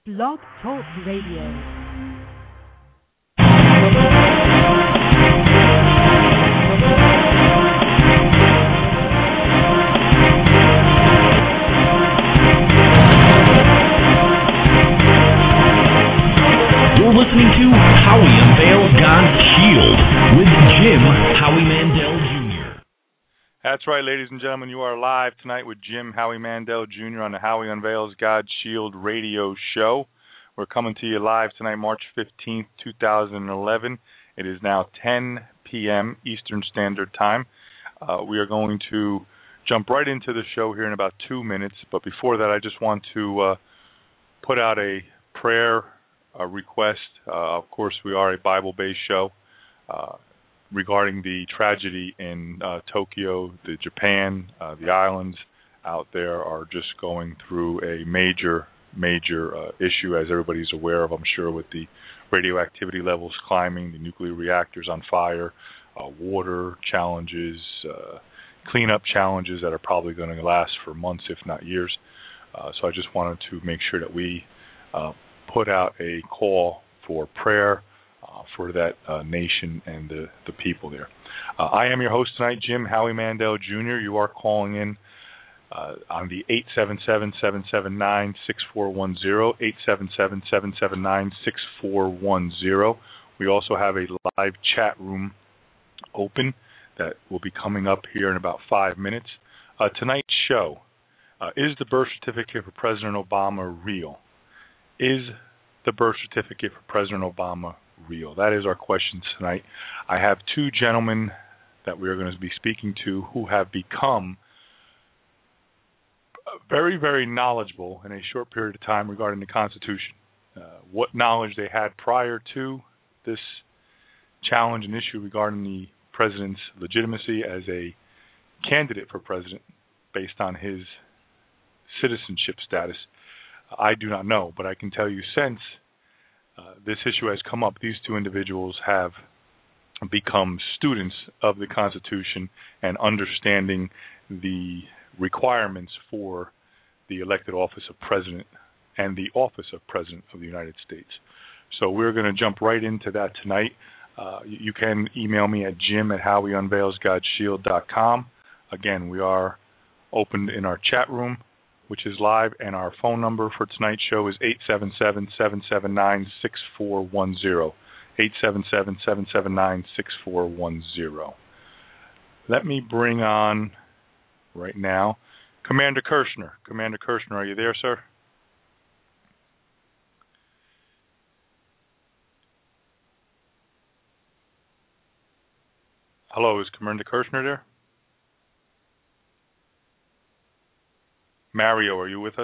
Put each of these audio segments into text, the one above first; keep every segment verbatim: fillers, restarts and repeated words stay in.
Blog Talk Radio. You're listening to Howie Unveils God's Shield with Jim Howie Mandel Junior That's right, ladies and gentlemen. You are live tonight with Jim Howie Mandel Junior on the Howie Unveils God's Shield radio show. We're coming to you live tonight, March fifteenth, two thousand eleven. It is now ten p.m. Eastern Standard Time. Uh, we are going to jump right into the show here in about two minutes. But before that, I just want to uh, put out a prayer a request. Uh, of course, we are a Bible-based show uh, regarding the tragedy in uh, Tokyo. The Japan, uh, the islands out there are just going through a major, major uh, issue, as everybody's aware of, I'm sure, with the radioactivity levels climbing, the nuclear reactors on fire, uh, water challenges, uh, cleanup challenges that are probably going to last for months, if not years. Uh, so I just wanted to make sure that we uh, put out a call for prayer uh, for that uh, nation and the, the people there. Uh, I am your host tonight, Jim Howie Mandel Junior You are calling in uh, on the eight seven seven, seven seven nine, six four one zero, eight seven seven, seven seven nine, six four one zero. We also have a live chat room open that will be coming up here in about five minutes. Uh, tonight's show, uh, is the birth certificate for President Obama real? Is the birth certificate for President Obama real? That is our question tonight. I have two gentlemen that we are going to be speaking to who have become very, very knowledgeable in a short period of time regarding the Constitution. Uh, what knowledge they had prior to this challenge and issue regarding the president's legitimacy as a candidate for president based on his citizenship status, I do not know, but I can tell you since uh, this issue has come up, these two individuals have become students of the Constitution and understanding the requirements for the elected office of president and the office of president of the United States. So we're going to jump right into that tonight. Uh, you can email me at jim at howie unveils god shield dot com. Again, we are open in our chat room, which is live, and our phone number for tonight's show is eight seven seven, seven seven nine, six four one zero, eight seven seven, seven seven nine, six four one zero. Let me bring on right now Commander Kirshner. Commander Kirshner, are you there, sir? Hello, is Commander Kirshner there? Mario, are you with us?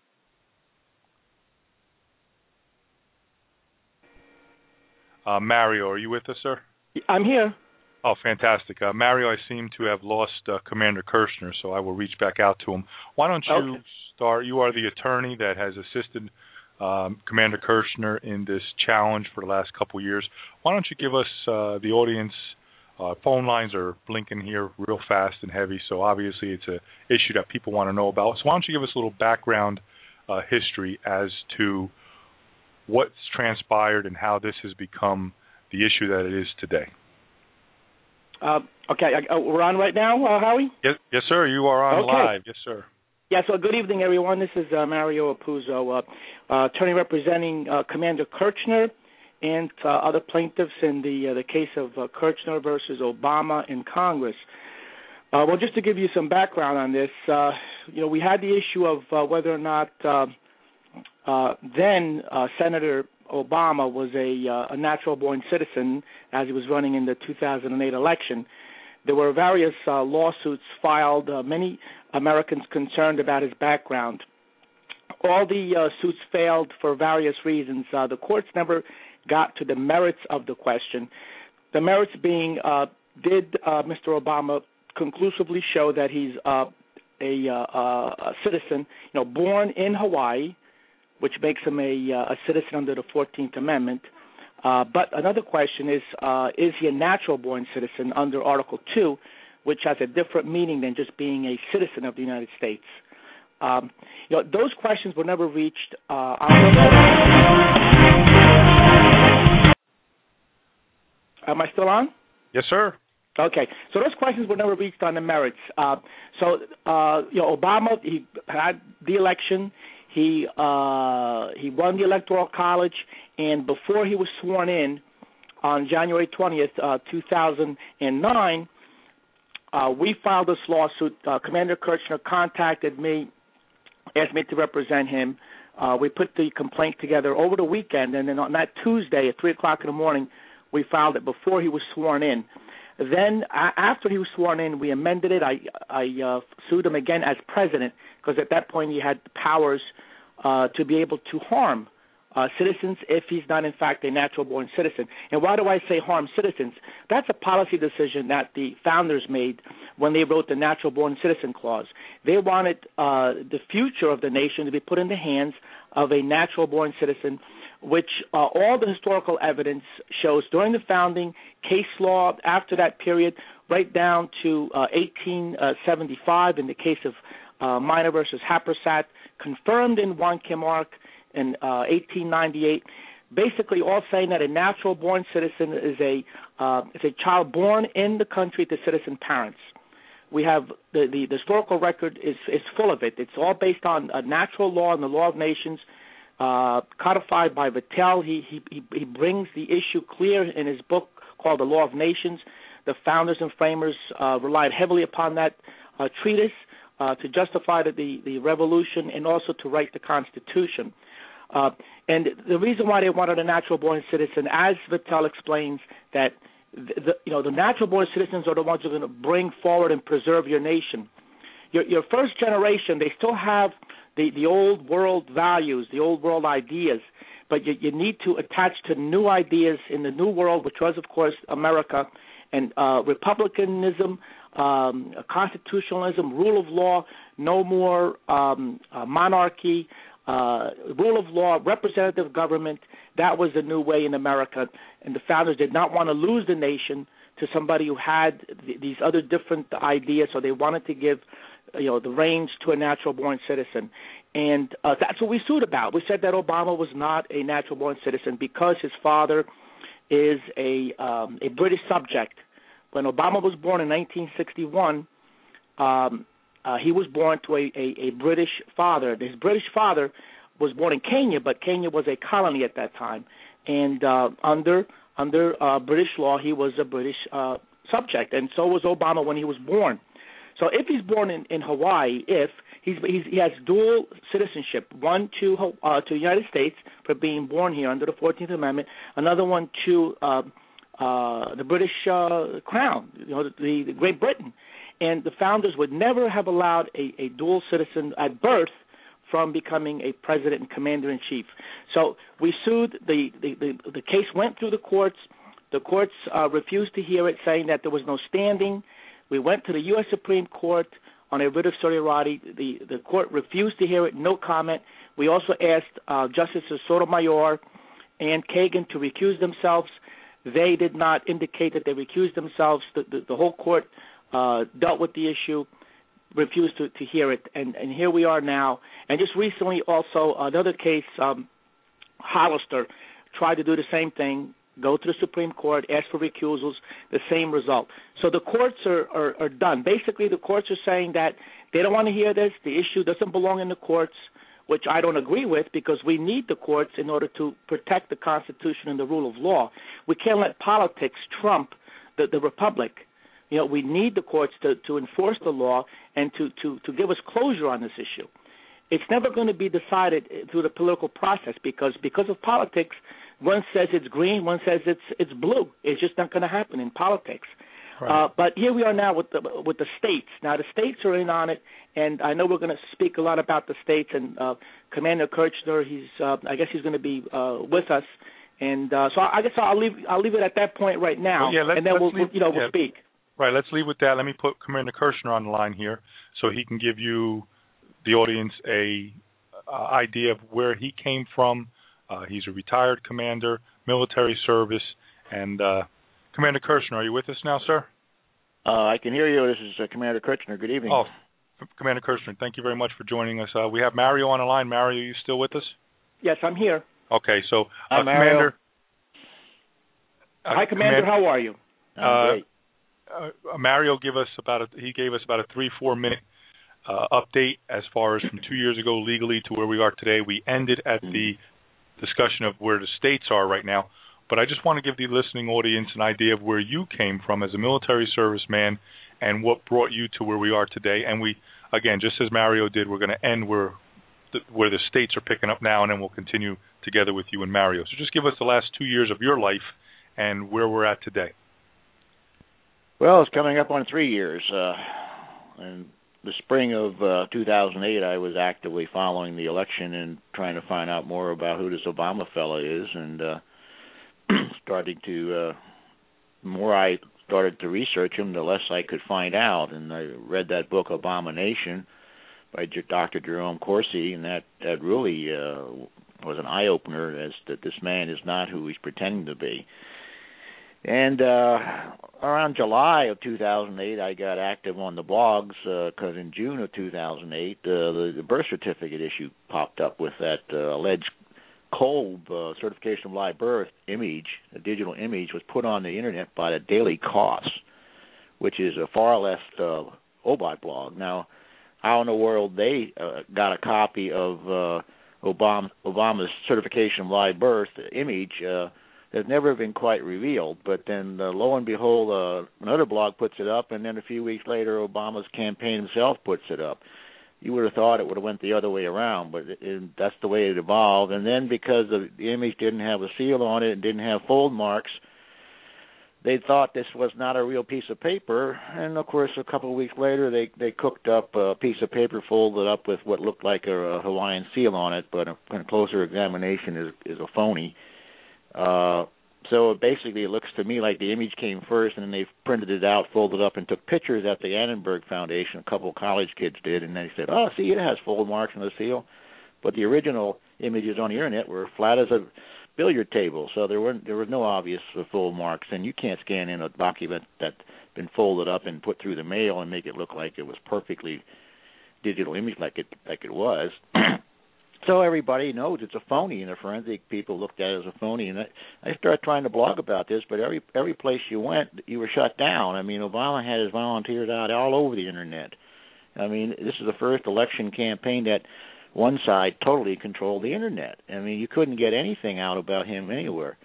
Uh, Mario, are you with us, sir? I'm here. Oh, fantastic. Uh, Mario, I seem to have lost uh, Commander Kirshner, so I will reach back out to him. Why don't you okay. start? You are the attorney that has assisted um, Commander Kirshner in this challenge for the last couple of years. Why don't you give us, uh, the audience, Uh, phone lines are blinking here real fast and heavy, so obviously it's an issue that people want to know about. So why don't you give us a little background uh, history as to what's transpired and how this has become the issue that it is today. Uh, okay, uh, we're on right now, uh, Howie? Yes, yes, sir. You are on okay. live. Yes, sir. Yeah, so good evening, everyone. This is uh, Mario Apuzzo, uh, uh, attorney representing uh, Commander Kirshner and uh, other plaintiffs in the uh, the case of uh, Kirshner versus Obama in Congress. Uh, well, just to give you some background on this, uh, you know, we had the issue of uh, whether or not uh, uh, then uh, Senator Obama was a, uh, a natural-born citizen as he was running in the two thousand eight election. There were various uh, lawsuits filed, uh, many Americans concerned about his background. All the uh, suits failed for various reasons. Uh, the courts never got to the merits of the question. The merits being, uh, did uh, Mister Obama conclusively show that he's uh, a, uh, a citizen, you know, born in Hawaii, which makes him a, a citizen under the fourteenth Amendment. Uh, but another question is, uh, is he a natural-born citizen under Article two, which has a different meaning than just being a citizen of the United States. Um, you know, those questions were never reached. Uh, on Am I still on? Yes, sir. Okay, so those questions were never reached on the merits. Uh, so, uh, you know, Obama, he had the election. He uh, he won the Electoral College, and before he was sworn in on January twentieth, uh, two thousand nine, uh, we filed this lawsuit. Uh, Commander Kirchner contacted me, asked me to represent him. Uh, we put the complaint together over the weekend, and then on that Tuesday at three o'clock in the morning, we filed it before he was sworn in. Then, uh, after he was sworn in, we amended it. I, I uh, sued him again as president because at that point he had powers uh, to be able to harm uh, citizens if he's not, in fact, a natural-born citizen. And why do I say harm citizens? That's a policy decision that the founders made when they wrote the natural-born citizen clause. They wanted uh, the future of the nation to be put in the hands of a natural-born citizen, which uh, all the historical evidence shows during the founding, case law after that period, right down to uh, eighteen seventy-five in the case of uh, Minor versus Happersett, confirmed in Juan Kim Ark in uh, eighteen ninety-eight, basically all saying that a natural-born citizen is a uh, is a child born in the country to citizen parents. We have the, the, the historical record is, is full of it. It's all based on a natural law and the law of nations, uh, codified by Vattel. He, he he brings the issue clear in his book called The Law of Nations. The founders and framers uh, relied heavily upon that uh, treatise uh, to justify the, the, the revolution and also to write the Constitution. Uh, and the reason why they wanted a natural-born citizen, as Vattel explains, that the, you know the natural-born citizens are the ones who are going to bring forward and preserve your nation. Your, your first generation, they still have the, the old world values, the old world ideas, but you, you need to attach to new ideas in the new world, which was, of course, America, and uh, republicanism, um, constitutionalism, rule of law, no more um, uh, monarchy, uh, rule of law, representative government. That was the new way in America, and the founders did not want to lose the nation to somebody who had th- these other different ideas, so they wanted to give you know, the reins to a natural-born citizen. And uh, that's what we sued about. We said that Obama was not a natural-born citizen because his father is a um, a British subject. When Obama was born in nineteen sixty-one, um, uh, he was born to a, a, a British father. His British father was born in Kenya, but Kenya was a colony at that time. And uh, under under uh, British law, he was a British uh, subject, and so was Obama when he was born. So if he's born in, in Hawaii, if he's, he's he has dual citizenship, one to uh, to the United States for being born here under the fourteenth Amendment, another one to uh, uh, the British uh, Crown, you know, the, the Great Britain, and the founders would never have allowed a, a dual citizen at birth from becoming a president and commander-in-chief. So we sued. The, the, the, the case went through the courts. The courts uh, refused to hear it, saying that there was no standing. We went to the U S Supreme Court on a writ of certiorari. The, the court refused to hear it, no comment. We also asked uh, Justices Sotomayor and Kagan to recuse themselves. They did not indicate that they recused themselves. The, the, the whole court uh, dealt with the issue, refused to, to hear it, and, and here we are now. And just recently also another case, um, Hollister, tried to do the same thing, go to the Supreme Court, ask for recusals, the same result. So the courts are, are, are done. Basically, the courts are saying that they don't want to hear this. The issue doesn't belong in the courts, which I don't agree with because we need the courts in order to protect the Constitution and the rule of law. We can't let politics trump the, the republic. You know, we need the courts to, to enforce the law and to, to, to give us closure on this issue. It's never going to be decided through the political process because because of politics, one says it's green, one says it's it's blue. It's just not going to happen in politics. Right. Uh, but here we are now with the with the states. Now the states are in on it, and I know we're going to speak a lot about the states. And uh, Commander Kirchner, he's uh, I guess he's going to be uh, with us, and uh, so I guess I'll leave I'll leave it at that point right now, well, yeah, and then we'll, leave, we'll you know yeah. we'll speak. Right. Let's leave with that. Let me put Commander Kirchner on the line here, so he can give you, the audience, a uh, idea of where he came from. Uh, he's a retired commander, military service, and uh, Commander Kirchner, are you with us now, sir? Uh, I can hear you. This is uh, Commander Kirchner. Good evening. Oh, Commander Kirchner, thank you very much for joining us. Uh, we have Mario on the line. Mario, are you still with us? Yes, I'm here. Okay, so uh, Hi, Mario. Commander. Uh, Hi, Commander. Command- how are you? I'm uh, great. Uh, Mario give us about a, he gave us about a three four minute uh, update as far as from two years ago legally to where we are today. We ended at mm-hmm. the discussion of where the states are right now, but I just want to give the listening audience an idea of where you came from as a military serviceman and what brought you to where we are today. And we, again, just as Mario did, we're going to end where the, where the states are picking up now, and then we'll continue together with you and Mario. So just give us the last two years of your life and where we're at today. Well, it's coming up on three years. Uh, in the spring of uh, two thousand eight, I was actively following the election and trying to find out more about who this Obama fella is, and uh, starting to, uh, the more I started to research him, the less I could find out. And I read that book, Abomination, by Doctor Jerome Corsi, and that, that really uh, was an eye-opener as that this man is not who he's pretending to be. And uh, around July of two thousand eight, I got active on the blogs because uh, in June of two thousand eight, uh, the, the birth certificate issue popped up with that uh, alleged Kolb uh, certification of live birth image, a digital image, was put on the internet by the Daily Kos, which is a far left uh, O B O T blog. Now, how in the world they uh, got a copy of uh, Obama, Obama's certification of live birth image uh, has never been quite revealed. But then, uh, lo and behold, uh, another blog puts it up, and then a few weeks later, Obama's campaign himself puts it up. You would have thought it would have went the other way around, but it, it, that's the way it evolved. And then because the, the image didn't have a seal on it and didn't have fold marks, they thought this was not a real piece of paper. And, of course, a couple of weeks later, they, they cooked up a piece of paper folded up with what looked like a, a Hawaiian seal on it, but upon closer examination is, is a phony. Uh, so basically it looks to me like the image came first, and then they printed it out, folded up, and took pictures at the Annenberg Foundation. A couple of college kids did, and they said, oh, see, it has fold marks on the seal. But the original images on the Internet were flat as a billiard table, so there weren't there was no obvious fold marks, and you can't scan in a document that's been folded up and put through the mail and make it look like it was perfectly digital image like it like it was. So everybody knows it's a phony, and the forensic people looked at it as a phony. And I, I started trying to blog about this, but every every place you went, you were shut down. I mean, Obama had his volunteers out all over the Internet. I mean, this is the first election campaign that one side totally controlled the Internet. I mean, you couldn't get anything out about him anywhere.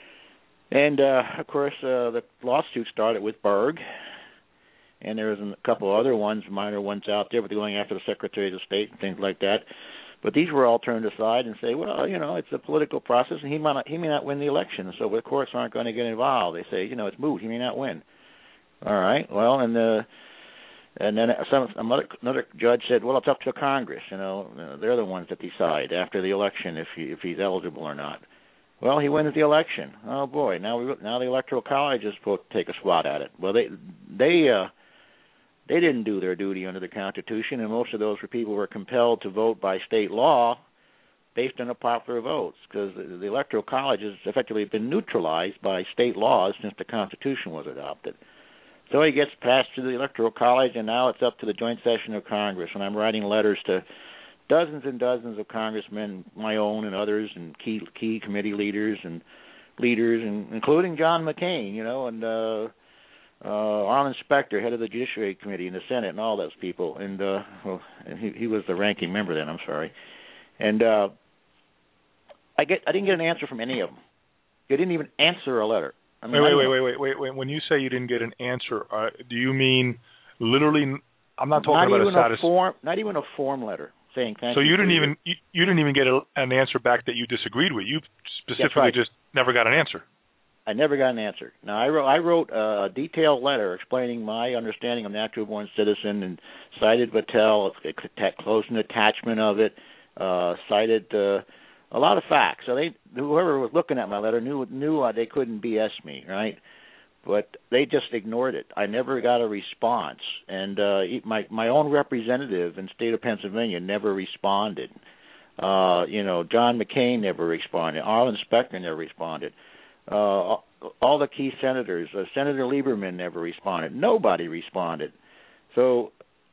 And, uh, of course, uh, the lawsuit started with Berg, and there was a couple other ones, minor ones out there, but they're going after the Secretary of State and things like that. But these were all turned aside and say, well, you know, it's a political process, and he might not, he may not win the election, so the courts aren't going to get involved. They say, you know, it's moot. He may not win. All right. Well, and uh, and then some another, another judge said, well, it's up to Congress. You know, they're the ones that decide after the election if he, if he's eligible or not. Well, he wins the election. Oh boy, now we now the Electoral College is supposed to take a swat at it. Well, they they. Uh, They didn't do their duty under the Constitution, and most of those people were compelled to vote by state law based on the popular votes, because the Electoral College has effectively been neutralized by state laws since the Constitution was adopted. So he gets passed through the Electoral College, and now it's up to the joint session of Congress, and I'm writing letters to dozens and dozens of congressmen, my own and others, and key key committee leaders and leaders, and including John McCain, you know, and uh, Uh, Arlen Specter, head of the Judiciary Committee in the Senate, and all those people, and uh, well, he, he was the ranking member then. I'm sorry, and uh, I get I didn't get an answer from any of them. They didn't even answer a letter. I mean, wait, wait, wait, wait, wait, wait. When you say you didn't get an answer, uh, do you mean literally? I'm not talking not about even a status. A form, not even a form letter saying thank so you. So you didn't even you, you didn't even get a, an answer back that you disagreed with. You specifically right. just never got an answer. I never got an answer. Now, I wrote, I wrote a detailed letter explaining my understanding of natural-born citizen and cited Vattel, close an attachment of it, uh, cited uh, a lot of facts. So they, whoever was looking at my letter knew knew uh, they couldn't B S me, right? But they just ignored it. I never got a response. And uh, my, my own representative in the state of Pennsylvania never responded. Uh, you know, John McCain never responded. Arlen Specter never responded. Uh, all the key senators, uh, Senator Lieberman never responded. Nobody responded. So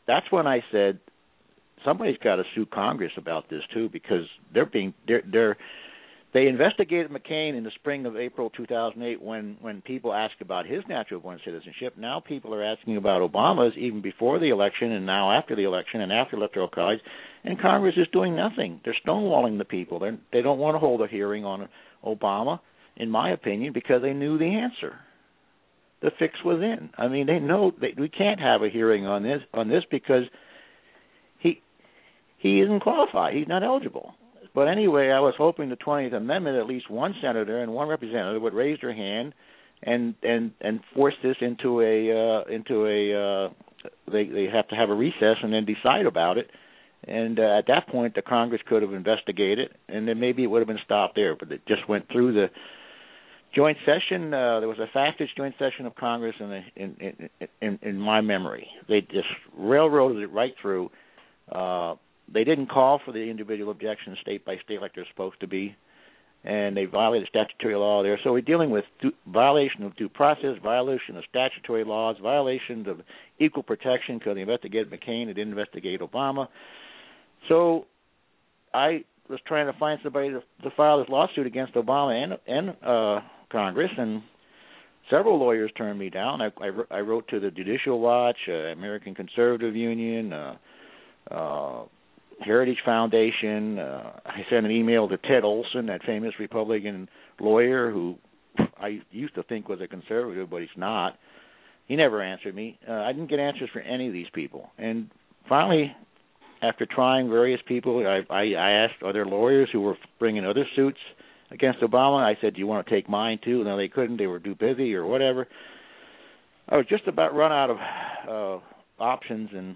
that's when I said somebody's got to sue Congress about this too, because they're being they're they're they investigated McCain in the spring of April two thousand eight when when people asked about his natural-born citizenship. Now people are asking about Obama's, even before the election and now after the election and after Electoral College, and Congress is doing nothing. They're stonewalling the people. They're, they don't want to hold a hearing on Obama, in my opinion, because they knew the answer. The fix was in. I mean, they know they, we can't have a hearing on this on this because he he isn't qualified. He's not eligible. But anyway, I was hoping the twentieth Amendment, at least one senator and one representative would raise their hand and and, and force this into a uh, into a uh, they they have to have a recess and then decide about it. And uh, at that point, the Congress could have investigated, and then maybe it would have been stopped there. But it just went through the joint session. Uh, there was the fastest joint session of Congress in, the, in, in, in, in my memory. They just railroaded it right through. Uh, they didn't call for the individual objections state by state like they're supposed to be, and they violated statutory law there. So we're dealing with due, violation of due process, violation of statutory laws, violations of equal protection because they investigated McCain, they didn't investigate Obama. So I was trying to find somebody to, to file this lawsuit against Obama and, and uh, Congress, and several lawyers turned me down. I, I, I wrote to the Judicial Watch, uh, American Conservative Union, uh, uh, Heritage Foundation. Uh, I sent an email to Ted Olson, that famous Republican lawyer who I used to think was a conservative, but he's not. He never answered me. Uh, I didn't get answers for any of these people. And finally, after trying various people, I, I, I asked other lawyers who were bringing other suits against Obama. I said, do you want to take mine too? No, they couldn't. They were too busy or whatever. I was just about run out of uh, options, and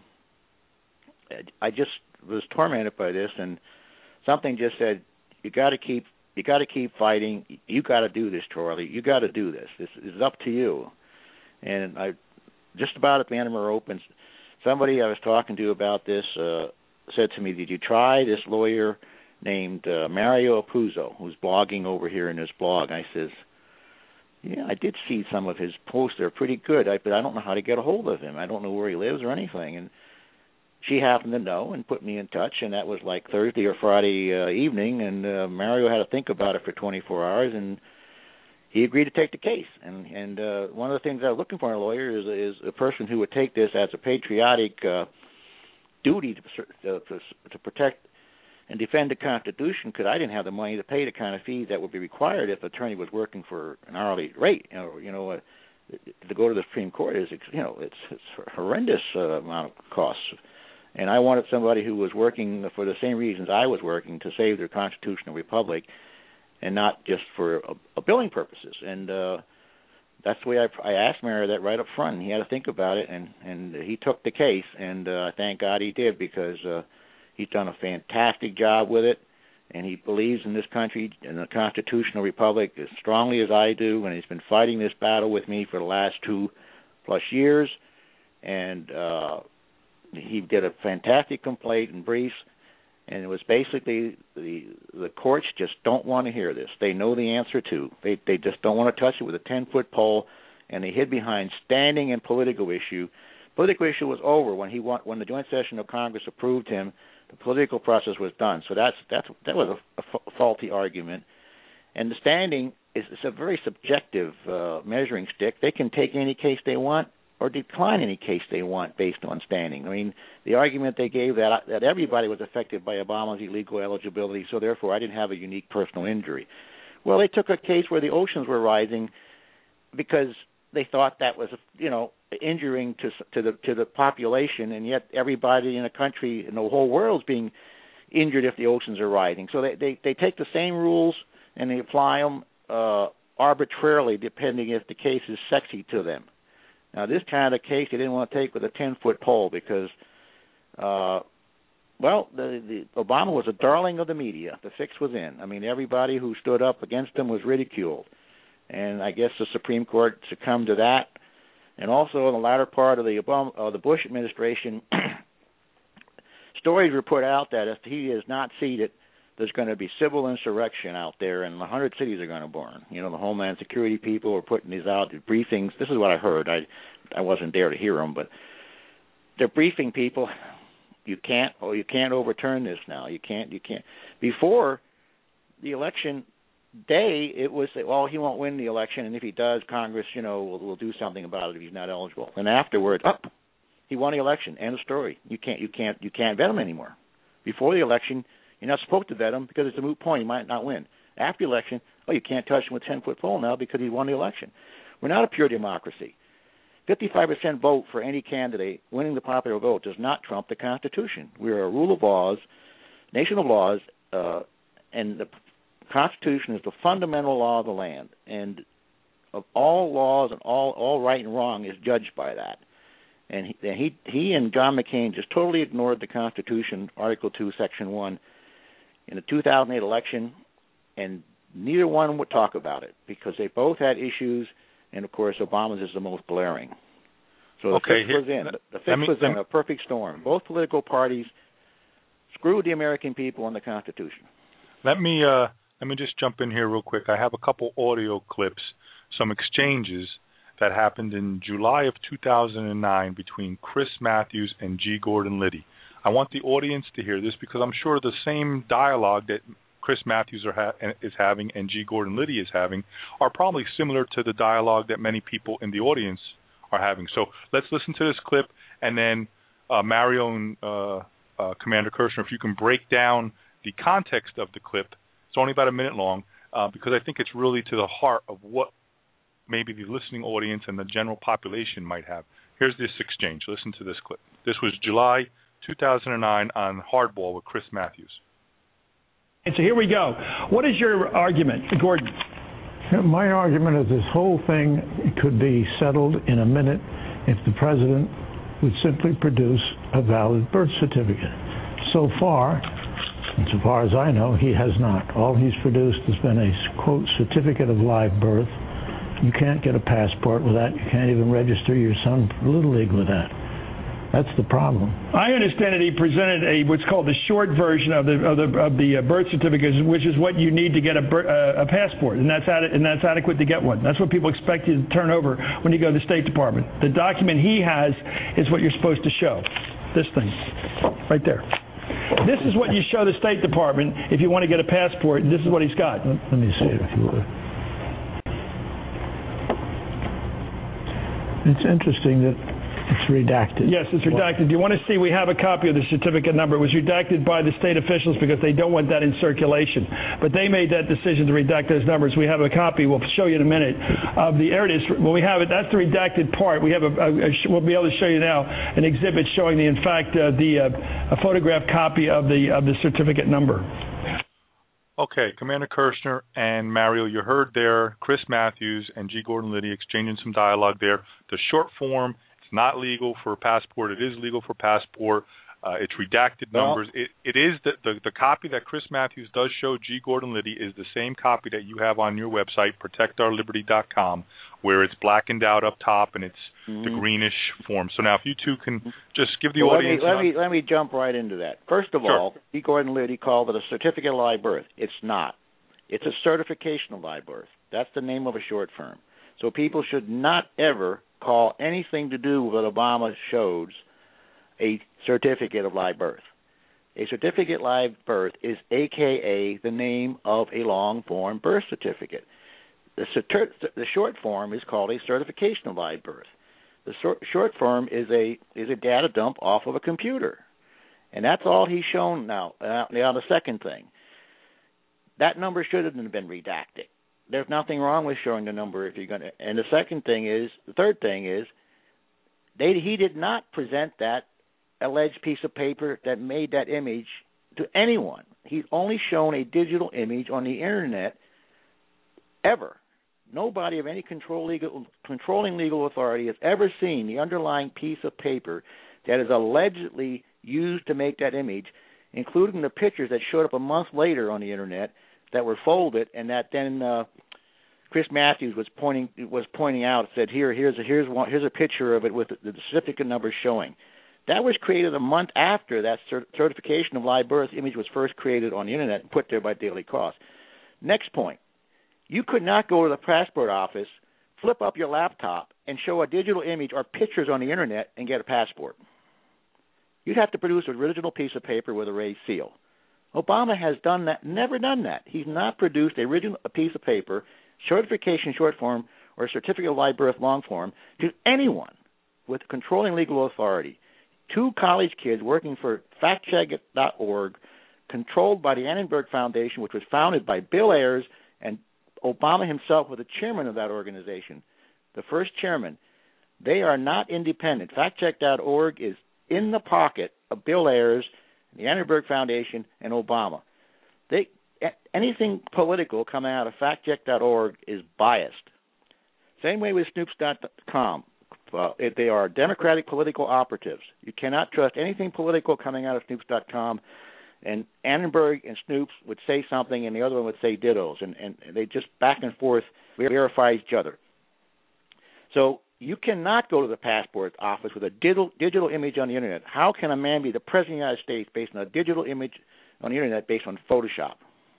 I just was tormented by this, and something just said, you got to keep you got to keep fighting. You got to do this, Charlie. You got to do this. This is up to you. And I just about at the end of our open, somebody I was talking to about this uh, said to me, did you try this lawyer named uh, Mario Apuzzo, who's blogging over here in his blog? I says, yeah, I did see some of his posts. They're pretty good, I, but I don't know how to get a hold of him. I don't know where he lives or anything. And she happened to know and put me in touch, and that was like Thursday or Friday uh, evening, and uh, Mario had to think about it for twenty-four hours, and he agreed to take the case. And, and uh, one of the things I was looking for in a lawyer is, is a person who would take this as a patriotic uh, duty to, uh, to, to protect and defend the Constitution, because I didn't have the money to pay the kind of fees that would be required if an attorney was working for an hourly rate. You know, you know uh, to go to the Supreme Court is, you know, it's, it's a horrendous uh, amount of costs. And I wanted somebody who was working for the same reasons I was working, to save their constitutional republic, and not just for a, a billing purposes. And uh, that's the way I, I asked Mario that right up front. And he had to think about it, and, and he took the case. And uh, thank God he did, because uh, he's done a fantastic job with it. And he believes in this country and the constitutional republic as strongly as I do. And he's been fighting this battle with me for the last two plus years. And uh, he did a fantastic complaint and briefs, and it was basically the the courts just don't want to hear this. They know the answer too. They they just don't want to touch it with a ten-foot pole, and they hid behind standing and political issue. Political issue was over when he won, when the joint session of Congress approved him. The political process was done. So that's that's that was a, a f- faulty argument. And the standing is it's a very subjective uh, measuring stick. They can take any case they want or decline any case they want based on standing. I mean, the argument they gave that that everybody was affected by Obama's illegal eligibility, so therefore I didn't have a unique personal injury. Well, they took a case where the oceans were rising because they thought that was, you know, injuring to to the to the population, and yet everybody in the country and the whole world is being injured if the oceans are rising. So they they, they take the same rules and they apply them uh, arbitrarily, depending if the case is sexy to them. Now, this kind of case they didn't want to take with a ten-foot pole because, uh, well, the, the Obama was a darling of the media. The fix was in. I mean, everybody who stood up against him was ridiculed. And I guess the Supreme Court succumbed to that. And also in the latter part of the Obama, uh, the Bush administration, stories were put out that if he is not seated, there's going to be civil insurrection out there, and one hundred cities are going to burn. You know, the Homeland Security people were putting these out, briefings. This is what I heard. I I wasn't there to hear them, but they're briefing people. You can't, oh, you can't overturn this now. You can't, you can't. Before the election day, it was, well, he won't win the election, and if he does, Congress, you know, will, will do something about it if he's not eligible. And afterwards, oh, he won the election. End of story. You can't, you can't, you can't vet him anymore. Before the election, you're not supposed to vet him because it's a moot point. He might not win. After the election, oh, you can't touch him with a ten-foot pole now because he won the election. We're not a pure democracy. fifty-five percent vote for any candidate winning the popular vote does not trump the Constitution. We are a rule of laws, nation of laws, uh, and the Constitution is the fundamental law of the land. And of all laws and all, all right and wrong is judged by that. And he, he he and John McCain just totally ignored the Constitution, Article two, Section one, in the two thousand eight election, and neither one would talk about it because they both had issues, and, of course, Obama's is the most glaring. So the okay, fix here, was in. The fix me, was in me, a perfect storm. Both political parties screwed the American people and the Constitution. Let me uh, let me just jump in here real quick. I have a couple audio clips, some exchanges that happened in July of two thousand nine between Chris Matthews and G. Gordon Liddy. I want the audience to hear this because I'm sure the same dialogue that Chris Matthews are ha- is having and G. Gordon Liddy is having are probably similar to the dialogue that many people in the audience are having. So let's listen to this clip, and then uh, Mario and uh, uh, Commander Kirshner, if you can break down the context of the clip. It's only about a minute long uh, because I think it's really to the heart of what maybe the listening audience and the general population might have. Here's this exchange. Listen to this clip. This was July two thousand nine on Hardball with Chris Matthews. And so here we go. What is your argument, Gordon? My argument is this whole thing could be settled in a minute if the president would simply produce a valid birth certificate. So far, and so far as I know, he has not. All he's produced has been a, quote, certificate of live birth. You can't get a passport with that. You can't even register your son for Little League with that. That's the problem. I understand that he presented a what's called the short version of the of the of the birth certificate, which is what you need to get a uh, a passport, and that's ad- and that's adequate to get one. That's what people expect you to turn over when you go to the State Department. The document he has is what you're supposed to show. This thing, right there. This is what you show the State Department if you want to get a passport. This is what he's got. Let, let me see it, if you would. It's interesting that it's redacted. Yes, it's redacted. Do you want to see? We have a copy of the certificate number. It was redacted by the state officials because they don't want that in circulation. But they made that decision to redact those numbers. We have a copy. We'll show you in a minute of the. There it is. Well, we have it. That's the redacted part. We have a. a, a we'll be able to show you now an exhibit showing the, in fact, uh, the uh, a photographed copy of the of the certificate number. Okay, Commander Kirshner and Mario, you heard there Chris Matthews and G. Gordon Liddy exchanging some dialogue there. The short form. Not legal for a passport. It is legal for passport. Uh, it's redacted numbers. Well, it, it is the, the the copy that Chris Matthews does show G. Gordon Liddy is the same copy that you have on your website, protect our liberty dot com, where it's blackened out up top and it's mm-hmm. the greenish form. So now, if you two can just give the well, audience. Let me, let me let me jump right into that. First of sure. all, G. Gordon Liddy called it a certificate of live birth. It's not. It's a certification of live birth. That's the name of a short firm. So people should not ever call anything to do with what Obama shows a certificate of live birth. A certificate of live birth is A K A the name of a long-form birth certificate. The, certi- the short form is called a certification of live birth. The short, short form is a is a data dump off of a computer, and that's all he's shown now. Uh, now the second thing, that number should have been redacted. There's nothing wrong with showing the number if you're going to. And the second thing is, the third thing is, they, he did not present that alleged piece of paper that made that image to anyone. He's only shown a digital image on the Internet ever. Nobody of any control legal, controlling legal authority has ever seen the underlying piece of paper that is allegedly used to make that image, including the pictures that showed up a month later on the Internet that were folded, and that then uh, Chris Matthews was pointing was pointing out, said, "Here, here's a here's one here's a picture of it with the, the certificate number showing." That was created a month after that cert- certification of live birth image was first created on the Internet and put there by Daily Cross. Next point: you could not go to the passport office, flip up your laptop, and show a digital image or pictures on the Internet and get a passport. you'd have to produce an original piece of paper with a raised seal. Obama has done that, never done that. He's not produced a original a piece of paper, certification short form, or certificate of live birth long form to anyone with controlling legal authority. Two college kids working for fact check dot org, controlled by the Annenberg Foundation, which was founded by Bill Ayers, and Obama himself was the chairman of that organization, the first chairman. They are not independent. fact check dot org is in the pocket of Bill Ayers, the Annenberg Foundation, and Obama. They anything political coming out of fact check dot org is biased. Same way with Snopes dot com. Uh, they are Democratic political operatives. You cannot trust anything political coming out of Snopes dot com. And Annenberg and Snopes would say something, and the other one would say dittos, and, and they just back and forth verify each other. So you cannot go to the passport office with a digital, digital image on the Internet. How can a man be the President of the United States based on a digital image on the Internet based on Photoshop?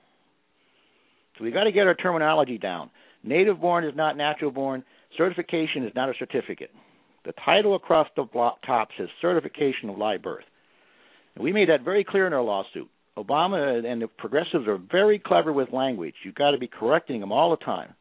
So we've got to get our terminology down. Native born is not natural born. Certification is not a certificate. The title across the top says certification of live birth. And we made that very clear in our lawsuit. Obama and the progressives are very clever with language. You've got to be correcting them all the time.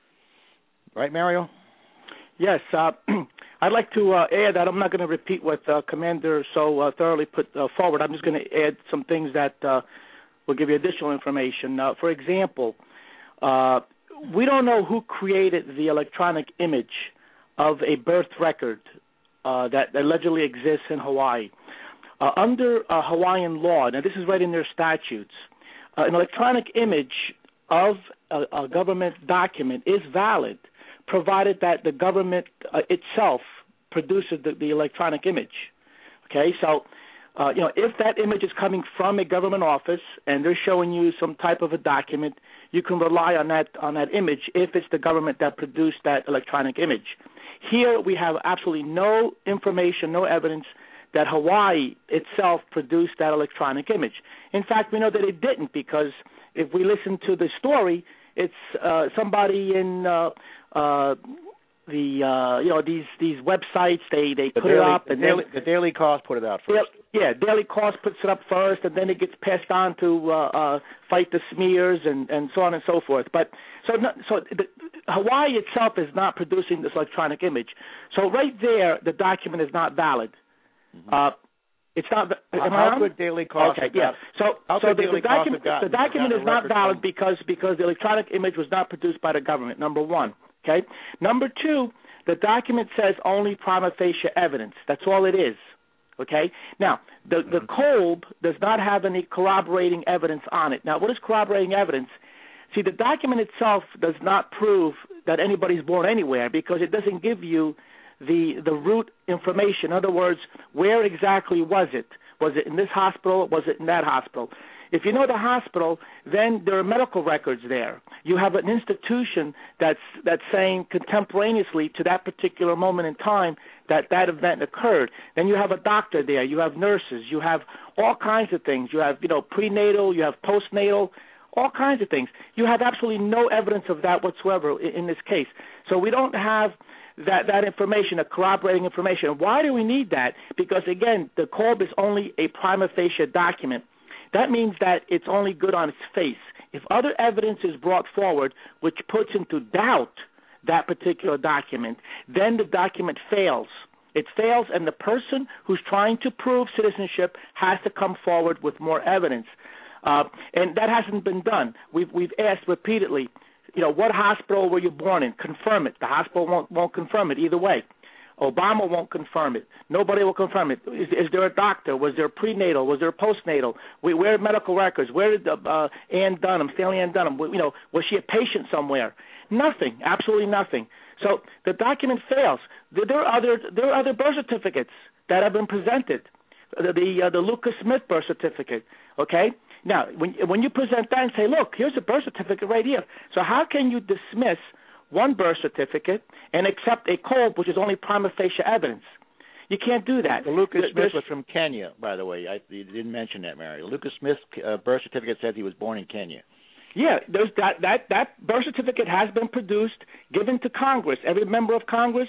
Right, Mario? Yes. Uh, I'd like to uh, add that I'm not going to repeat what uh, Commander so uh, thoroughly put uh, forward. I'm just going to add some things that uh, will give you additional information. Uh, for example, uh, we don't know who created the electronic image of a birth record uh, that allegedly exists in Hawaii. Uh, under uh, Hawaiian law, now this is right in their statutes, uh, an electronic image of a, a government document is valid, provided that the government uh, itself produces the, the electronic image. Okay, so uh, you know, if that image is coming from a government office and they're showing you some type of a document, you can rely on that on that image if it's the government that produced that electronic image. Here we have absolutely no information, no evidence that Hawaii itself produced that electronic image. In fact, we know that it didn't, because if we listen to the story, it's uh, somebody in uh, uh, the uh, you know these these websites. They they the put daily, it up, the and daily, then the Daily Cost put it out first. Yeah, Daily Cost puts it up first, and then it gets passed on to uh, uh, fight the smears and, and so on and so forth. But so so the, Hawaii itself is not producing this electronic image. So right there, the document is not valid. Mm-hmm. Uh, it's not. Am how I could Daily Cost? Okay, yeah. So so the, the document the document is not valid because because the electronic image was not produced by the government. Number one. Okay. Number two, the document says only prima facie evidence. That's all it is. Okay. Now, the the C O B does not have any corroborating evidence on it. Now, what is corroborating evidence? See, the document itself does not prove that anybody's born anywhere, because it doesn't give you the the root information. In other words, where exactly was it? Was it in this hospital? Was it in that hospital? If you know the hospital, then there are medical records there. You have an institution that's that's saying contemporaneously to that particular moment in time that that event occurred. Then you have a doctor there. You have nurses. You have all kinds of things. You have, you know, prenatal. You have postnatal. All kinds of things. You have absolutely no evidence of that whatsoever in, in this case. So we don't have that that information, a corroborating information. Why do we need that? Because, again, the C O B is only a prima facie document. That means that it's only good on its face. If other evidence is brought forward which puts into doubt that particular document, then the document fails. It fails, and the person who's trying to prove citizenship has to come forward with more evidence. Uh, and that hasn't been done. We've we've asked repeatedly, you know, what hospital were you born in? Confirm it. The hospital won't won't confirm it either way. Obama won't confirm it. Nobody will confirm it. Is, is there a doctor? Was there prenatal? Was there postnatal? We, where are medical records? Where did uh, Ann Dunham, Stanley Ann Dunham, you know, was she a patient somewhere? Nothing. Absolutely nothing. So the document fails. There, there are other there are other birth certificates that have been presented. The the, uh, the Lucas Smith birth certificate. Okay. Now, when when you present that and say, look, here's a birth certificate right here. So how can you dismiss one birth certificate and accept a C O B, which is only prima facie evidence? You can't do that. The Lucas There's, Smith was from Kenya, by the way. I, you didn't mention that, Mary. Lucas Smith's uh, birth certificate says he was born in Kenya. Yeah, there's that, that, that birth certificate has been produced, given to Congress. Every member of Congress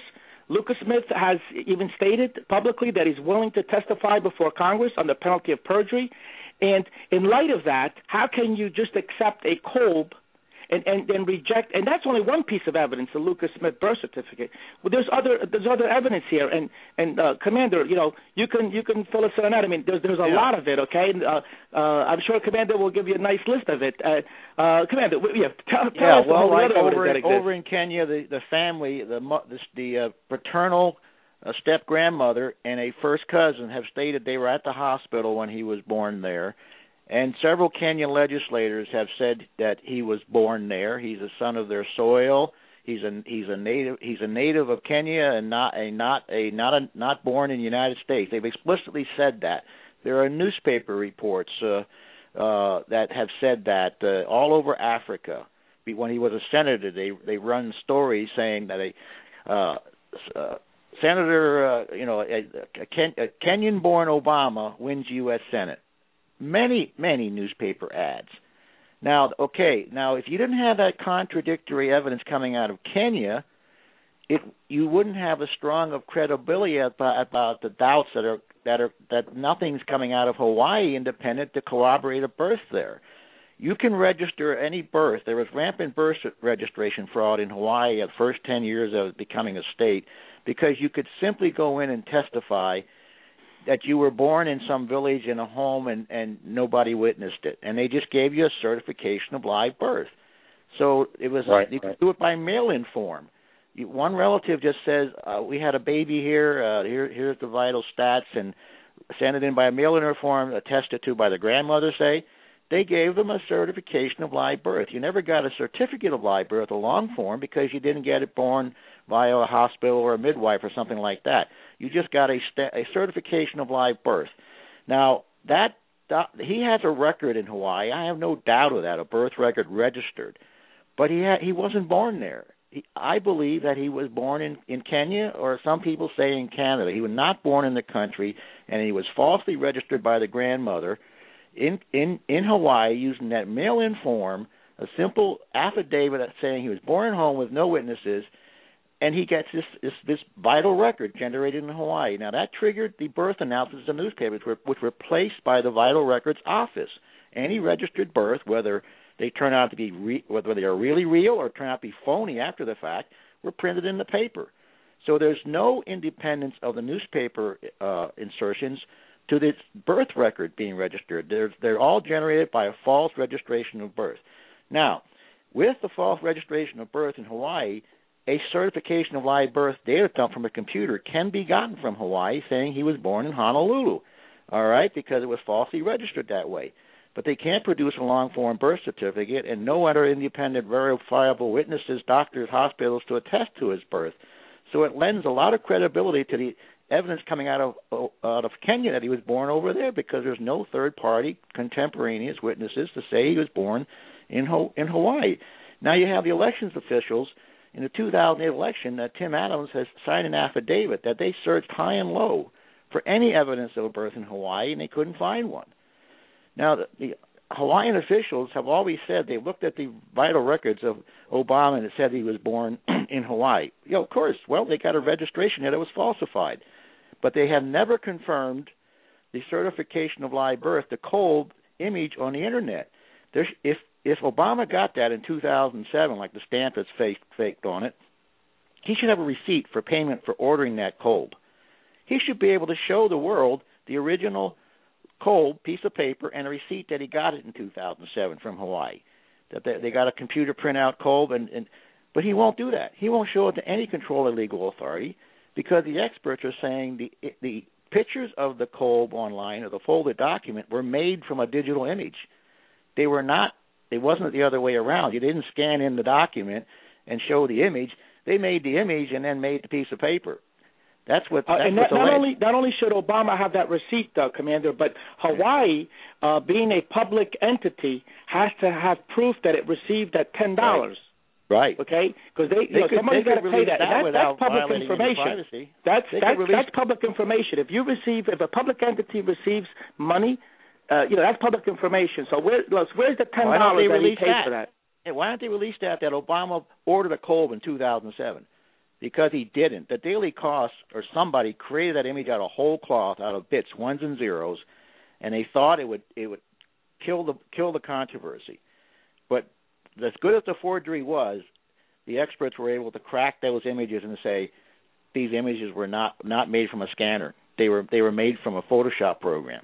Lucas Smith has even stated publicly that he's willing to testify before Congress under penalty of perjury. And in light of that, how can you just accept a Kolb and, and, and reject? And that's only one piece of evidence, the Lucas Smith birth certificate. Well, there's other there's other evidence here. And and uh, Commander, you know, you can you can fill us in on that. I mean, there's there's a yeah. lot of it. Okay, and, uh, uh, I'm sure Commander will give you a nice list of it. Uh, uh, Commander, yeah, tell, tell yeah, us well, the like other over that in, over in Kenya, the the family, the the, the uh, paternal uh, step grandmother and a first cousin have stated they were at the hospital when he was born there. And several Kenyan legislators have said that he was born there. He's a son of their soil. He's a he's a native he's a native of Kenya and not a not a not a not born in the United States. They've explicitly said that. There are newspaper reports uh, uh, that have said that uh, all over Africa. When he was a senator, they they run stories saying that a uh, uh, senator, uh, you know, a, a, Ken, a Kenyan-born Obama wins U S Senate. Many, many newspaper ads. Now, okay, now if you didn't have that contradictory evidence coming out of Kenya, it you wouldn't have as strong of credibility about, about the doubts that are that are that nothing's coming out of Hawaii independent to corroborate a birth there. You can register any birth. There was rampant birth registration fraud in Hawaii at the first ten years of becoming a state because you could simply go in and testify that you were born in some village in a home and, and nobody witnessed it. And they just gave you a certification of live birth. So it was right, you right. could do it by mail-in form. You, one relative just says, uh, we had a baby here, uh, here, here's the vital stats, and send it in by a mail-in form, attested to by the grandmother, say. They gave them a certification of live birth. You never got a certificate of live birth, a long form, because you didn't get it born via a hospital or a midwife or something like that. You just got a, st- a certification of live birth. Now, that he has a record in Hawaii. I have no doubt of that, a birth record registered. But he ha- he wasn't born there. He, I believe that he was born in, in Kenya, or some people say in Canada. He was not born in the country, and he was falsely registered by the grandmother in, in, in Hawaii using that mail-in form, a simple affidavit saying he was born at home with no witnesses, and he gets this, this this vital record generated in Hawaii. Now, that triggered the birth announcements in the newspapers, which were placed by the Vital Records Office. Any registered birth, whether they turn out to be re- whether they are really real or turn out to be phony after the fact, were printed in the paper. So there's no independence of the newspaper uh, insertions to this birth record being registered. They're, they're all generated by a false registration of birth. Now, with the false registration of birth in Hawaii, a certification of live birth data dump from a computer can be gotten from Hawaii saying he was born in Honolulu, all right, because it was falsely registered that way. But they can't produce a long-form birth certificate and no other independent verifiable witnesses, doctors, hospitals to attest to his birth. So it lends a lot of credibility to the evidence coming out of out of Kenya that he was born over there because there's no third-party contemporaneous witnesses to say he was born in in Hawaii. Now you have the elections officials. In the two thousand eight election, uh, Tim Adams has signed an affidavit that they searched high and low for any evidence of a birth in Hawaii, and they couldn't find one. Now, the, the Hawaiian officials have always said they looked at the vital records of Obama and it said he was born in Hawaii. You know, of course, well, they got a registration that it was falsified. But they have never confirmed the certification of live birth, the Kolb image on the Internet. There's, if If Obama got that in two thousand seven, like the stamp that's faked, faked on it, he should have a receipt for payment for ordering that Kolb. He should be able to show the world the original Kolb piece of paper and a receipt that he got it in two thousand seven from Hawaii, that they, they got a computer printout Kolb, and, and but he won't do that. He won't show it to any control or legal authority because the experts are saying the the pictures of the Kolb online or the folded document were made from a digital image. They were not. It wasn't the other way around. You didn't scan in the document and show the image. They made the image and then made the piece of paper. That's what. That's uh, and what not, not only not only should Obama have that receipt, uh, Commander, but Hawaii, uh, being a public entity, has to have proof that it received that ten dollars. Right. Okay. Because they, they you know, could, somebody's got to pay that. that, that that's public information. That's that's, that's public information. If you receive, if a public entity receives money, uh, you know that's public information. So where, look, where's the ten dollars that he paid that? for that? Hey, why don't they release that? That Obama ordered a Kolb in two thousand seven. because he didn't. The Daily Kos or somebody created that image out of whole cloth, out of bits, ones and zeros, and they thought it would it would kill the kill the controversy. But as good as the forgery was, the experts were able to crack those images and say these images were not, not made from a scanner. They were they were made from a Photoshop program.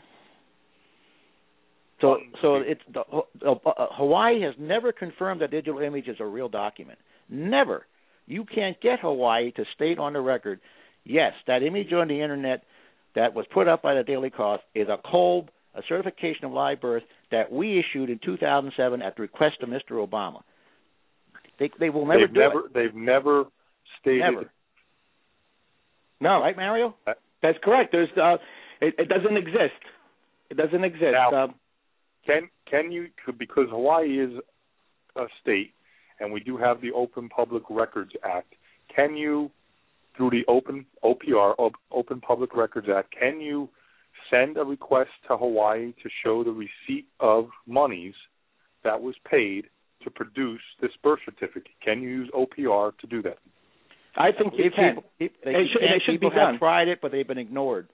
So so it's the, uh, Hawaii has never confirmed that digital image is a real document. Never. You can't get Hawaii to state on the record, yes, that image on the internet that was put up by the Daily Kos is a C O B, a certification of live birth that we issued in two thousand seven at the request of Mister Obama. They they will never they've do never, it. They've never stated. Never. No, right, Mario? That's correct. There's uh, it, it doesn't exist. It doesn't exist. Now, um, can can you, because Hawaii is a state, and we do have the Open Public Records Act, can you, through the Open O P R, Open Public Records Act, can you send a request to Hawaii to show the receipt of monies that was paid to produce this birth certificate? Can you use O P R to do that? I think you can. People, they, they should, they should people be done. have tried it, but they've been ignored.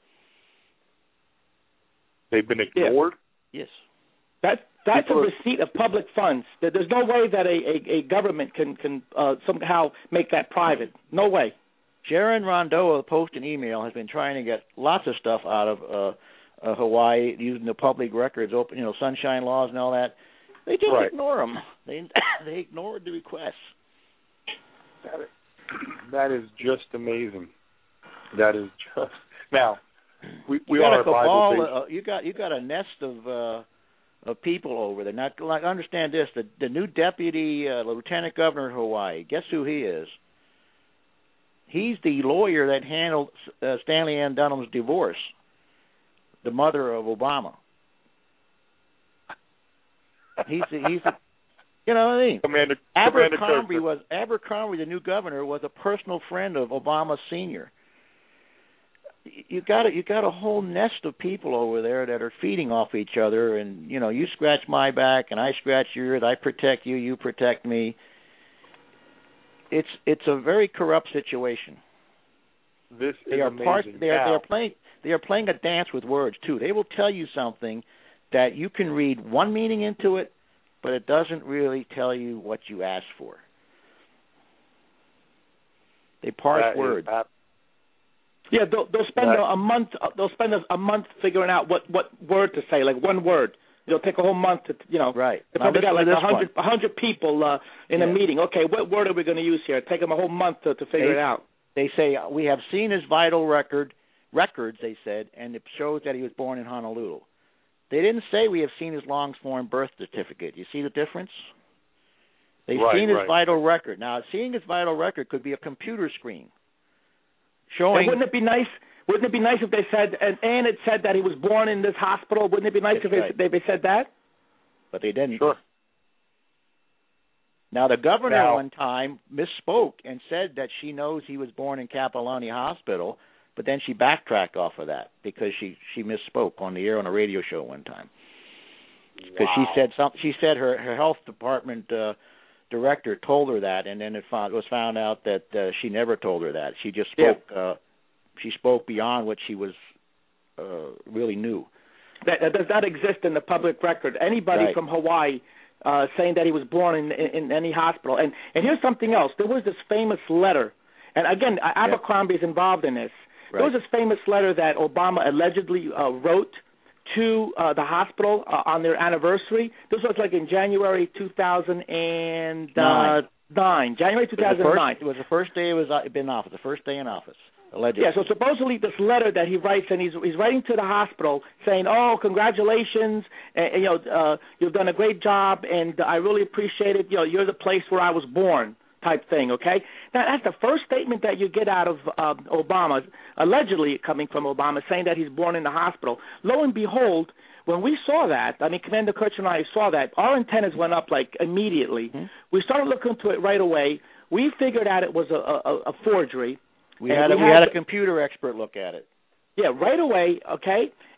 They've been ignored? Yeah. Yes. That, that's People a are, receipt of public funds. There's no way that a, a, a government can, can uh, somehow make that private. No way. Jaron Rondoa, Post and Email, has been trying to get lots of stuff out of uh, uh, Hawaii using the public records, open, you know, sunshine laws and all that. They just right. ignore them. They they ignored the requests. That is, that is just amazing. That is just now. We we you got are a cabal. Bible Uh, you got you got a nest of uh, of people over there. Not like understand this. The the new deputy uh, lieutenant governor of Hawaii. Guess who he is? He's the lawyer that handled uh, Stanley Ann Dunham's divorce, the mother of Obama. He's the, he's the, you know what I mean. Commander, Abercrombie Commander was Abercrombie, the new governor, was a personal friend of Obama Senior. You got a, you got a whole nest of people over there that are feeding off each other, and you know, you scratch my back and I scratch yours. I protect you, you protect me. It's it's a very corrupt situation. This is they are amazing. part. They are, now, they are playing. They are playing a dance with words too. They will tell you something that you can read one meaning into it, but it doesn't really tell you what you asked for. They parse that words. Ab- yeah, they'll, they'll spend that, a, a month. They'll spend a, a month figuring out what, what word to say, like one word. It'll take a whole month to, you know. Right. They probably got like a hundred, a hundred people uh, in yeah. a meeting. Okay, what word are we going to use here? It'll take them a whole month to, to figure they, it out. They say we have seen his vital record records. They said, and it shows that he was born in Honolulu. They didn't say we have seen his long-form birth certificate. You see the difference? They've right, seen his right. vital record. Now, seeing his vital record could be a computer screen showing. And wouldn't it be nice? Wouldn't it be nice if they said, and Ann had said that he was born in this hospital? Wouldn't it be nice That's if they, right. they, they said that? But they didn't. Sure. Now, the governor now, one time misspoke and said that she knows he was born in Kapolani Hospital, but then she backtracked off of that because she, she misspoke on the air on a radio show one time. Because wow. she said some, she said her, her health department uh, director told her that, and then it, found, it was found out that uh, she never told her that. She just spoke. Yeah. Uh, she spoke beyond what she was uh, really knew. That, that does not exist in the public record. Anybody Right. from Hawaii uh, saying that he was born in, in, in any hospital. And, and here's something else. There was this famous letter, and again, Abercrombie is involved in this. Right. There was this famous letter that Obama allegedly uh, wrote to uh, the hospital uh, on their anniversary. This was like in January two thousand nine. Nine. January two thousand nine. It was the first day it was uh, been in office, the first day in office, allegedly. Yeah, so supposedly this letter that he writes, and he's he's writing to the hospital saying, "Oh, congratulations, and, and, you know, uh, you've done a great job, and I really appreciate it. You know, you're the place where I was born." Type thing, okay? Now, that's the first statement that you get out of uh, Obama, allegedly coming from Obama, saying that he's born in the hospital. Lo and behold, when we saw that, I mean, Commander Kirchner and I saw that, our antennas went up, like, immediately. Mm-hmm. We started looking into it right away. We figured out it was a, a, a forgery. We had, a, we we had had a computer expert look at it. Yeah, right away, okay?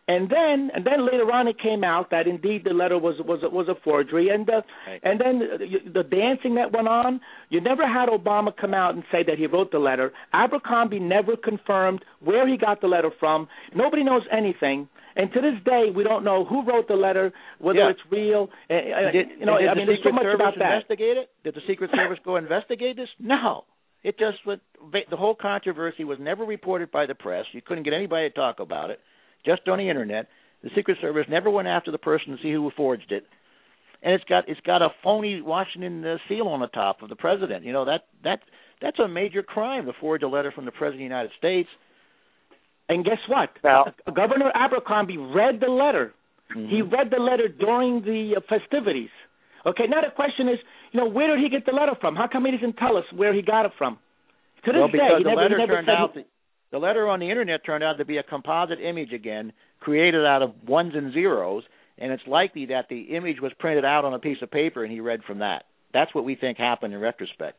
And then, and then later on, it came out that indeed the letter was was was a forgery. And uh, right. and then the dancing that went on. You never had Obama come out and say that he wrote the letter. Abercrombie never confirmed where he got the letter from. Nobody knows anything. And to this day, we don't know who wrote the letter, whether yeah. it's real. Uh, did, you know, did I the mean, there's Secret so much Service about that. investigate it? Did the Secret Service go investigate this? No. It just went, the whole controversy was never reported by the press. You couldn't get anybody to talk about it, just on the internet. The Secret Service never went after the person to see who forged it, and it's got it's got a phony Washington uh, seal on the top of the president. You know that that that's a major crime to forge a letter from the president of the United States. And guess what? Now, uh, Governor Abercrombie read the letter. Mm-hmm. He read the letter during the uh, festivities. Okay, now the question is, you know, where did he get the letter from? How come he doesn't tell us where he got it from? To this well, because day, he the never, letter he never turned said out he, the, the letter on the internet turned out to be a composite image again, created out of ones and zeros, and it's likely that the image was printed out on a piece of paper and he read from that. That's what we think happened in retrospect.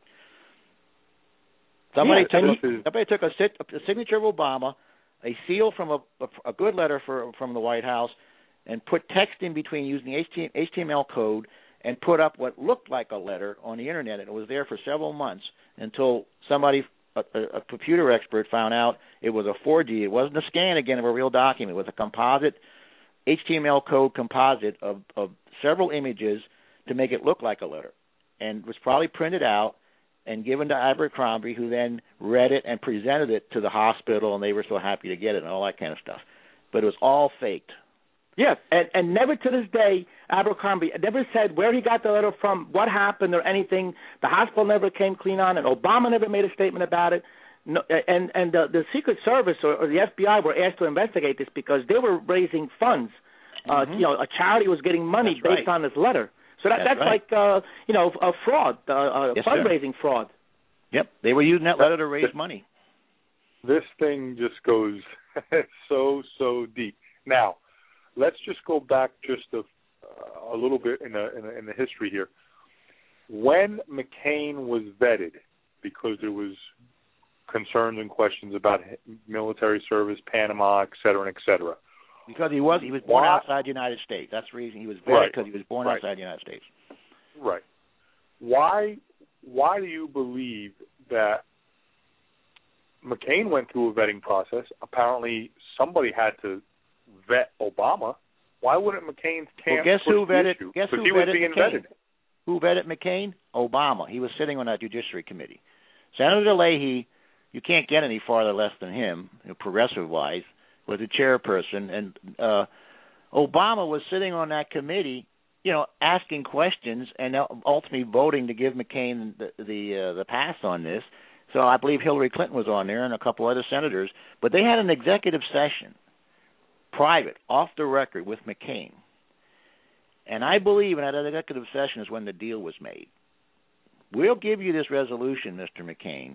Somebody yeah, took he, a, somebody took a, sit, a signature of Obama, a seal from a, a, a good letter for, from the White House, and put text in between using H T M L code and put up what looked like a letter on the internet. And it was there for several months until somebody, a, a computer expert, found out it was a forgery. It wasn't a scan again of a real document. It was a composite H T M L code composite of, of several images to make it look like a letter, and was probably printed out and given to Abercrombie, who then read it and presented it to the hospital, and they were so happy to get it and all that kind of stuff. But it was all faked. Yeah, and, and never to this day, Abercrombie never said where he got the letter from, what happened, or anything. The hospital never came clean on it. Obama never made a statement about it. No, and and the, the Secret Service or, or the F B I were asked to investigate this because they were raising funds. Mm-hmm. Uh, you know, a charity was getting money That's based right. on this letter. So that, that's, that's right. like, uh, you know, a fraud, uh, a yes, fundraising sir. fraud. Yep, they were using that letter to raise money. This thing just goes so, so deep. Now, let's just go back just a, uh, a little bit in the, in the in the history here. When McCain was vetted, because there was concerns and questions about military service, Panama, et cetera, and et cetera. Because he was he was born Why? outside the United States. That's the reason he was vetted, Right. because he was born Right. outside the United States. Right. Why why do you believe that McCain went through a vetting process? Apparently somebody had to vet Obama. Why wouldn't McCain's camp Well, guess push who the vetted? issue? Guess who Because he was vetted being McCain? vetted. Who vetted McCain? Obama. He was sitting on that Judiciary Committee. Senator Leahy, you can't get any farther left than him, you know, progressive-wise, was the chairperson, and uh, Obama was sitting on that committee, you know, asking questions and ultimately voting to give McCain the the, uh, the pass on this. So I believe Hillary Clinton was on there and a couple other senators, but they had an executive session, private, off the record, with McCain. And I believe in that executive session is when the deal was made. We'll give you this resolution, Mister McCain,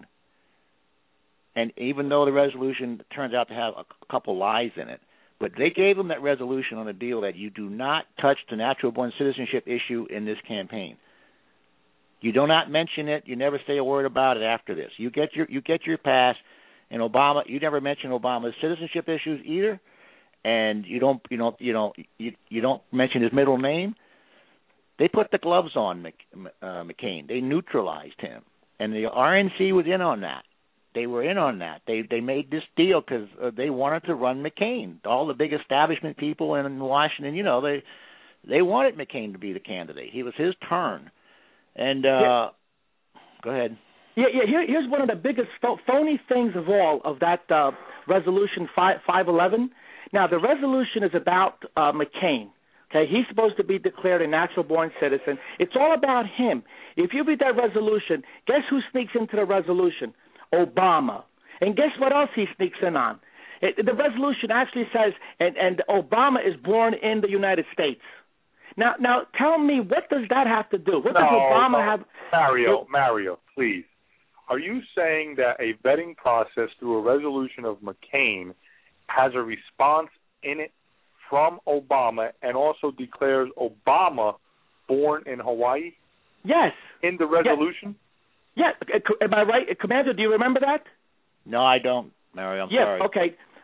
and even though the resolution turns out to have a couple lies in it, but they gave them that resolution on a deal that you do not touch the natural-born citizenship issue in this campaign. You do not mention it. You never say a word about it after this. You get your you get your pass, and Obama. You never mention Obama's citizenship issues either, and you don't you don't you don't you, you don't mention his middle name. They put the gloves on Mc, uh, McCain. They neutralized him, and the R N C was in on that. They were in on that. They they made this deal because uh, they wanted to run McCain. All the big establishment people in Washington, you know, they they wanted McCain to be the candidate. He was his turn. And uh, yeah. Go ahead. Yeah, yeah. Here, here's one of the biggest ph- phony things of all of that uh, resolution five eleven. Now, the resolution is about uh, McCain. Okay, he's supposed to be declared a natural-born citizen. It's all about him. If you read that resolution, guess who sneaks into the resolution? Obama. And guess what else he sneaks in on? It, the resolution actually says, and, and Obama is born in the United States. Now, now, tell me, what does that have to do? What no, does Obama no. have? Mario, Mario, please. Are you saying that a vetting process through a resolution of McCain has a response in it from Obama and also declares Obama born in Hawaii? Yes. In the resolution? Yes. Yeah. Am I right? Commander, do you remember that? No, I don't, Mario. I'm yes. sorry. Okay.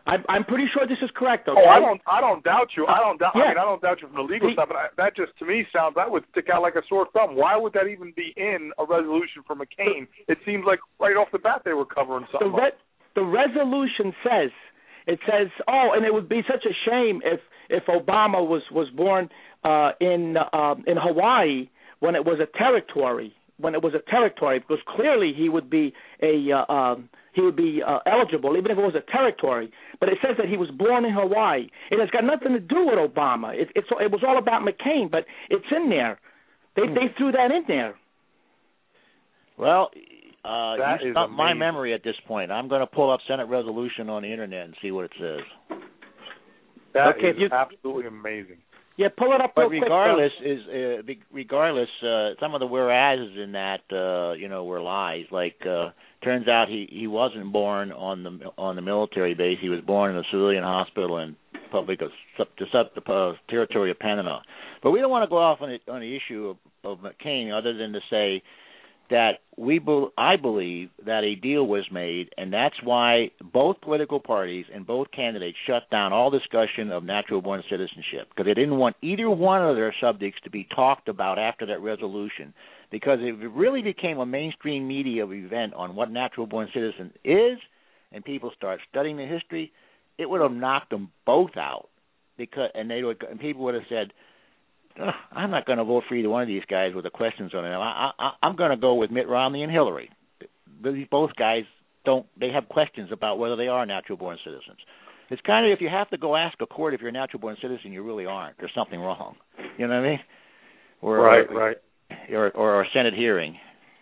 I'm, I'm pretty sure this is correct. Okay? Oh, I don't, I don't doubt you. I don't doubt. Yeah. I mean, I don't doubt you from the legal The, stuff. But I, that just to me sounds that would stick out like a sore thumb. Why would that even be in a resolution for McCain? It seems like right off the bat they were covering something. The, re- the resolution says it says, oh, and it would be such a shame if if Obama was was born uh, in uh, in Hawaii when it was a territory. When it was a territory, because clearly he would be a uh, um, he would be uh, eligible, even if it was a territory. But it says that he was born in Hawaii. It has got nothing to do with Obama. It, it's it was all about McCain, but it's in there. They hmm. they threw that in there. Well, uh, that you is stumped my amazing. memory at this point. I'm going to pull up Senate resolution on the internet and see what it says. That okay, is you, absolutely amazing. Yeah, pull it up. But real regardless, quick, is uh, regardless, uh, some of the whereases in that, uh, you know, were lies. Like, uh, turns out he, he wasn't born on the on the military base. He was born in a civilian hospital in public of the sub uh, territory of Panama. But we don't want to go off on the, on the issue of, of McCain, other than to say that we, be, I believe that a deal was made, and that's why both political parties and both candidates shut down all discussion of natural-born citizenship, because they didn't want either one of their subjects to be talked about after that resolution, because if it really became a mainstream media event on what natural-born citizen is, and people start studying the history, it would have knocked them both out, because and they would, and people would have said, I'm not going to vote for either one of these guys with the questions on it. I, I, I'm going to go with Mitt Romney and Hillary. These both guys don't. They have questions about whether they are natural-born citizens. It's kind of, if you have to go ask a court if you're a natural-born citizen, you really aren't. There's something wrong. You know what I mean? Or, right, or, right. Or, or a Senate hearing.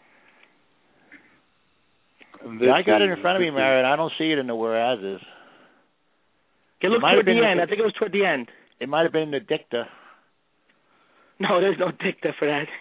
Yeah, I got is, it in front of me, Marion. I don't see it in the whereases. Okay, look toward the end. The, I think it was toward the end. It might have been in the dicta. No, there's no dicta for that.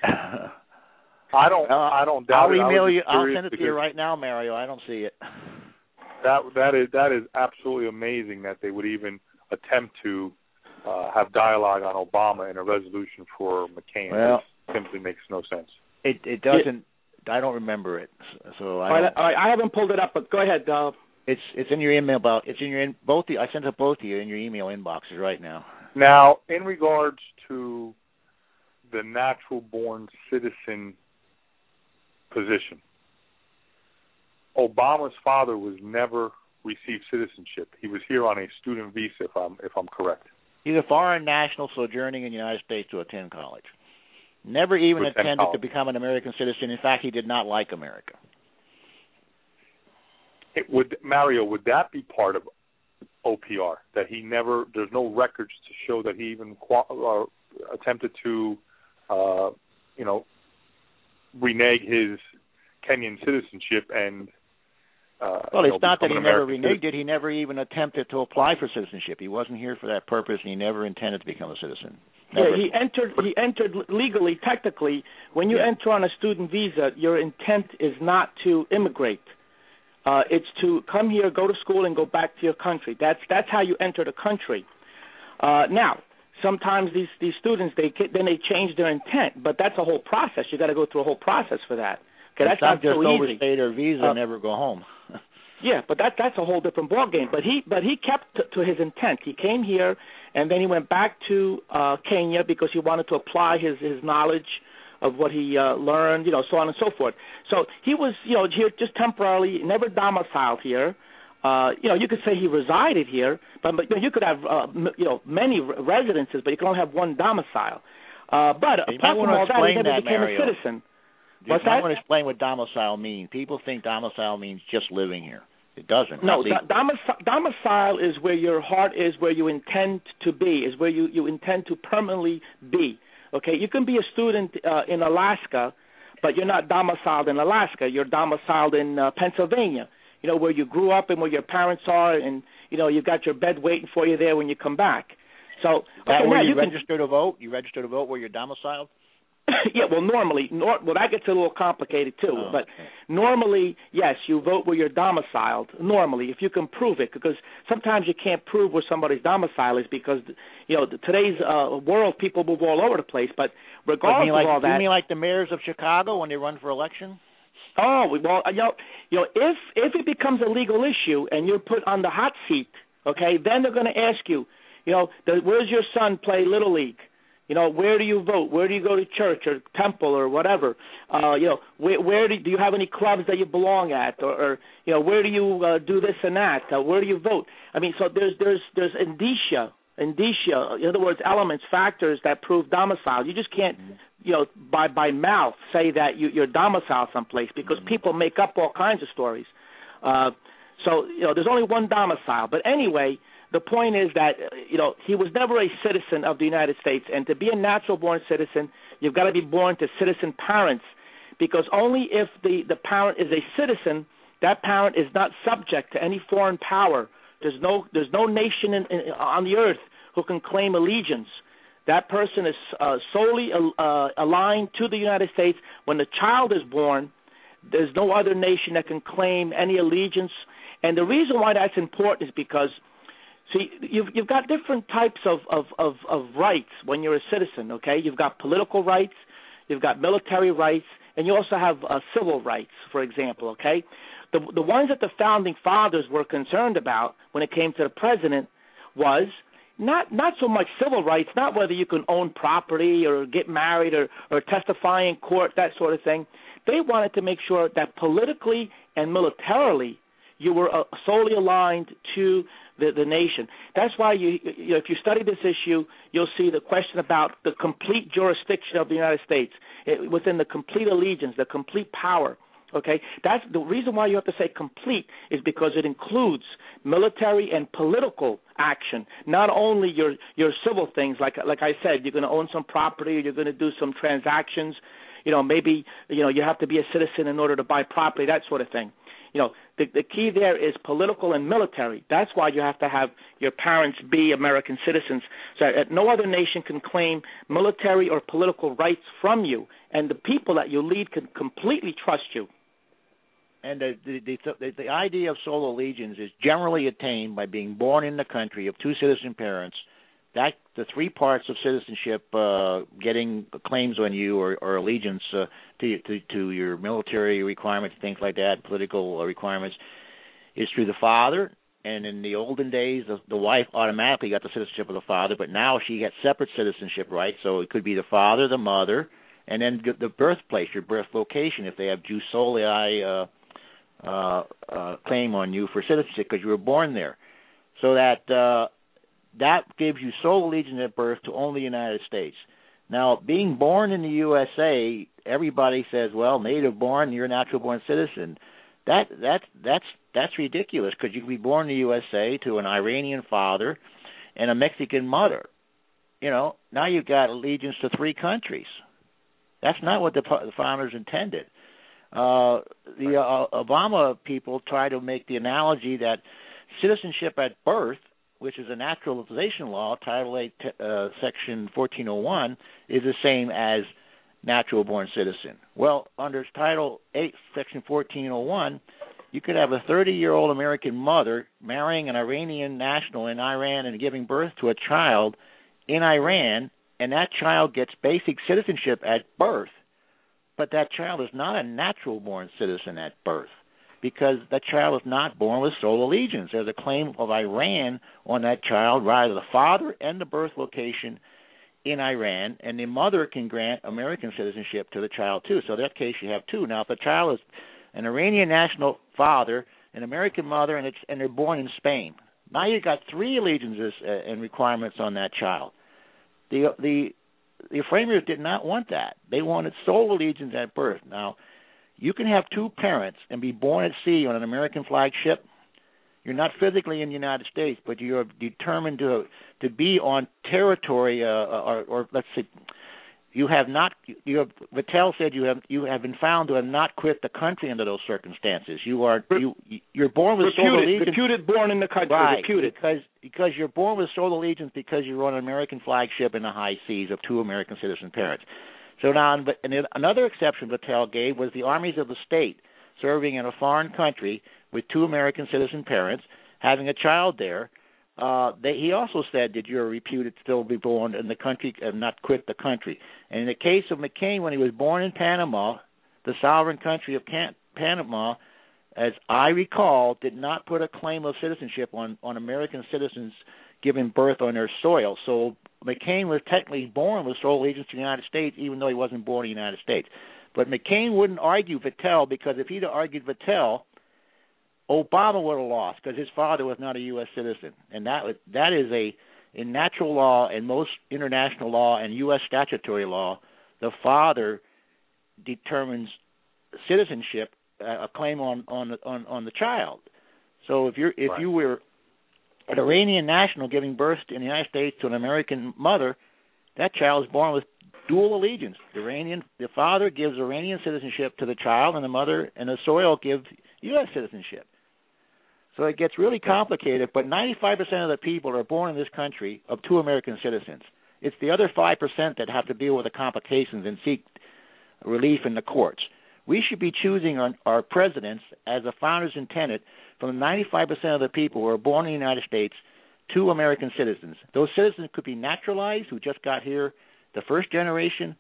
I don't. Uh, I don't doubt I'll it. email you. I'll send it to you right now, Mario. I don't see it. That that is that is absolutely amazing that they would even attempt to uh, have dialogue on Obama in a resolution for McCain. Well, it simply makes no sense. It it doesn't. It, I don't remember it. So I. All right, all right, I haven't pulled it up, but go ahead. Uh, it's it's in your email. About it's in your in, both. The, I sent it both to you in your email inboxes right now. Now, in regards to the natural-born citizen position, Obama's father was never received citizenship. He was here on a student visa, if I'm if I'm correct. He's a foreign national sojourning in the United States to attend college. Never even intended college. to become an American citizen. In fact, he did not like America. It would Mario, would that be part of O P R? That he never, there's no records to show that he even uh, attempted to, uh, you know, renege his Kenyan citizenship and. Uh, well, it's you know, not that he never reneged citizen. it. He never even attempted to apply for citizenship. He wasn't here for that purpose, and he never intended to become a citizen. Never. Yeah, he entered. He entered legally, technically. When you yeah. enter on a student visa, your intent is not to immigrate. Uh, it's to come here, go to school, and go back to your country. That's that's how you enter the country. Uh, now, sometimes these these students they then they change their intent, but that's a whole process. You got to go through a whole process for that. Okay, that's not not just so easy. overstay their visa uh, and never go home. Yeah, but that that's a whole different ballgame. But he but he kept to, to his intent. He came here, and then he went back to uh, Kenya because he wanted to apply his, his knowledge of what he uh, learned, you know, so on and so forth. So he was, you know, here just temporarily, never domiciled here. Uh, you know, you could say he resided here, but, but you know, you could have, uh, m- you know, many residences, but you can only have one domicile. Uh, but you apart from all that, he never that, became Mario. a citizen. You What's might that? want to explain what domicile means. People think domicile means just living here. It doesn't. No, do- domicile, domicile is where your heart is, where you intend to be, is where you, you intend to permanently be. Okay, you can be a student uh, in Alaska, but you're not domiciled in Alaska. You're domiciled in uh, Pennsylvania, you know, where you grew up and where your parents are, and, you know, you've got your bed waiting for you there when you come back. So, Is that okay, where now you, you register can, to vote? You register to vote where you're domiciled? yeah, well, normally, nor, well, that gets a little complicated too. Oh, but okay. normally, yes, you vote where you're domiciled. Normally, if you can prove it, because sometimes you can't prove where somebody's domicile is because, you know, today's uh, world, people move all over the place. But regardless you mean like, of all that, you mean like the mayors of Chicago when they run for election? Oh, well, you know, you know, if if it becomes a legal issue and you're put on the hot seat, okay, then they're going to ask you, you know, the, where's your son play Little League? You know, where do you vote? Where do you go to church or temple or whatever? Uh, you know, where, where do, do you have any clubs that you belong at, or, or you know, where do you uh, do this and that? Uh, where do you vote? I mean, so there's there's there's indicia, indicia. In other words, elements, factors that prove domicile. You just can't, you know, by by mouth say that you, you're domiciled someplace, because people make up all kinds of stories. Uh, so you know, there's only one domicile. But anyway, the point is that, you know, he was never a citizen of the United States, and to be a natural-born citizen, you've got to be born to citizen parents, because only if the, the parent is a citizen, that parent is not subject to any foreign power. There's no there's no nation in, in, on the earth who can claim allegiance. That person is uh, solely uh, aligned to the United States. When the child is born, there's no other nation that can claim any allegiance. And the reason why that's important is because, see, you've you've got different types of, of, of, of rights when you're a citizen, okay? You've got political rights, you've got military rights, and you also have uh, civil rights, for example, okay? The the ones that the founding fathers were concerned about when it came to the president was not not so much civil rights, not whether you can own property or get married or, or testify in court, that sort of thing. They wanted to make sure that politically and militarily you were uh, solely aligned to the, the nation. That's why you, you know, if you study this issue, you'll see the question about the complete jurisdiction of the United States, it, within the complete allegiance, the complete power. Okay, that's the reason why you have to say complete, is because it includes military and political action, not only your your civil things. Like like I said, you're going to own some property, or you're going to do some transactions. You know, maybe you know you have to be a citizen in order to buy property, that sort of thing. You know, the, the key there is political and military. That's why you have to have your parents be American citizens, so that no other nation can claim military or political rights from you, and the people that you lead can completely trust you. And the the, the the idea of sole allegiance is generally attained by being born in the country of two citizen parents. That the three parts of citizenship, uh, getting claims on you or, or allegiance uh, to, to to your military requirements, things like that, political requirements, is through the father. And in the olden days, the, the wife automatically got the citizenship of the father, but now she gets separate citizenship rights. So it could be the father, the mother, and then the birthplace, your birth location, if they have jus soli uh, uh, uh, claim on you for citizenship because you were born there. So that uh, that gives you sole allegiance at birth to only the United States. Now, being born in the U S A, everybody says, well, native born, you're a natural born citizen. That that's that's that's ridiculous, because you can be born in the U S A to an Iranian father and a Mexican mother. You know, now you've got allegiance to three countries. That's not what the, the founders intended. Uh, the uh, Obama people try to make the analogy that citizenship at birth, which is a naturalization law, Title eight, uh, Section fourteen oh one, is the same as natural-born citizen. Well, under Title eight, Section fourteen oh one, you could have a thirty-year-old American mother marrying an Iranian national in Iran and giving birth to a child in Iran, and that child gets basic citizenship at birth, but that child is not a natural-born citizen at birth, because that child is not born with sole allegiance. There's a claim of Iran on that child, rather the father and the birth location in Iran, and the mother can grant American citizenship to the child too. So in that case, you have two. Now, if the child is an Iranian national father, an American mother, and, it's, and they're born in Spain, now you've got three allegiances and requirements on that child. The the the framers did not want that. They wanted sole allegiance at birth. Now, you can have two parents and be born at sea on an American flag ship. You're not physically in the United States, but you're determined to to be on territory, uh, or, or let's say, you have not. You have, Vattel said you have you have been found to have not quit the country under those circumstances. You are you you're born with reputed, sole allegiance. Reputed, born in the country. Right, reputed. because because you're born with sole allegiance because you're on an American flag ship in the high seas of two American citizen parents. So now, and another exception Vattel gave was the armies of the state serving in a foreign country with two American citizen parents, having a child there. Uh, they, he also said that you're reputed still be born in the country and not quit the country. And in the case of McCain, when he was born in Panama, the sovereign country of Can- Panama, as I recall, did not put a claim of citizenship on, on American citizens giving birth on their soil. So McCain was technically born with sole allegiance to the United States, even though he wasn't born in the United States. But McCain wouldn't argue Vattel, because if he'd argued Vattel, Obama would have lost, because his father was not a U S citizen. And that that is a, in natural law and most international law and U S statutory law, the father determines citizenship, uh, a claim on, on on on the child. So if you're if right. you were an Iranian national giving birth in the United States to an American mother, that child is born with dual allegiance. The Iranian, the father gives Iranian citizenship to the child, and the mother and the soil give U S citizenship. So it gets really complicated, but ninety-five percent of the people are born in this country of two American citizens. It's the other five percent that have to deal with the complications and seek relief in the courts. We should be choosing our, our presidents, as the founders intended, from ninety-five percent of the people who are born in the United States, two American citizens. Those citizens could be naturalized, who just got here the first generation,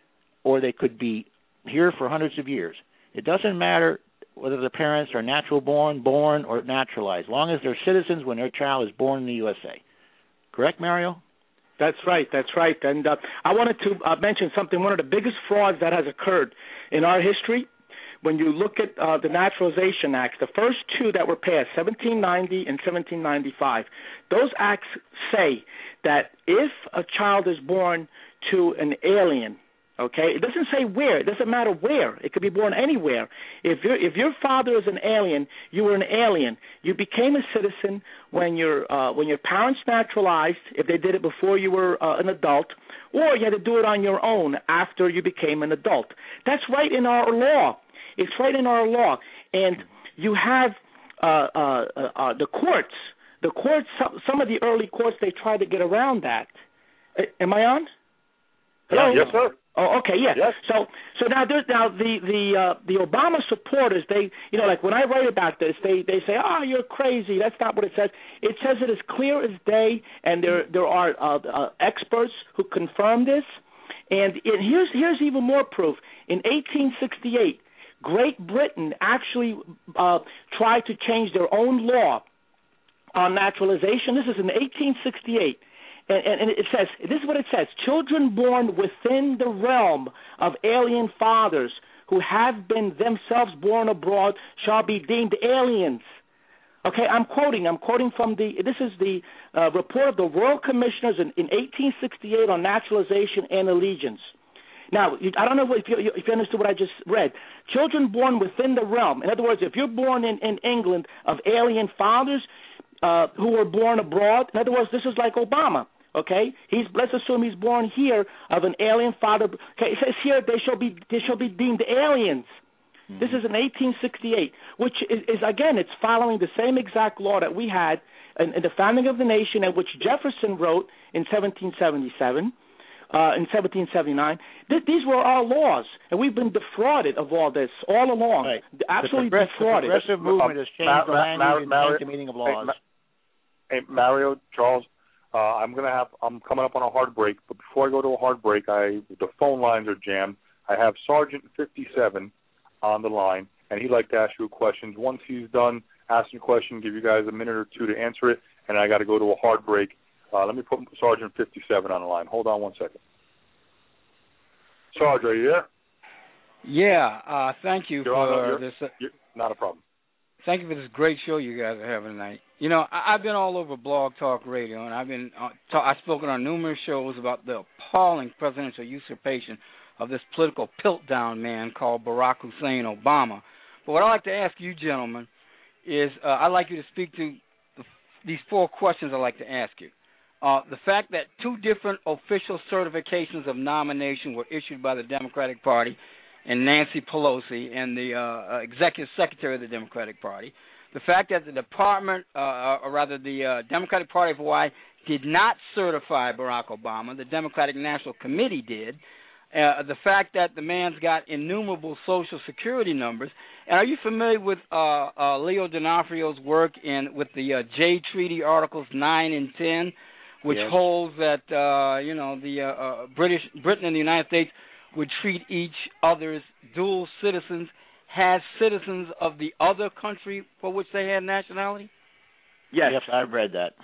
or they could be here for hundreds of years. It doesn't matter whether the parents are natural born, born, or naturalized, as long as they're citizens when their child is born in the U S A. Correct, Mario? That's right, that's right. And uh, I wanted to uh, mention something. One of the biggest frauds that has occurred in our history, when you look at uh, the Naturalization Acts, the first two that were passed, seventeen ninety and seventeen ninety-five, those acts say that if a child is born to an alien, okay, it doesn't say where. It doesn't matter where. It could be born anywhere. If your if your father is an alien, you were an alien. You became a citizen when your uh, when your parents naturalized, if they did it before you were uh, an adult, or you had to do it on your own after you became an adult. That's right in our law. It's right in our law. And you have uh, uh, uh, the courts. The courts. Some, some of the early courts, they tried to get around that. Uh, am I on? Hello? Yes, sir. Oh, okay, yeah. Yes. So, so now, there's now the the uh, the Obama supporters. They, you know, like when I write about this, they, they say, "Oh, you're crazy." That's not what it says. It says it as clear as day, and there there are uh, uh, experts who confirm this. And it, here's here's even more proof. In eighteen sixty-eight, Great Britain actually uh, tried to change their own law on naturalization. This is in eighteen sixty-eight. And, and it says, this is what it says: children born within the realm of alien fathers who have been themselves born abroad shall be deemed aliens. Okay, I'm quoting. I'm quoting from the, this is the uh, report of the Royal Commissioners in, in eighteen sixty-eight on naturalization and allegiance. Now, you, I don't know if you, if you understood what I just read. Children born within the realm. In other words, if you're born in, in England of alien fathers, Uh, who were born abroad. In other words, this is like Obama. Okay, he's let's assume he's born here of an alien father. Okay, it says here they shall be they shall be deemed aliens. Mm-hmm. This is in eighteen sixty-eight, which is, is again it's following the same exact law that we had in, in the founding of the nation, and which Jefferson wrote in seventeen seventy-seven. Uh, in seventeen seventy-nine, Th- these were our laws, and we've been defrauded of all this all along. Right. Absolutely the defrauded. The progressive movement has changed Ma- the language Ma- and Mar- changed the meaning of laws. Hey, Ma- hey Mario, Charles, uh, I'm gonna have I'm coming up on a hard break, but before I go to a hard break, I the phone lines are jammed. I have Sergeant fifty-seven on the line, and he'd like to ask you questions. Once he's done asking a question, give you guys a minute or two to answer it, and I got to go to a hard break. Uh, let me put Sergeant fifty-seven on the line. Hold on one second. Sarge, are you there? Yeah, uh, thank you you're for on, you're, this. Uh, you're, not a problem. Thank you for this great show you guys are having tonight. You know, I, I've been all over Blog Talk Radio, and I've been uh, ta- I've spoken on numerous shows about the appalling presidential usurpation of this political piltdown man called Barack Hussein Obama. But what I'd like to ask you gentlemen is uh, I'd like you to speak to the, these four questions I'd like to ask you. Uh, the fact that two different official certifications of nomination were issued by the Democratic Party and Nancy Pelosi and the uh, executive secretary of the Democratic Party. The fact that the department, uh, or rather the uh, Democratic Party of Hawaii, did not certify Barack Obama. The Democratic National Committee did. Uh, the fact that the man's got innumerable Social Security numbers. And are you familiar with uh, uh, Leo D'Onofrio's work in with the uh, Jay Treaty Articles nine and ten? Which yes. holds that uh, you know the uh, uh, British Britain and the United States would treat each other as dual citizens, as citizens of the other country for which they had nationality? Yes, yes, I've read that.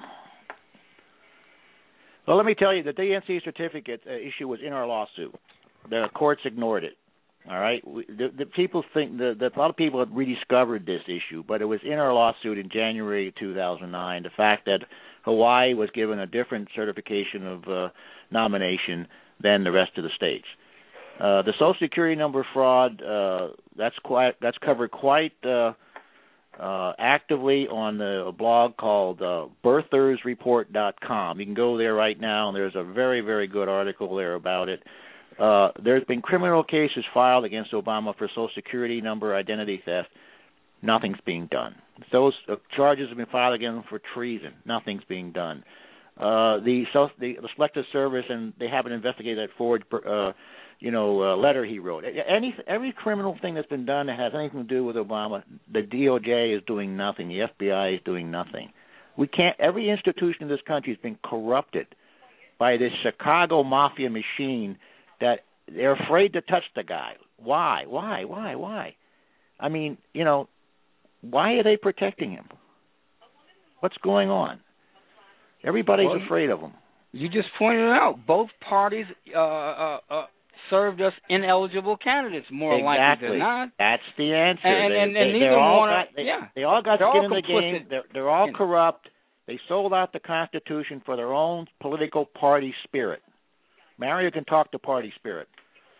Well, let me tell you, the D N C certificate uh, issue was in our lawsuit. The courts ignored it. All right, we, the, the people think that, that a lot of people have rediscovered this issue, but it was in our lawsuit in January two thousand nine. The fact that Hawaii was given a different certification of uh, nomination than the rest of the states. Uh, the Social Security number fraud uh, that's quite that's covered quite uh, uh, actively on the a blog called uh, birthers report dot com. You can go there right now, and there's a very very good article there about it. Uh, there's been criminal cases filed against Obama for Social Security number identity theft. Nothing's being done. Those uh, charges have been filed against him for treason. Nothing's being done. Uh, the, so, the the Selective Service, and they haven't investigated that forged, uh, you know, uh, letter he wrote. Any every criminal thing that's been done that has anything to do with Obama, the D O J is doing nothing. The F B I is doing nothing. We can't. Every institution in this country has been corrupted by this Chicago mafia machine. That they're afraid to touch the guy. Why? Why? Why? Why? I mean, you know, why are they protecting him? What's going on? Everybody's well, afraid of him. You just pointed it out. Both parties uh, uh, uh, served us ineligible candidates, more exactly. likely than not. That's the answer. And, they, and, they, and neither all one. got, they, yeah. they all got they're skin all in the game. They're, they're all corrupt. They sold out the Constitution for their own political party spirit. Mario can talk to party spirit.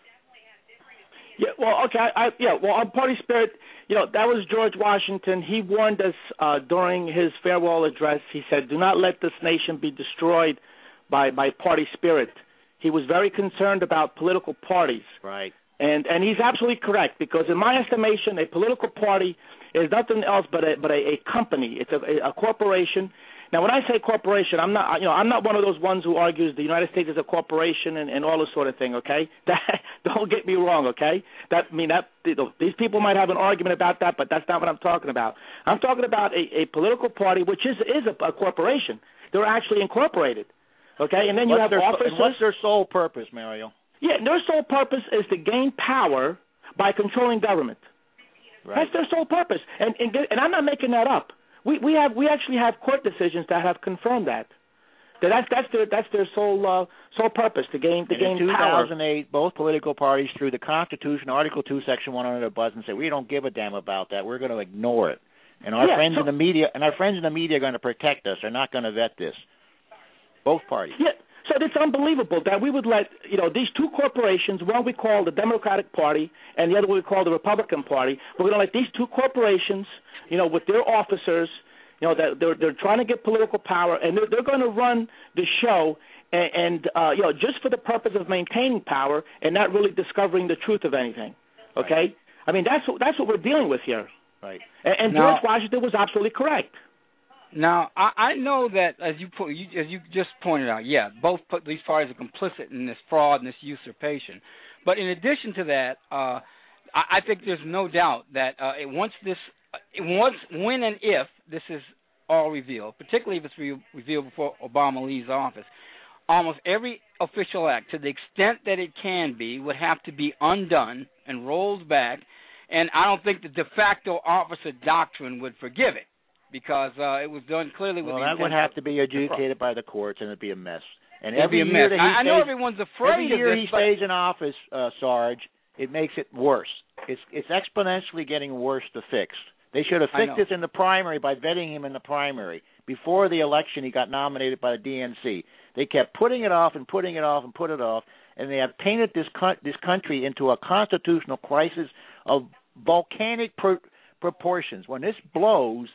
Yeah, well, okay, I, I, yeah, well, on party spirit, you know, that was George Washington. He warned us uh, during his farewell address. He said, "Do not let this nation be destroyed by, by party spirit." He was very concerned about political parties. Right. And and he's absolutely correct, because in my estimation, a political party is nothing else but a but a, a company. It's a, a corporation. Now, when I say corporation, I'm not, you know, I'm not one of those ones who argues the United States is a corporation and, and all this sort of thing. Okay, that, don't get me wrong. Okay, that I mean that you know, these people might have an argument about that, but that's not what I'm talking about. I'm talking about a, a political party, which is is a, a corporation. They're actually incorporated. Okay, and then you what's have their, officers. And what's their sole purpose, Mario? Yeah, their sole purpose is to gain power by controlling government. Right. That's their sole purpose, and and, and I'm not making that up. We we have we actually have court decisions that have confirmed that. That that's that's their that's their sole uh, sole purpose to gain to and gain in two thousand eight, power. Both political parties threw the Constitution, Article Two, Section One under the bus and said, "We don't give a damn about that. We're going to ignore it." And our yeah, friends so, in the media and our friends in the media are going to protect us. They're not going to vet this. Both parties. Yeah. So it's unbelievable that we would let, you know, these two corporations, one we call the Democratic Party and the other we call the Republican Party, we're going to let these two corporations, you know, with their officers, you know, that they're they're trying to get political power, and they're they're going to run the show, and, and uh, you know, just for the purpose of maintaining power and not really discovering the truth of anything. Okay, right. I mean that's what that's what we're dealing with here. Right. And, and now, George Washington was absolutely correct. Now, I, I know that, as you, put, you as you just pointed out, yeah, both these parties are complicit in this fraud and this usurpation. But in addition to that, uh, I, I think there's no doubt that uh, it, once this, it, once, when and if this is all revealed, particularly if it's re- revealed before Obama leaves office, almost every official act, to the extent that it can be, would have to be undone and rolled back. And I don't think the de facto officer doctrine would forgive it, because uh, it was done clearly with well, the that would have to be adjudicated by the courts, and it'd be a mess. And it'd every be a year mess. that he I, I stays, know everyone's afraid every year of this, he but stays in office, uh, Sarge, it makes it worse. It's it's exponentially getting worse to fix. They should have fixed this in the primary by vetting him in the primary. Before the election, he got nominated by the D N C. They kept putting it off and putting it off and put it off, and they have painted this co- this country into a constitutional crisis of volcanic pro- proportions. When this blows,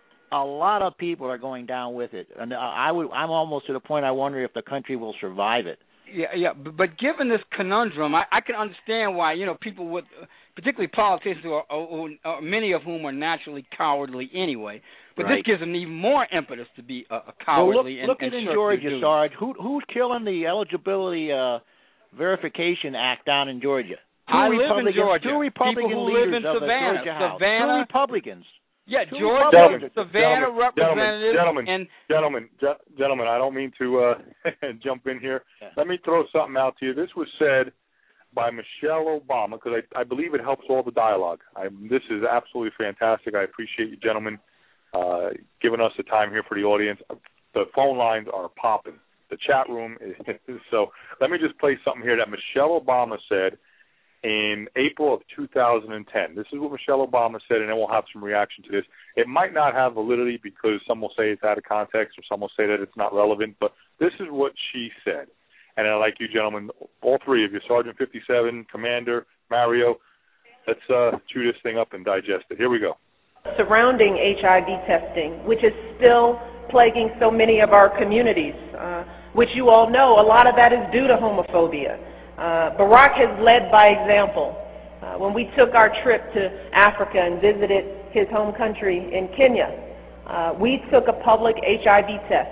a lot of people are going down with it, and I would, I'm almost to the point I wonder if the country will survive it. Yeah, yeah, but, but given this conundrum, I, I can understand why, you know, people would, particularly politicians, who are, who are, many of whom are naturally cowardly anyway. But right. this gives them even more impetus to be uh, cowardly. Well, look, and, look and at in Georgia, Sarge. Who, who's killing the eligibility uh, verification act down in Georgia? Two I live in Georgia. Two Republican people who leaders live in of Savannah. the Georgia House. Savannah. Two Republicans. Yeah, Two Georgia, gentlemen, Savannah gentlemen, representative. Gentlemen, and gentlemen, ge- gentlemen, I don't mean to uh, jump in here. Yeah. Let me throw something out to you. This was said by Michelle Obama, because I, I believe it helps all the dialogue. I, this is absolutely fantastic. I appreciate you gentlemen uh, giving us the time here for the audience. The phone lines are popping. The chat room is so. Let me just play something here that Michelle Obama said in April of two thousand ten. This is what Michelle Obama said, and then we'll have some reaction to this. It might not have validity because some will say it's out of context or some will say that it's not relevant, but this is what she said. And I'd like you gentlemen, all three of you, Sergeant fifty-seven, Commander, Mario, let's uh, chew this thing up and digest it. Here we go. Surrounding H I V testing, which is still plaguing so many of our communities, uh, which you all know, a lot of that is due to homophobia. Uh, Barack has led by example. Uh, when we took our trip to Africa and visited his home country in Kenya, uh, we took a public H I V test.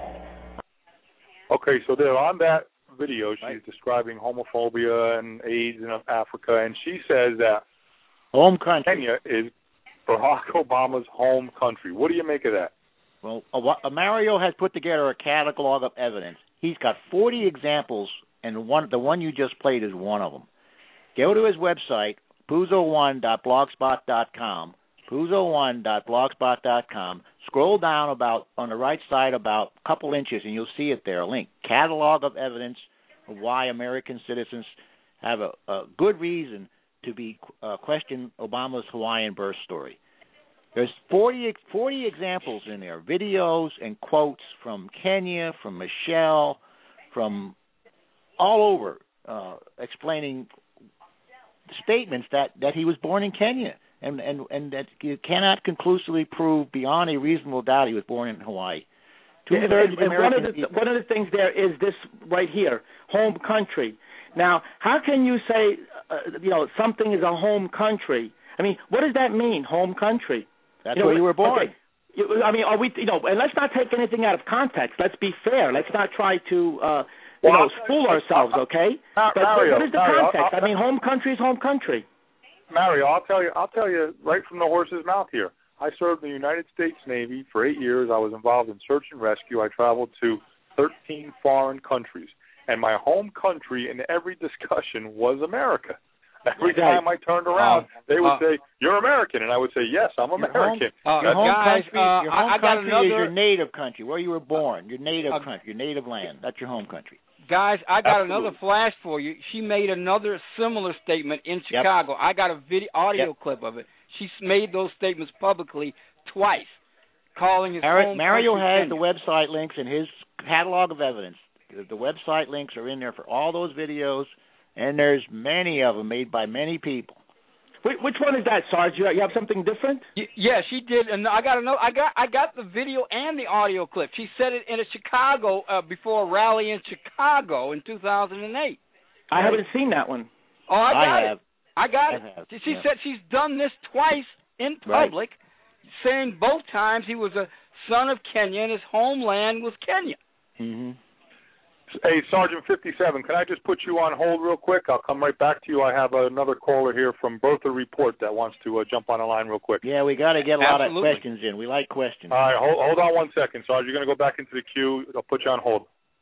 Okay, so there on that video, she's right. describing homophobia and AIDS in Africa, and she says that home country. Kenya is Barack Obama's home country. What do you make of that? Well, uh, Mario has put together a catalog of evidence. He's got forty examples, and one the one you just played is one of them. Go to his website, puzo one dot blogspot dot com, puzo one dot blogspot dot com. Scroll down about on the right side about a couple inches, and you'll see it there, a link. Catalog of evidence of why American citizens have a, a good reason to be uh, question Obama's Hawaiian birth story. There's forty, forty examples in there, videos and quotes from Kenya, from Michelle, from all over, uh, explaining statements that, that he was born in Kenya, and, and, and that you cannot conclusively prove beyond a reasonable doubt he was born in Hawaii. Two-thirds of one, of the, the, one of the things there is this right here, home country. Now, how can you say, uh, you know, something is a home country? I mean, what does that mean, home country? That's you know, where you were born. Okay. I mean, are we, you know, and let's not take anything out of context. Let's be fair. Let's not try to, uh, you well, know, fool ourselves, okay? Mario, but what is the Mario, context? I'll, I mean, home country is home country. Mario, I'll tell you, I'll tell you right from the horse's mouth here. I served in the United States Navy for eight years. I was involved in search and rescue. I traveled to thirteen foreign countries, and my home country in every discussion was America. Every okay. time I turned around, uh, they would uh, say, "You're American," and I would say, "Yes, I'm American." Home, uh, your home guys, country, uh, your home I, I got country another, is your native country, where you were born. Your native uh, country, your native land. That's your home country. Guys, I got Absolutely. another flash for you. She made another similar statement in Chicago. Yep. I got a video, audio yep. clip of it. She's made those statements publicly twice, calling his Mar- home Mario country has Kenya. the website links in his catalog of evidence. The, the website links are in there for all those videos, and there's many of them made by many people. Which one is that, Sarge? You have something different? Yeah, she did, and I got another. I got I got the video and the audio clip. She said it in a Chicago uh, before a rally in Chicago in two thousand eight. I haven't seen that one. Oh, I got I it. have. I got I it. have. She yeah. said she's done this twice in public, right. saying both times he was a son of Kenya and his homeland was Kenya. Mm-hmm. Hey, Sergeant fifty-seven, can I just put you on hold real quick? I'll come right back to you. I have another caller here from Bertha Report that wants to uh, jump on the line real quick. Yeah, we got to get a Absolutely. lot of questions in. We like questions. All right, hold, hold on one second, Sarge. You're going to go back into the queue. I'll put you on hold.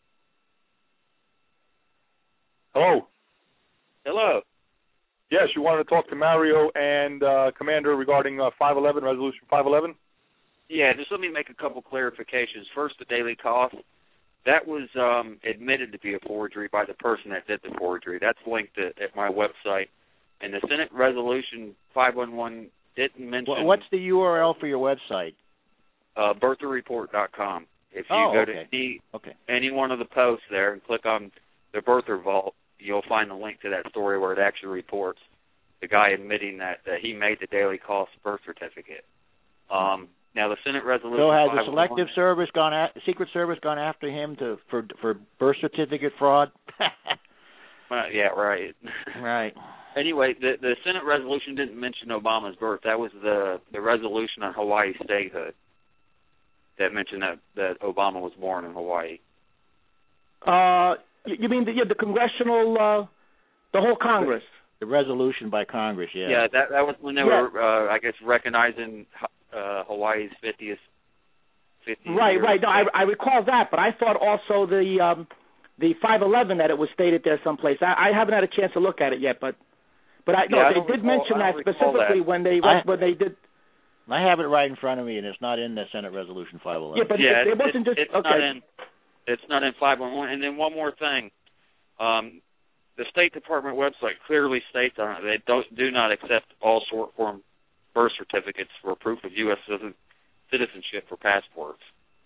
Hello. Hello. Yes, you wanted to talk to Mario and uh, Commander regarding uh, five eleven, Resolution five eleven? Yeah, just let me make a couple clarifications. First, the daily cost. That was um, admitted to be a forgery by the person that did the forgery. That's linked at, at my website. And the Senate Resolution five eleven didn't mention... What's the U R L for your website? Uh, Bertha Report dot com. If you oh, go okay. to any, okay. any one of the posts there and click on the Birther Vault, you'll find the link to that story where it actually reports the guy admitting that, that he made the daily cost birth certificate. Um, now, the Senate Resolution... So has the Selective Service gone, at, Secret Service gone after him to for for birth certificate fraud? uh, yeah, right. Right. Anyway, the the Senate resolution didn't mention Obama's birth. That was the the resolution on Hawaii statehood that mentioned that, that Obama was born in Hawaii. Uh, you mean the, yeah, the congressional, uh, the whole Congress? The resolution by Congress, yeah. Yeah, that that was when they yeah. were, uh, I guess, recognizing uh, Hawaii's fiftieth. fiftieth Right, year. right. No, I, I recall that, but I thought also the um, the five eleven that it was stated there someplace. I, I haven't had a chance to look at it yet, but but I no, yeah, I they did recall, mention that specifically that. when they I, when they did. I have it right in front of me, and it's not in the Senate Resolution five eleven. Yeah, but yeah, it, it wasn't it's, just it's okay. Not in, it's not in five eleven. And then one more thing. Um, the State Department website clearly states on it they don't, do not accept all short form birth certificates for proof of U S citizenship for passports.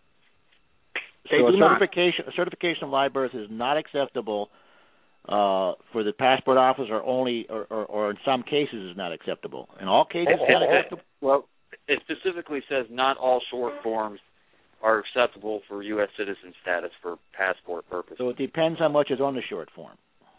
They so do a certification, a certification of live birth is not acceptable uh, for the passport office, or only, or, or, or in some cases, is not acceptable. In all cases, oh, it's not oh, acceptable. Well, it specifically says not all short forms are acceptable for U S citizen status for passport purposes. So it depends how much is on the short form.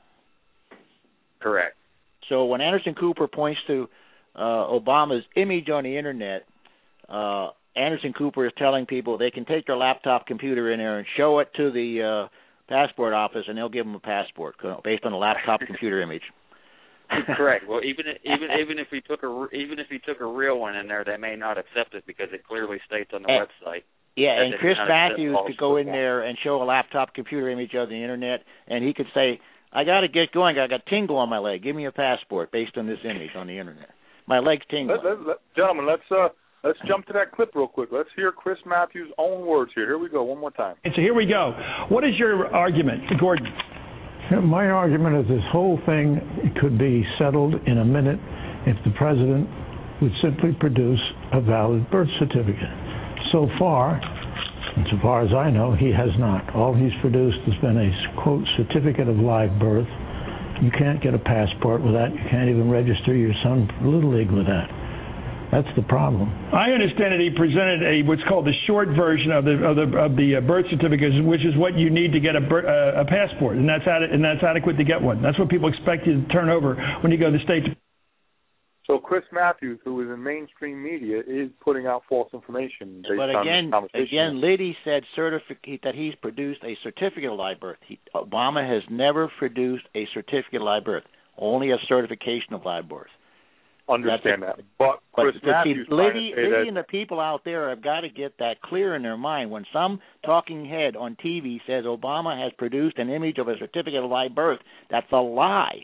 Correct. So when Anderson Cooper points to uh, Obama's image on the Internet, uh, Anderson Cooper is telling people they can take their laptop computer in there and show it to the uh, passport office, and they'll give them a passport based on a laptop computer image. Correct. Well, even even even if he took a even if he took a real one in there, they may not accept it because it clearly states on the and, website. Yeah, and Chris Matthews could go in one. there and show a laptop computer image of the Internet, and he could say, I got to get going. I got tingle on my leg. Give me a passport based on this image on the Internet. My leg's tingling. Let, let, let, gentlemen, let's uh, let's jump to that clip real quick. Let's hear Chris Matthews' own words here. Here we go, one more time. And so here we go. What is your argument, Gordon? My argument is this whole thing could be settled in a minute if the president would simply produce a valid birth certificate. So far, and so far as I know, he has not. All he's produced has been a, quote, certificate of live birth. You can't get a passport with that. You can't even register your son for Little League with that. That's the problem. I understand that he presented a what's called the short version of the of the of the birth certificate, which is what you need to get a uh, a passport, and that's ad- and that's adequate to get one. That's what people expect you to turn over when you go to the state. So Chris Matthews, who is in mainstream media, is putting out false information based but again, on this conversation. again, Liddy said certificate that he's produced a certificate of live birth. He, Obama has never produced a certificate of live birth, only a certification of live birth. Understand That's that, but Chris but, Matthews, see, Liddy, Liddy Liddy and the people out there have got to get that clear in their mind. When some talking head on T V says Obama has produced an image of a certificate of live birth, that's a lie.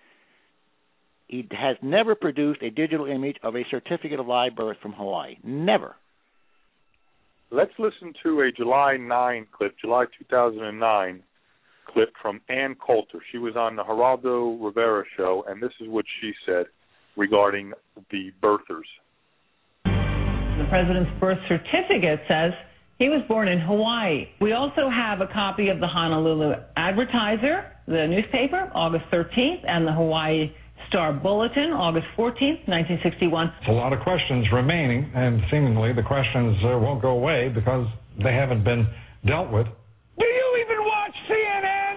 He has never produced a digital image of a certificate of live birth from Hawaii. Never. Let's listen to a July ninth clip, July two thousand nine clip from Ann Coulter. She was on the Geraldo Rivera show, and this is what she said regarding the birthers. The president's birth certificate says he was born in Hawaii. We also have a copy of the Honolulu Advertiser, the newspaper, August thirteenth, and the Hawaii Star Bulletin, August fourteenth, nineteen sixty-one. A lot of questions remaining, and seemingly the questions uh, won't go away because they haven't been dealt with. Do you even watch C N N?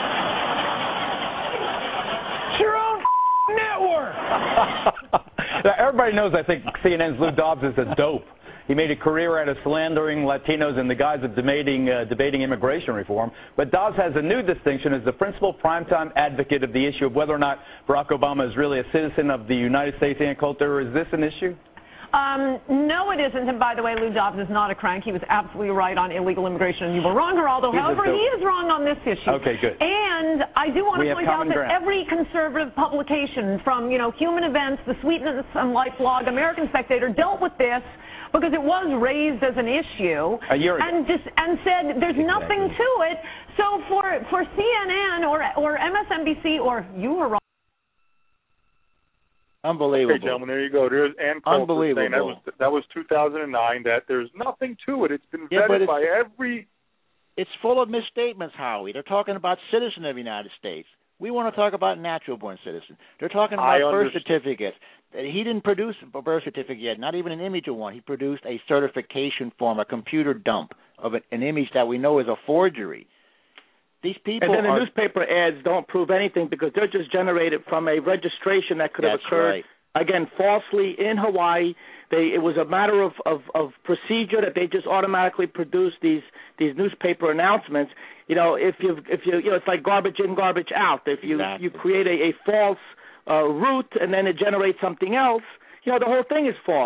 It's your own network. Everybody knows, I think, C N N's Lou Dobbs is a dope. He made a career out of slandering Latinos in the guise of debating, uh, debating immigration reform. But Dobbs has a new distinction as the principal primetime advocate of the issue of whether or not Barack Obama is really a citizen of the United States. Ann Coulter, is this an issue? Um, no, it isn't. And by the way, Lou Dobbs is not a crank. He was absolutely right on illegal immigration. You were wrong, Geraldo. He's However, he is wrong on this issue. Okay, good. And I do want We to have point out common that ground. every conservative publication, from, you know, Human Events, The Sweetness and Life blog, American Spectator, dealt with this because it was raised as an issue a year ago. and just and said there's exactly. nothing to it. So for for C N N or or M S N B C or you were wrong. Unbelievable. Okay, gentlemen, there you go. There's Ann Coulter Unbelievable. saying that was, that was two thousand nine, that there's nothing to it. It's been Yeah, vetted it's, by every... It's full of misstatements, Howie. They're talking about citizen of the United States. We want to talk about natural-born citizen. They're talking about I birth understand. certificates. He didn't produce a birth certificate yet, not even an image of one. He produced a certification form, a computer dump of an, an image that we know is a forgery. These people and then the are, newspaper ads don't prove anything because they're just generated from a registration that could have That's occurred, right. again, falsely in Hawaii. They, it was a matter of, of, of procedure that they just automatically produced these these newspaper announcements. You know, if you if you you know, it's like garbage in, garbage out. If you Exactly. you create a, a false uh, route and then it generates something else, you know, the whole thing is false.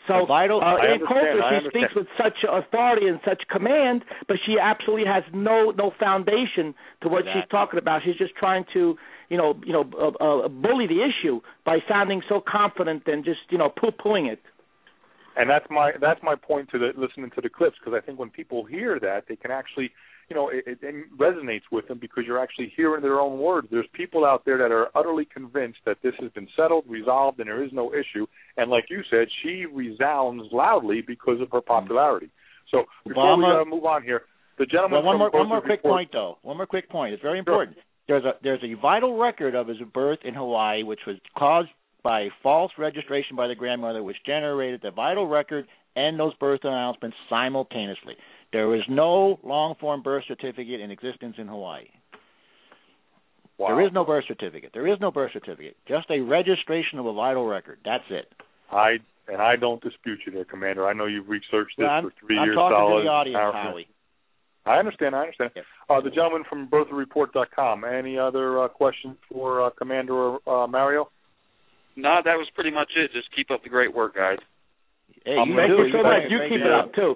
So vital, uh, I in Coulter, she understand. speaks with such authority and such command, but she absolutely has no no foundation to what Exactly. she's talking about. She's just trying to, you know, you know, uh, uh, bully the issue by sounding so confident and just, you know, poo-pooing it. And that's my that's my point to the listening to the clips, because I think when people hear that, they can actually, you know, it, it resonates with them because you're actually hearing their own words. There's people out there that are utterly convinced that this has been settled, resolved, and there is no issue. And like you said, she resounds loudly because of her popularity. So before Obama, we uh, move on here, the gentleman well, one from more one more Berkeley quick Report, point though. One more quick point. It's very important. Sure. There's a there's a vital record of his birth in Hawaii, which was caused by false registration by the grandmother, which generated the vital record and those birth announcements simultaneously. There is no long-form birth certificate in existence in Hawaii. Wow. There is no birth certificate. There is no birth certificate. Just a registration of a vital record. That's it. I and I don't dispute you there, Commander. I know you've researched this well, for three I'm years. I'm talking solid, to the audience, Howie. Howie. I understand. I understand. Yes. Uh, the gentleman from birther report dot com. Any other uh, questions for uh, Commander uh, Mario? No, that was pretty much it. Just keep up the great work, guys. Hey, I'm you gonna do put it. so You much. bet. You Great keep it job. up too.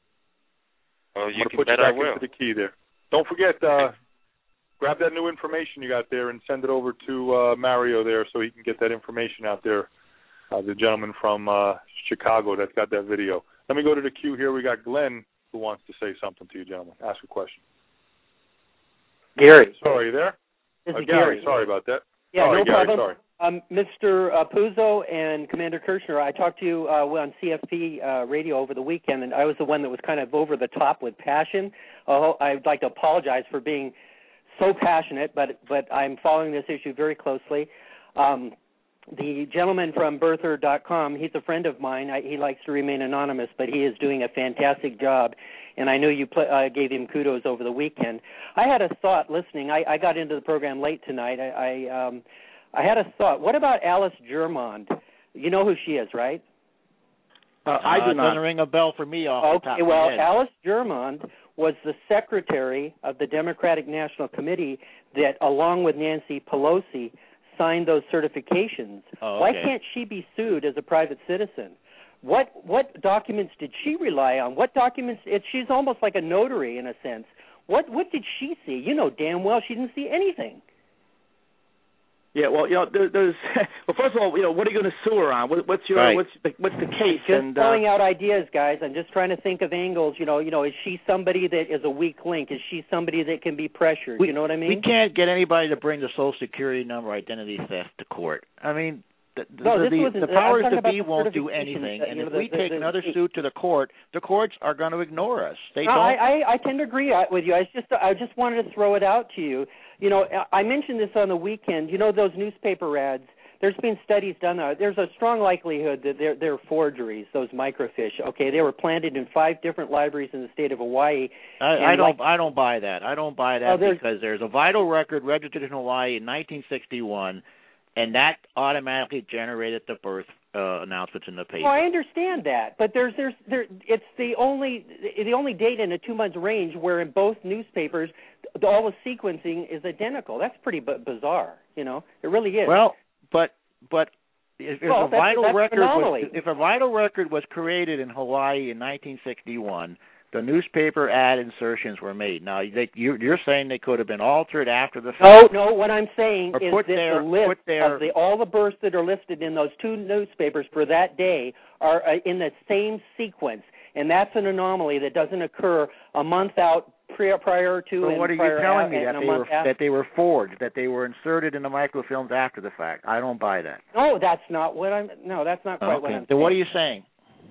Oh, I'm you going to can put you bet I back will. into the key there. Don't forget, uh, grab that new information you got there and send it over to uh, Mario there so he can get that information out there. Uh, the gentleman from uh, Chicago that's got that video. Let me go to the queue here. We got Glenn who wants to say something to you, gentlemen. Ask a question. Gary. Sorry, you there? This uh, is Gary, Gary. sorry about that. Yeah, sorry, no Gary, problem. Sorry. Um, Mister Uh, Puzo and Commander Kirchner, I talked to you uh, on C F P uh, radio over the weekend, and I was the one that was kind of over the top with passion. Uh, I'd like to apologize for being so passionate, but but I'm following this issue very closely. Um, the gentleman from birther dot com, he's a friend of mine. I, he likes to remain anonymous, but he is doing a fantastic job, and I know you pl- uh, gave him kudos over the weekend. I had a thought listening. I, I got into the program late tonight. I, I um, I had a thought. What about Alice Germond? You know who she is, right? Uh, I do uh, not. Doesn't ring a bell for me off the top Okay, of well, my head. Alice Germond was the secretary of the Democratic National Committee that, along with Nancy Pelosi, signed those certifications. Oh, Why okay. can't she be sued as a private citizen? What what documents did she rely on? What documents? It, she's almost like a notary in a sense. What what did she see? You know damn well she didn't see anything. Yeah, well, you know, there, there's well. First of all, you know, what are you going to sue her on? What, what's your Right. what's the, what's the case? Just and throwing uh, out ideas, guys. I'm just trying to think of angles. You know, you know, is she somebody that is a weak link? Is she somebody that can be pressured? We, you know what I mean? We can't get anybody to bring the Social Security number identity theft to court. I mean, the, the, No, this the, wasn't- the I'm powers talking to about be the won't do certifications anything. that, And you if know, we the- take the- another the- suit to the court, the courts are going to ignore us. They No, don't. I, I I tend to agree with you. I just I just wanted to throw it out to you. You know, I mentioned this on the weekend. You know those newspaper ads. There's been studies done. Uh, there's a strong likelihood that they're they're forgeries. Those microfiche. Okay, they were planted in five different libraries in the state of Hawaii. I, I and don't. like- I don't buy that. I don't buy that Oh, there's- because there's a vital record registered in Hawaii in nineteen sixty-one, and that automatically generated the birth uh, announcements in the paper. Well, I understand that, but there's there's there. It's the only the only date in a two month range where in both newspapers all the sequencing is identical. That's pretty b- bizarre. You know, it really is. Well, but but if, if Well, a that's- vital that's an record was anomaly. if a vital record was created in Hawaii in nineteen sixty-one, the newspaper ad insertions were made. Now they, you, you're saying they could have been altered after the fact. No, no. What I'm saying Or is put that their- the list put their- of the, all the births that are listed in those two newspapers for that day are uh, in the same sequence, and that's an anomaly that doesn't occur a month out prior, prior to So and what are you prior telling out, me and that a they month were after. that they were forged, that they were inserted in the microfilms after the fact? I don't buy that. No, that's not what I'm. No, that's not quite what Okay. I'm Then what are saying. you saying?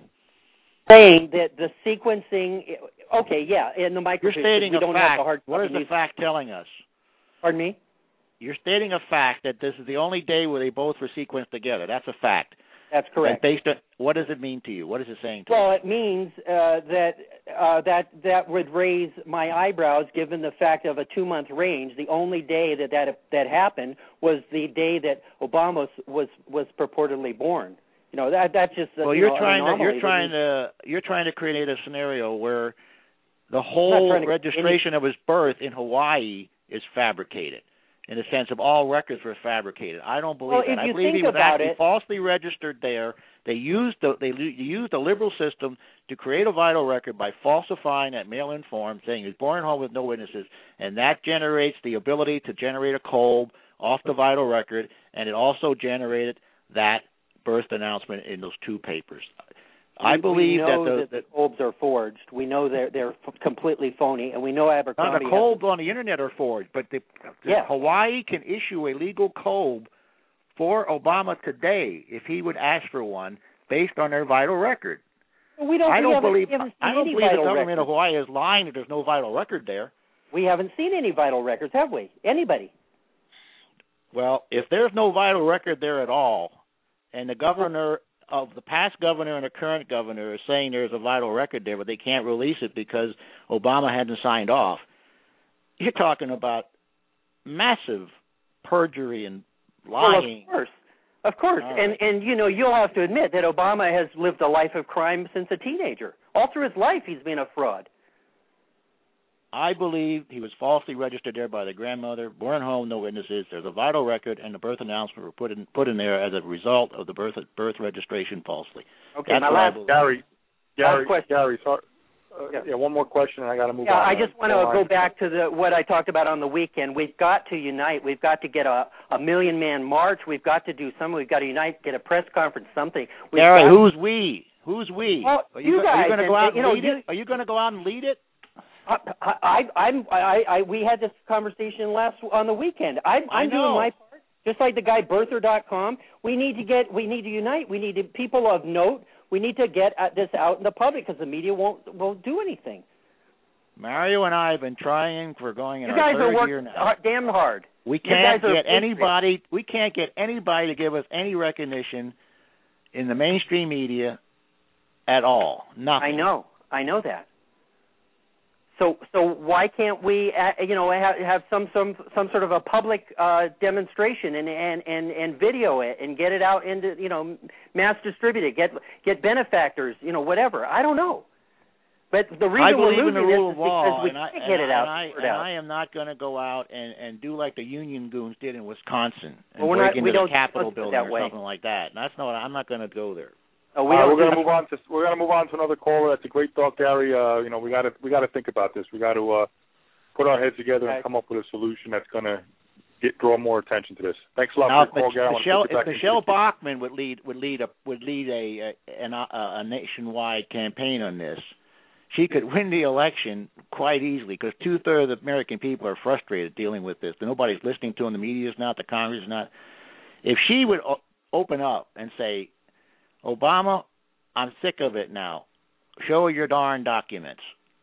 Saying that the sequencing. Okay, yeah, in the microfiche. You're stating we a don't fact. Have the hard What is copy the news- fact telling us? Pardon me. You're stating a fact that this is the only day where they both were sequenced together. That's a fact. That's correct. And based on, what does it mean to you? What is it saying to Well, it means uh, that uh, that that would raise my eyebrows, given the fact of a two-month range. The only day that that that happened was the day that Obama was was, was purportedly born. You know, that that's just. you? Well, you you're know, an trying to anomaly you're that trying is- to you're trying to create a scenario where the not whole trying to- registration of his birth in Hawaii is fabricated. In the sense of all records were fabricated. I don't believe Well, that. if I you believe think he was about actually it- falsely registered there, They used the they used the liberal system to create a vital record by falsifying that mail-in form, saying he was born home with no witnesses, and that generates the ability to generate a Kolb off the vital record, and it also generated that birth announcement in those two papers. I we, believe we know that the that the Kolbs are forged. We know they're they're f- completely phony, and we know Abercrombie. Now the Kolbs on the internet are forged, but the, the yeah. Hawaii can issue a legal Kolb for Obama today if he would ask for one based on their vital record. We don't. I don't we believe. haven't, I haven't don't seen believe any the vital government records. of Hawaii is lying that there's no vital record there. We haven't seen any vital records, have we? Anybody? Well, if there's no vital record there at all, and the governor of the past governor and the current governor is saying there's a vital record there, but they can't release it because Obama hadn't signed off, you're talking about massive perjury and lying. Well, of course. Of course, All and right. and you know you'll have to admit that Obama has lived a life of crime since a teenager. All through his life, he's been a fraud. I believe he was falsely registered there by the grandmother, born home, no witnesses. There's a vital record, and the birth announcement were put in put in there as a result of the birth birth registration falsely. Okay, That's my what I last believe. Gary, Gary, last question. Gary, sorry. Uh, yeah. yeah, one more question, and I got to move yeah, on. I just want to go back to the what I talked about on the weekend. We've got to unite. We've got to get a, a million man march. We've got to do something. We've got to unite, get a press conference, something. We've Gary, got who's we? Who's we? Well, are you, you guys, are you going to go out and, you and know, lead you, it? Are you going to go out and lead it? I, I, I'm, I, I, we had this conversation last on the weekend. I, I'm I know. doing my part, just like the guy birther dot com. We need to get, we need to unite. We need to, people of note. We need to get at this out in the public because the media won't won't do anything. Mario and I have been trying for going in You our guys third are year working now. hard, damn hard. We You can't guys are get patriots. anybody. We can't get anybody to give us any recognition in the mainstream media at all. Nothing. I know. I know that. So, so why can't we, uh, you know, have, have some some some sort of a public uh, demonstration and, and and and video it and get it out into, you know, mass distribute it, get get benefactors, you know, whatever. I don't know. But the reason I we're believe in losing the rule this of is law, because we and I, can't and get it I, out. and, I, it and out. I am not going to go out and, and do like the Union goons did in Wisconsin and well, we're break not, into we the don't Capitol do it building that or way. something like that. And that's not. I'm not going to go there. Oh, we uh, don't we're going do to move on to we're going to move on to another caller. That's a great thought, Gary. Uh, you know, we got to we got to think about this. We got to uh, put our heads together okay. and come up with a solution that's going to get draw more attention to this. Thanks a lot Now, for your call, Gary. Michelle, if Michelle Bachmann would lead would lead a would lead a a, a a nationwide campaign on this, she could win the election quite easily because two thirds of American people are frustrated dealing with this. Nobody's listening to them. The media is not. The Congress is not. If she would o- open up and say, Obama, I'm sick of it now. Show your darn documents.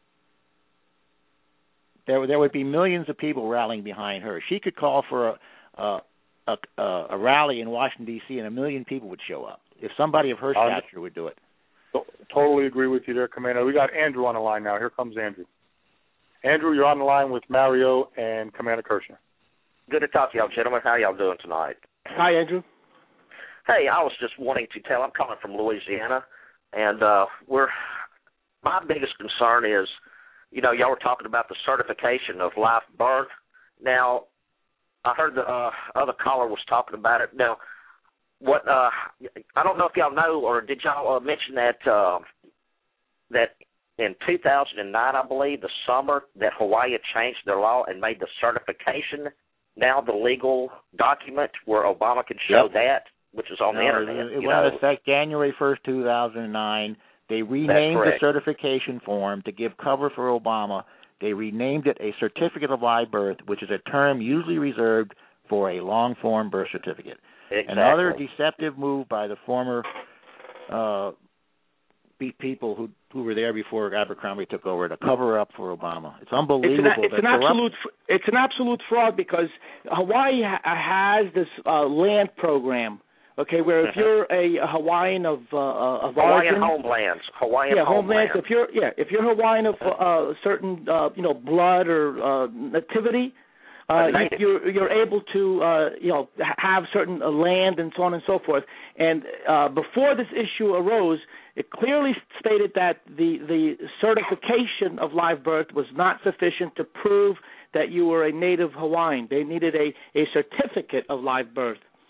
There, there would be millions of people rallying behind her. She could call for a a, a, a rally in Washington, D C, and a million people would show up if somebody of her stature would do it. Totally agree with you there, Commander. We got Andrew on the line now. Here comes Andrew. Andrew, you're on the line with Mario and Commander Kirchner. Good to talk to y'all, gentlemen. How y'all doing tonight? Hi, Andrew. Hey, I was just wanting to tell. I'm coming from Louisiana, and uh, we're my biggest concern is, you know, y'all were talking about the certification of live birth. Now, I heard the uh, other caller was talking about it. Now, what uh, I don't know if y'all know or did y'all uh, mention that uh, that in two thousand nine, I believe, the summer, that Hawaii had changed their law and made the certification now the legal document where Obama can show Yep. that, which is on No, the internet. It, it you went know. into effect January first, two thousand nine. They renamed the correct. certification form to give cover for Obama. They renamed it a certificate of live birth, which is a term usually reserved for a long-form birth certificate. Exactly. Another deceptive move by the former uh, be- people who who were there before Abercrombie took over to cover up for Obama. It's unbelievable. It's an, it's that an corrupt- absolute it's an absolute fraud because Hawaii ha- has this uh, land program. Okay, where if you're a, a Hawaiian of uh, of Hawaiian origin, homelands, Hawaiian yeah, homelands. If you're yeah, if you're Hawaiian of uh, certain uh, you know blood or uh, nativity, uh, you, you're you're able to uh, you know have certain uh, land and so on and so forth. And uh, before this issue arose, it clearly stated that the the certification of live birth was not sufficient to prove that you were a native Hawaiian. They needed a, a certificate of live birth.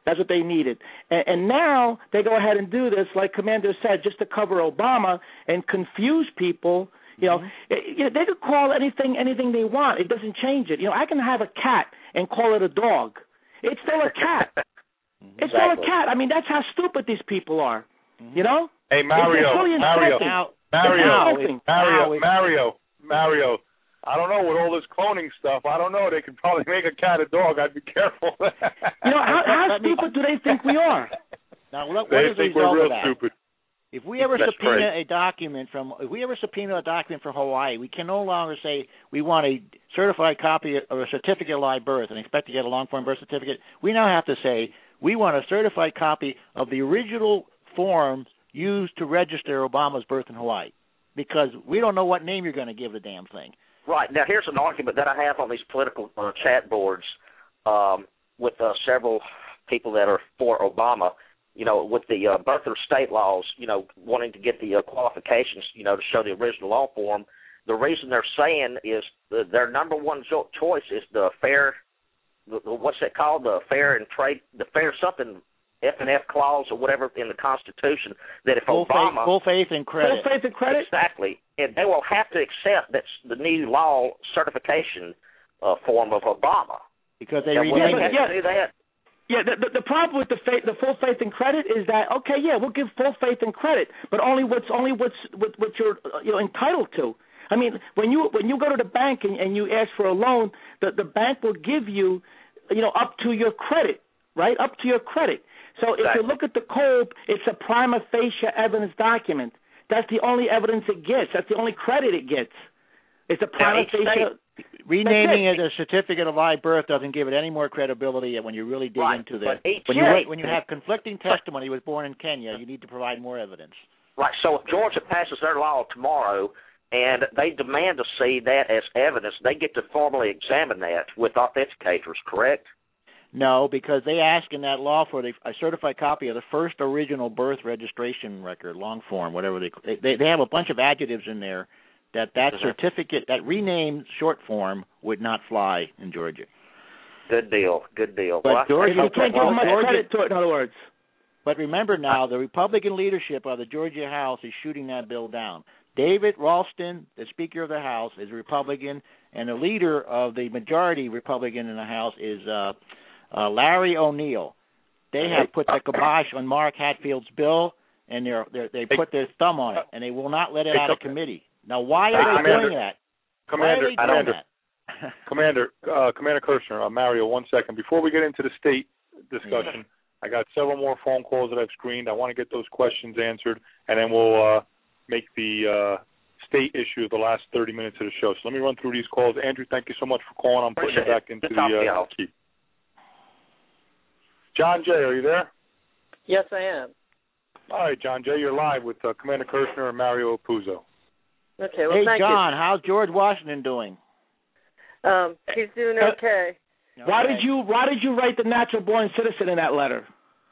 That's what they needed. And, and now they go ahead and do this, like Commander said, just to cover Obama and confuse people. You know, mm-hmm. it, you know, they could call anything anything they want. It doesn't change it. You know, I can have a cat and call it a dog. It's still a cat. It's exactly. still a cat. I mean, that's how stupid these people are. Mm-hmm. You know? Hey, Mario, really Mario, now, Mario, Mario, Mario, Mario, Mario. I don't know, with all this cloning stuff, I don't know. They could probably make a cat a dog. I'd be careful. You know, how, how stupid do they think we are? Now, what, they what is the think result we're real of that? stupid. If we ever That's subpoena right. a document from, if we ever subpoena a document from Hawaii, we can no longer say we want a certified copy or a certificate of live birth and expect to get a long-form birth certificate. We now have to say we want a certified copy of the original form used to register Obama's birth in Hawaii, because we don't know what name you're going to give the damn thing. Right. Now, here's an argument that I have on these political uh, chat boards um, with uh, several people that are for Obama. You know, with the uh, birth or state laws, you know, wanting to get the uh, qualifications, you know, to show the original law form. The reason they're saying is the, their number one cho- choice is the fair, the, the, what's that called, the fair and trade, the fair something, F and F clause or whatever in the Constitution, that if full Obama... Faith, full faith and credit. Full faith and credit? Exactly. And they will have to accept that's the new law certification uh, form of Obama. Because they and when renamed they have it. to do that... Yeah, the, the, the problem with the faith, the full faith and credit is that okay, yeah, we'll give full faith and credit, but only what's only what's what, what you're you know entitled to. I mean, when you when you go to the bank and, and you ask for a loan, the the bank will give you, you know, up to your credit, right? Up to your credit. So if exactly. you look at the code, it's a prima facie evidence document. That's the only evidence it gets. That's the only credit it gets. It's a prima facie. State, renaming it a certificate of live birth doesn't give it any more credibility when you really dig right, into the each when you state, when you have conflicting testimony. He was born in Kenya. You need to provide more evidence. Right. So if Georgia passes their law tomorrow and they demand to see that as evidence, they get to formally examine that with authenticators, correct? No, because they ask in that law for the, a certified copy of the first original birth registration record, long form, whatever they they they have a bunch of adjectives in there. That that mm-hmm. certificate, that renamed short form, would not fly in Georgia. Good deal, good deal. But well, Georgia, you can't give well, much Georgia, credit to it, in other words. But remember now, the Republican leadership of the Georgia House is shooting that bill down. David Ralston, the Speaker of the House, is a Republican, and the leader of the majority Republican in the House is uh, uh, Larry O'Neill. They have put the kibosh on Mark Hatfield's bill, and they're, they're, they put their thumb on it, and they will not let it out of committee. Now, why are they Commander, doing that? Commander, why are they doing Commander, that? Commander, uh, Commander Kirchner, uh, Mario, one second. Before we get into the state discussion, I got several more phone calls that I've screened. I want to get those questions answered, and then we'll uh, make the uh, state issue the last thirty minutes of the show. So let me run through these calls. Andrew, thank you so much for calling. I'm putting it back into the uh, key. John Jay, are you there? Yes, I am. All right, John Jay, you're live with uh, Commander Kirchner and Mario Apuzzo. Okay, well, hey, thank John, you. how's George Washington doing? Um, he's doing okay. Why did you Why did you write the natural born citizen in that letter?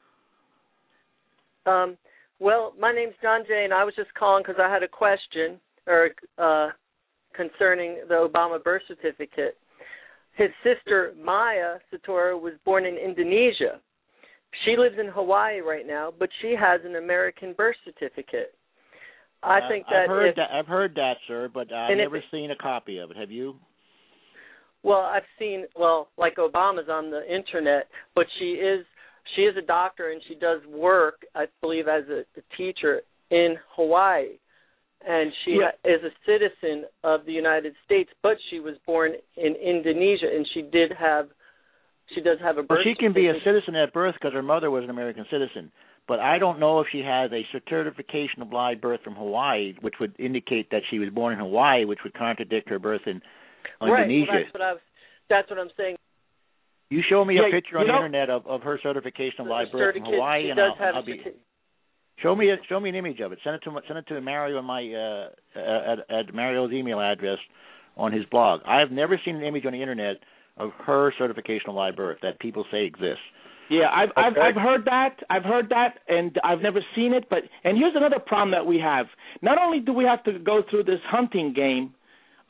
Um, well, my name's John Jay, and I was just calling because I had a question or uh, concerning the Obama birth certificate. His sister Maya Satora was born in Indonesia. She lives in Hawaii right now, but she has an American birth certificate. I uh, think that I've heard if, that. I've heard that, sir, but I've never if, seen a copy of it. Have you? Well, I've seen well, like Obama's on the internet, but she is she is a doctor and she does work, I believe, as a, a teacher in Hawaii, and she yeah. is a citizen of the United States, but she was born in Indonesia, and she did have she does have a birth. Well, she can be a citizen at birth because her mother was an American citizen. But I don't know if she has a certification of live birth from Hawaii, which would indicate that she was born in Hawaii, which would contradict her birth in right. Indonesia. Well, that's what I was. That's what I'm saying. You show me yeah, a picture on know, the internet of, of her certification of live birth from Hawaii, she and does I'll, have I'll be. Show me a, show me an image of it. Send it to send it to Mario on my uh, at, at Mario's email address on his blog. I have never seen an image on the internet of her certification of live birth that people say exists. Yeah, I've okay. I've I've heard that. I've heard that, and I've never seen it. But and here's another problem that we have. Not only do we have to go through this hunting game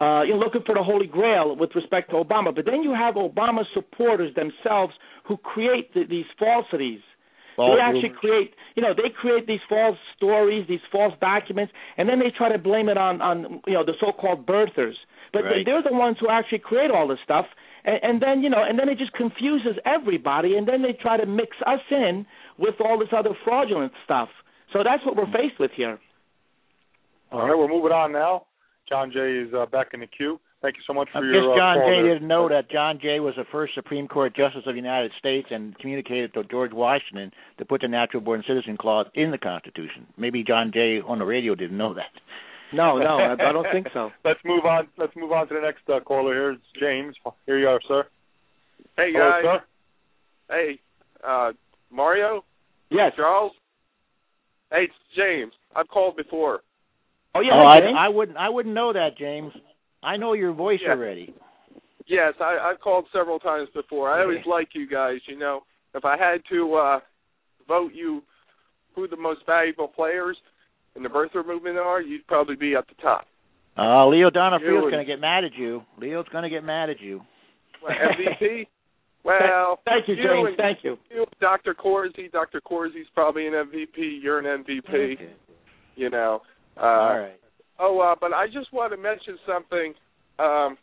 uh, you know, looking for the Holy Grail with respect to Obama. But then you have Obama supporters themselves who create the, these falsities. False they actually rumors. create, you know, they create these false stories, these false documents, and then they try to blame it on, on you know, the so-called birthers. But right. they're the ones who actually create all this stuff, and, and then, you know, and then it just confuses everybody, and then they try to mix us in with all this other fraudulent stuff. So that's what we're faced with here. All right, we're moving on now. John Jay is uh, back in the queue. Thank you so much for I your guess John uh, call Jay there. didn't know that John Jay was the first Supreme Court Justice of the United States and communicated to George Washington to put the natural born citizen clause in the Constitution. Maybe John Jay on the radio didn't know that. No, no, I, I don't think so. Let's move on. Let's move on to the next uh, caller. Here, it's James. Here you are, sir. Hey Hello, guys. Sir. Hey, uh, Mario. Yes. Charles. Hey, it's James. I've called before. Oh yeah. Oh, James? I, I wouldn't. I wouldn't know that, James. I know your voice yeah. already. Yes, I, I've called several times before. I always like you guys. You know, if I had to uh, vote you who the most valuable players in the birther movement are, you'd probably be at the top. Uh, Leo Donofrio's and... going to get mad at you. Leo's going to get mad at you. What, M V P? Well, thank you, you James. And, thank you. you Doctor Corsi. Doctor Corsi's probably an M V P. You're an M V P. Okay. You know. Uh, All right. Oh, uh, but I just want to mention something. Um,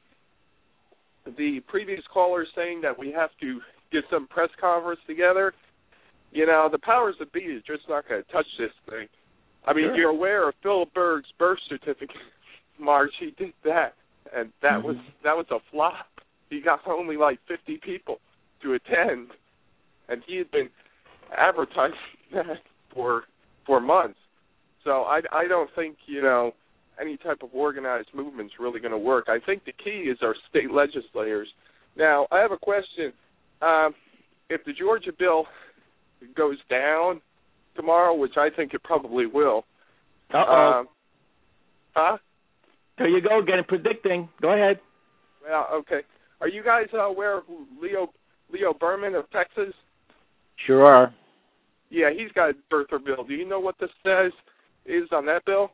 the previous caller saying that we have to get some press conference together. You know, the powers that be is just not going to touch this thing. I mean, Sure. you're aware of Phil Berg's birth certificate, March. He did that, and that Mm-hmm. was that was a flop. He got only like fifty people to attend, and he had been advertising that for for months. So I, I don't think, you know, any type of organized movement's really going to work. I think the key is our state legislators. Now, I have a question. Um, if the Georgia bill goes down tomorrow, which I think it probably will. Uh-oh. Um, huh? There you go, getting predicting. Go ahead. Well, okay. Are you guys uh, aware of Leo Leo Berman of Texas? Sure are. Yeah, he's got a birther bill. Do you know what this says is on that bill?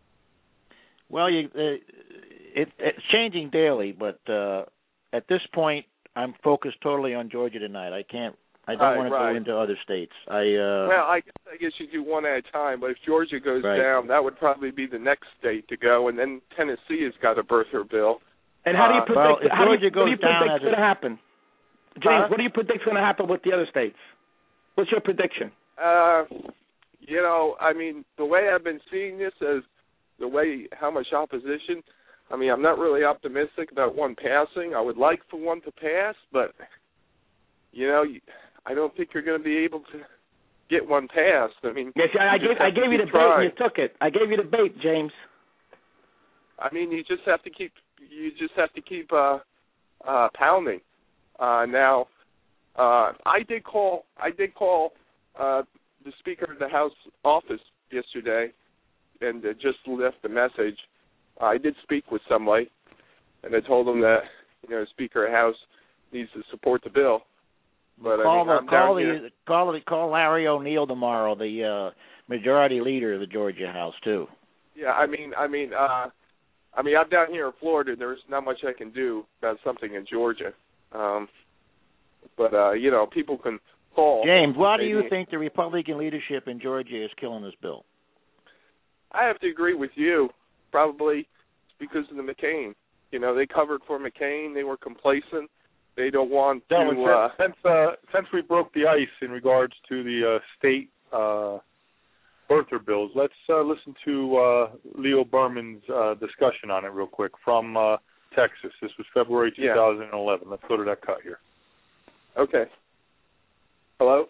Well, you, uh, it, it's changing daily, but uh, at this point, I'm focused totally on Georgia tonight. I can't. I don't Right, want to right. go into other states. I uh, Well, I, I guess you do one at a time, but if Georgia goes Right. down, that would probably be the next state to go, and then Tennessee has got a birther bill. And how do you Uh, predict? well, if how do you, Georgia what do you goes down predict as going to a- happen? James, Huh? what do you predict is going to happen with the other states? What's your prediction? Uh, you know, I mean, the way I've been seeing this as the way how much opposition. I mean, I'm not really optimistic about one passing. I would like for one to pass, but you know, I don't think you're going to be able to get one passed. I mean, Yes, I, I you gave just I have to gave you the keep bait and trying. you took it. I gave you the bait, James. I mean, you just have to keep you just have to keep uh, uh, pounding. Uh, now, uh, I did call I did call uh, the Speaker of the House office yesterday, and uh, just left a message. I did speak with somebody, and I told them that you know, Speaker of the House needs to support the bill. But call I mean, the, I'm call down the here. call the call Larry O'Neill tomorrow, the uh, majority leader of the Georgia House too. Yeah, I mean, I mean, uh, I mean, I'm down here in Florida. There's not much I can do about something in Georgia. Um, but uh, you know, people can call. James, why do you Maybe- think the Republican leadership in Georgia is killing this bill? I have to agree with you. Probably it's because of the McCain. You know, they covered for McCain. They were complacent. They don't want to. Gentlemen, Uh, since uh, since we broke the ice in regards to the uh, state uh, birther bills, let's uh, listen to uh, Leo Berman's uh, discussion on it real quick from uh, Texas. This was February two thousand eleven. Let's go to that cut here. Okay. Hello?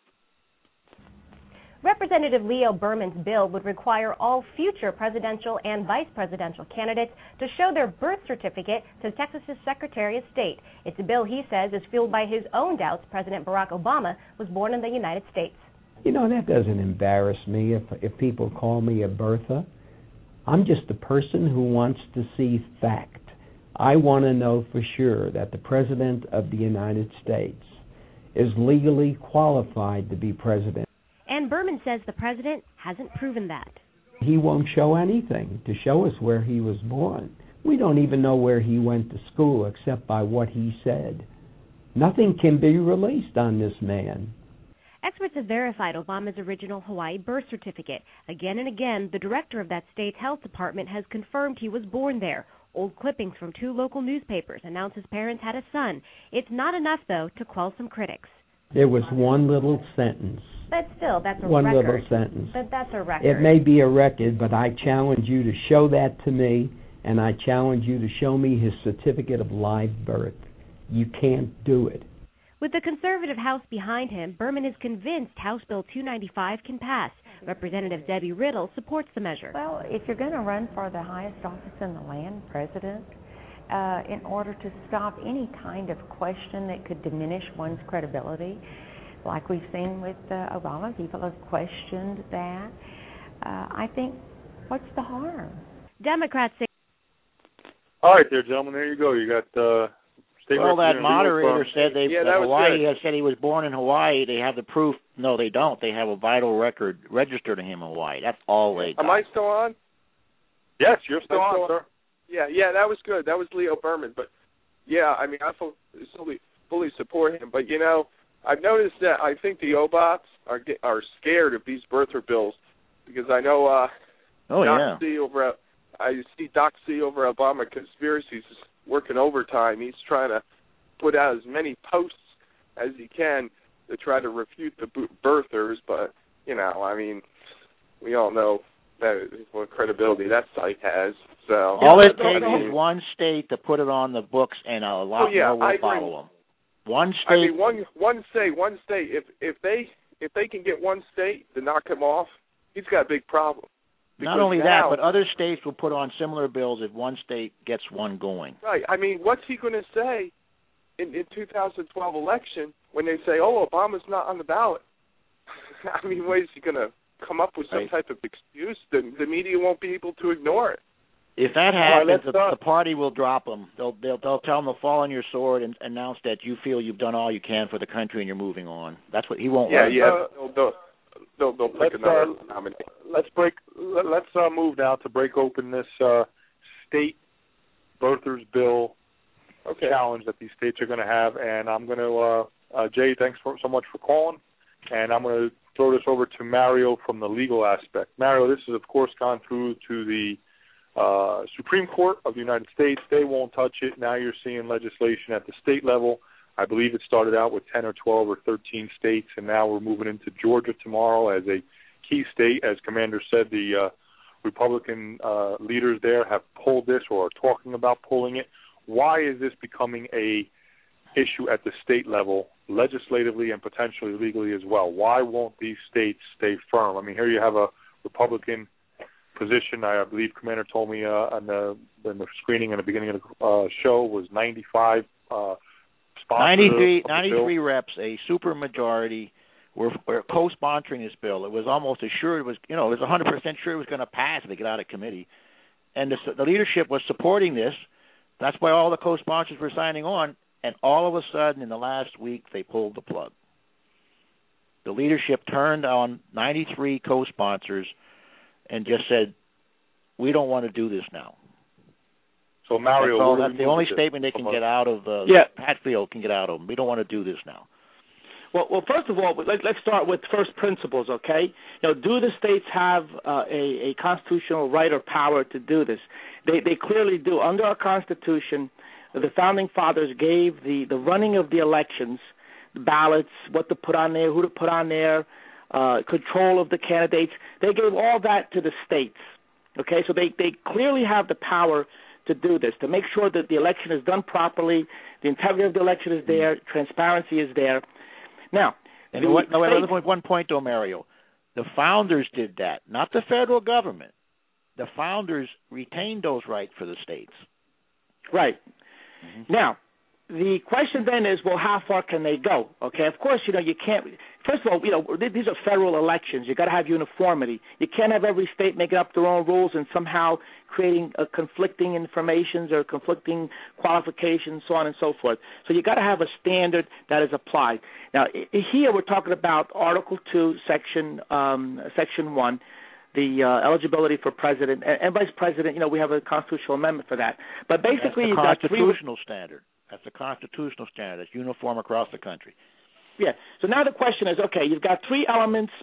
Representative Leo Berman's bill would require all future presidential and vice presidential candidates to show their birth certificate to Texas's Secretary of State. It's a bill he says is fueled by his own doubts President Barack Obama was born in the United States. You know, that doesn't embarrass me if if people call me a birther. I'm just a person who wants to see fact. I want to know for sure that the President of the United States is legally qualified to be president. And Berman says the president hasn't proven that. He won't show anything to show us where he was born. We don't even know where he went to school except by what he said. Nothing can be released on this man. Experts have verified Obama's original Hawaii birth certificate. Again and again, the director of that state's health department has confirmed he was born there. Old clippings from two local newspapers announce his parents had a son. It's not enough, though, to quell some critics. There was one little sentence. But still, that's a one record. One little sentence. But that's a record. It may be a record, but I challenge you to show that to me, and I challenge you to show me his certificate of live birth. You can't do it. With the conservative House behind him, Berman is convinced House Bill two ninety-five can pass. Representative Debbie Riddle supports the measure. Well, if you're going to run for the highest office in the land, president, uh, in order to stop any kind of question that could diminish one's credibility, like we've seen with uh, Obama, people have questioned that. Uh, I think, what's the harm? Democrats say. All right, there, gentlemen. There you go. You got. Uh, Well, that moderator said they yeah, that Hawaii good. has said he was born in Hawaii. They have the proof. No, they don't. They have a vital record registered to him in Hawaii. That's all they got. Am I still on? Yes, you're still I'm on, still sir. Yeah, yeah, that was good. That was Leo Berman. But, yeah, I mean, I fully, fully support him. But, you know, I've noticed that I think the O B O Ts are get, are scared of these birther bills because I know uh, oh, Doc yeah. C over at, I see Doc C over at Obama Conspiracies working overtime. He's trying to put out as many posts as he can to try to refute the birthers, but, you know, I mean, we all know that what credibility that site has. So all it takes is one state to put it on the books, and a lot oh, yeah, more will I follow agree. them. One state. I mean, one one state, one state. If if they if they can get one state to knock him off, he's got a big problem. Not only now, that, but other states will put on similar bills if one state gets one going. Right. I mean, what's he going to say in in two thousand twelve election when they say, "Oh, Obama's not on the ballot"? I mean, what is he going to come up with some right. type of excuse? The the media won't be able to ignore it. If that happens, right, the, the party will drop them. They'll they'll they'll tell them to fall on your sword and announce that you feel you've done all you can for the country and you're moving on. That's what he won't. Yeah, let yeah. uh, they'll, they'll, they'll, they'll pick let's, another uh, nominee. Let's break. Let, let's uh, move now to break open this uh, state birthers bill okay. challenge that these states are going to have, and I'm going to uh, uh, Jay, thanks for, so much for calling, and I'm going to throw this over to Mario from the legal aspect. Mario, this has of course gone through to the uh, Supreme Court of the United States. They won't touch it. Now you're seeing legislation at the state level. I believe it started out with ten or twelve or thirteen states, and now we're moving into Georgia tomorrow as a key state. As Commander said, the uh, Republican uh, leaders there have pulled this or are talking about pulling it. Why is this becoming a issue at the state level, legislatively and potentially legally as well? Why won't these states stay firm? I mean, here you have a Republican position. I believe Commander told me uh, on the, in the screening in the beginning of the uh, show was ninety-five uh, ninety-three, ninety-three reps, a super majority, were, were co-sponsoring this bill. It was almost assured it was, you know, it was one hundred percent sure it was going to pass if it got out of committee. And the, the leadership was supporting this. That's why all the co-sponsors were signing on. And all of a sudden, in the last week, they pulled the plug. The leadership turned on ninety-three co-sponsors and just said, we don't want to do this now. So, Mario, that's, all, that's the only statement they can get out of, uh, yeah. Hatfield can get out of them. We don't want to do this now. Well, well, first of all, let, let's start with first principles, okay? You know, do the states have uh, a, a constitutional right or power to do this? They, they clearly do. Under our Constitution, the Founding Fathers gave the, the running of the elections, the ballots, what to put on there, who to put on there, uh, control of the candidates. They gave all that to the states, okay? So they, they clearly have the power to do this, to make sure that the election is done properly, the integrity of the election is there, transparency is there. Now, and what, no, wait, one, one point, though, Mario. The founders did that, not the federal government. The founders retained those rights for the states. Right. Mm-hmm. Now, the question then is, well, how far can they go? Okay, of course, you know, you can't. First of all, you know, these are federal elections. You got to have uniformity. You can't have every state making up their own rules and somehow creating uh, conflicting informations or conflicting qualifications, so on and so forth. So you got to have a standard that is applied. Now, here we're talking about Article Two, Section um, Section One. the uh, eligibility for president and, and vice president. You know, we have a constitutional amendment for that. But basically, you've got three constitutional standard. That's a constitutional standard. It's uniform across the country. Yeah. So now the question is, okay, you've got three elements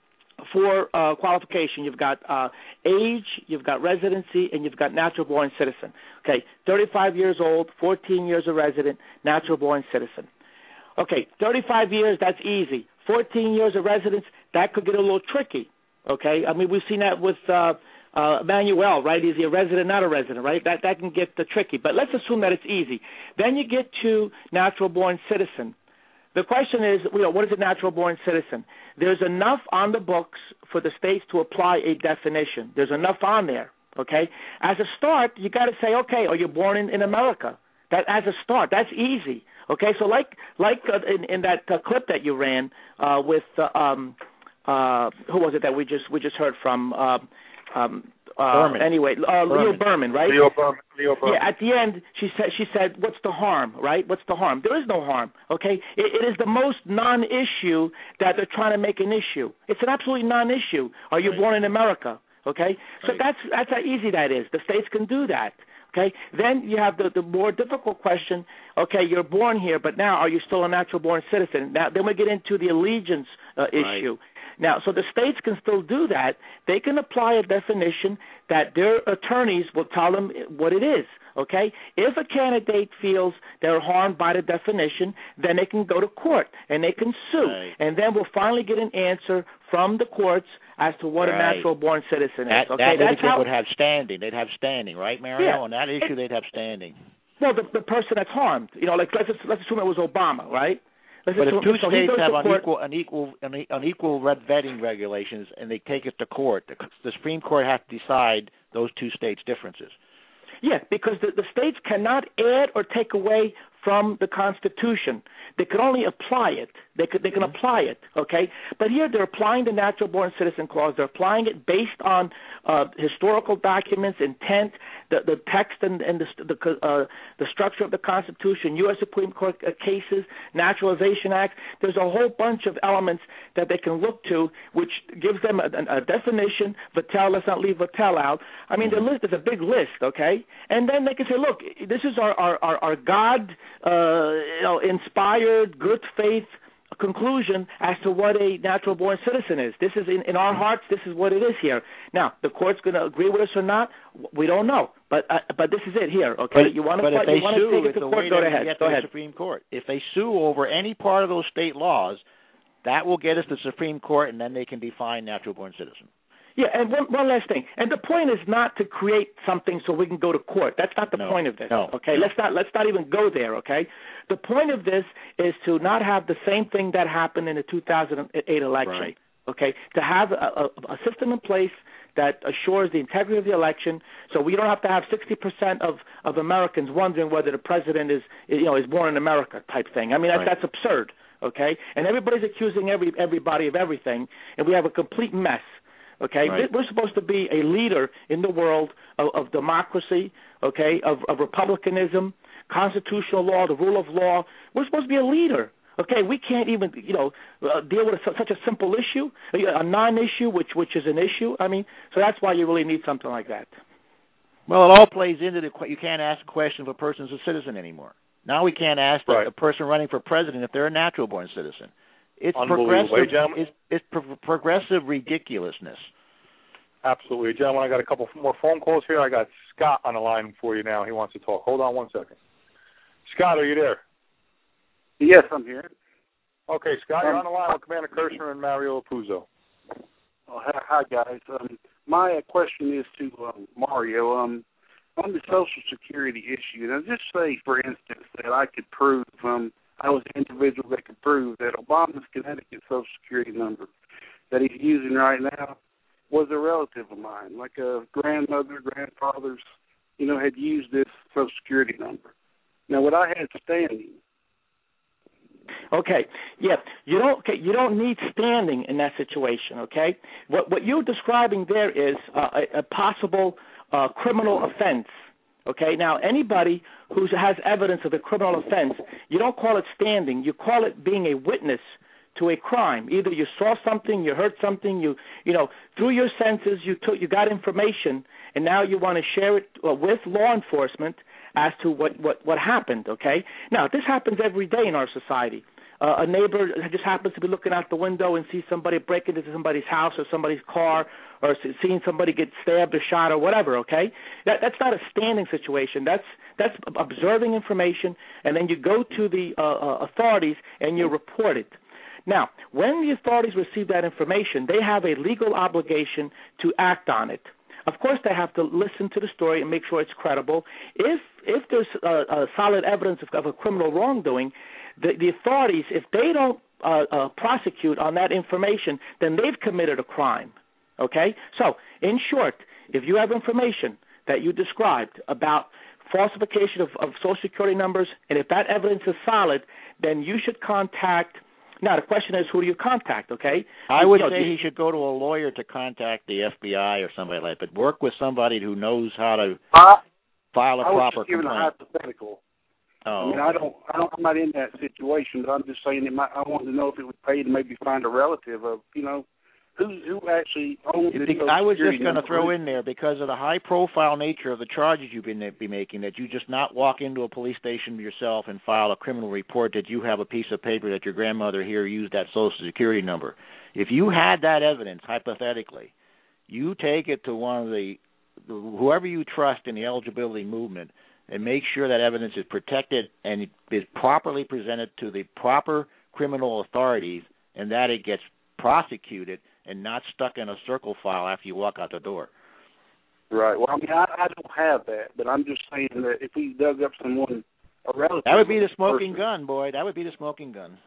for uh, qualification. You've got uh, age, you've got residency, and you've got natural-born citizen. Okay, thirty-five years old, fourteen years a resident, natural-born citizen. Okay, thirty-five years, that's easy. fourteen years of residence, that could get a little tricky. Okay, I mean, we've seen that with uh, uh, Emmanuel, right? Is he a resident, not a resident, right? That that can get uh, tricky. But let's assume that it's easy. Then you get to natural-born citizen. The question is, you know, what is a natural-born citizen? There's enough on the books for the states to apply a definition. There's enough on there, okay? As a start, you got to say, okay, are you born in, in America? That as a start, that's easy, okay? So like like uh, in, in that uh, clip that you ran uh, with uh, um, uh, who was it that we just we just heard from? Uh, um, Uh, Berman. Anyway, uh, Berman. Leo Berman, right? Leo Berman. Leo Berman. Yeah. At the end, she said, "She said, what's the harm, right? What's the harm? There is no harm. Okay. It, it is the most non-issue that they're trying to make an issue. It's an absolutely non-issue. Are you right. born in America? Okay. So right. that's that's how easy that is. The states can do that. Okay. Then you have the the more difficult question. Okay, you're born here, but now are you still a natural-born citizen? Now, then we get into the allegiance uh, issue. Right. Now, so the states can still do that. They can apply a definition that their attorneys will tell them what it is, okay? If a candidate feels they're harmed by the definition, then they can go to court and they can sue. Right. And then we'll finally get an answer from the courts as to what right. a natural-born citizen is. That, okay? that That's how, would have standing. They'd have standing, right, Mario? Yeah. On that issue, it, they'd have standing. Well, the, the person that's harmed. You know, like let's, let's assume it was Obama, right? But if two so states have unequal, unequal, unequal vetting regulations and they take it to court, the, the Supreme Court has to decide those two states' differences. Yes, because the, the states cannot add or take away from the Constitution. They can only apply it. They could, they can mm-hmm. apply it, okay? But here they're applying the natural-born citizen clause. They're applying it based on uh, historical documents, intent, the, the text and, and the, the, uh, the structure of the Constitution, U S Supreme Court uh, cases, Naturalization Act. There's a whole bunch of elements that they can look to, which gives them a, a definition. Vattel, let's not leave Vattel out. I mean, mm-hmm. the list is a big list, okay? And then they can say, look, this is our, our, our, our God Uh, you know, inspired, good faith conclusion as to what a natural-born citizen is. This is in, in our hearts. This is what it is here. Now, the court's going to agree with us or not. We don't know, but uh, but this is it here. Okay, but, you want to but fight, if they you want sue, to take it to court? Go ahead. Get go to ahead. The Supreme Court. If they sue over any part of those state laws, that will get us to the Supreme Court, and then they can define natural-born citizen. Yeah, and one, one last thing. And the point is not to create something so we can go to court. That's not the no, point of this. No, okay, no. let's not let's not even go there. Okay, the point of this is to not have the same thing that happened in the two thousand eight election. Right. Okay, to have a, a, a system in place that assures the integrity of the election, so we don't have to have sixty percent of, of Americans wondering whether the president is you know is born in America type thing. I mean that's, right. that's absurd. Okay, and everybody's accusing every everybody of everything, and we have a complete mess. Okay, right. We're supposed to be a leader in the world of, of democracy, okay, of, of republicanism, constitutional law, the rule of law. We're supposed to be a leader. Okay, we can't even, you know, uh, deal with a, such a simple issue, a non-issue, which which is an issue. I mean, so that's why you really need something like that. Well, it all plays into the. You can't ask a question if a person's a citizen anymore. Now we can't ask right. a person running for president if they're a natural-born citizen. It's progressive. Hey, it's, it's pro- progressive ridiculousness. Absolutely, gentlemen. I got a couple more phone calls here. I got Scott on the line for you now. He wants to talk. Hold on one second. Scott, are you there? Yes, I'm here. Okay, Scott, um, you're on the line with Commander Kirchner and Mario Apuzzo. Oh, hi, guys. Um, my question is to um, Mario. Um, on the Social Security issue, now just say, for instance, that I could prove um, I was an individual that could prove that Obama's Connecticut Social Security number that he's using right now was a relative of mine, like a grandmother, grandfather's, you know, had used this Social Security number. Now, would I have standing? Okay, yeah, you don't. Okay, you don't need standing in that situation. Okay, what what you're describing there is uh, a, a possible uh, criminal offense. Okay, now anybody who has evidence of a criminal offense, you don't call it standing. You call it being a witness to a crime. Either you saw something, you heard something, you you know, through your senses you took you got information, and now you want to share it uh, with law enforcement as to what, what, what happened, okay? Now, this happens every day in our society. Uh, a neighbor just happens to be looking out the window and sees somebody break into somebody's house or somebody's car, or seeing somebody get stabbed or shot or whatever, okay? That, that's not a standing situation. That's that's observing information, and then you go to the uh, uh, authorities and you report it. Now, when the authorities receive that information, they have a legal obligation to act on it. Of course, they have to listen to the story and make sure it's credible. If if there's uh, uh, solid evidence of, of a criminal wrongdoing, the, the authorities, if they don't uh, uh, prosecute on that information, then they've committed a crime. Okay? So, in short, if you have information that you described about falsification of, of Social Security numbers, and if that evidence is solid, then you should contact. Now, the question is, who do you contact, okay? I would you know, say he should go to a lawyer to contact the F B I or somebody like that, but work with somebody who knows how to uh, file a I was proper just giving complaint. a hypothetical. Oh, I mean, I don't, I don't, I'm not in that situation, but I'm just saying it might, I wanted to know if it would pay to maybe find a relative of, you know, who who actually owns the Social I was Security just going to number. throw in there, because of the high-profile nature of the charges you've been be making, that you just not walk into a police station yourself and file a criminal report that you have a piece of paper that your grandmother here used that Social Security number. If you had that evidence, hypothetically, you take it to one of the, whoever you trust in the eligibility movement, and make sure that evidence is protected and is properly presented to the proper criminal authorities, and that it gets prosecuted and not stuck in a circle file after you walk out the door. Right. Well, I mean, I, I don't have that, but I'm just saying that if we dug up someone, a relative, that would be the smoking person, gun, boy. That would be the smoking gun.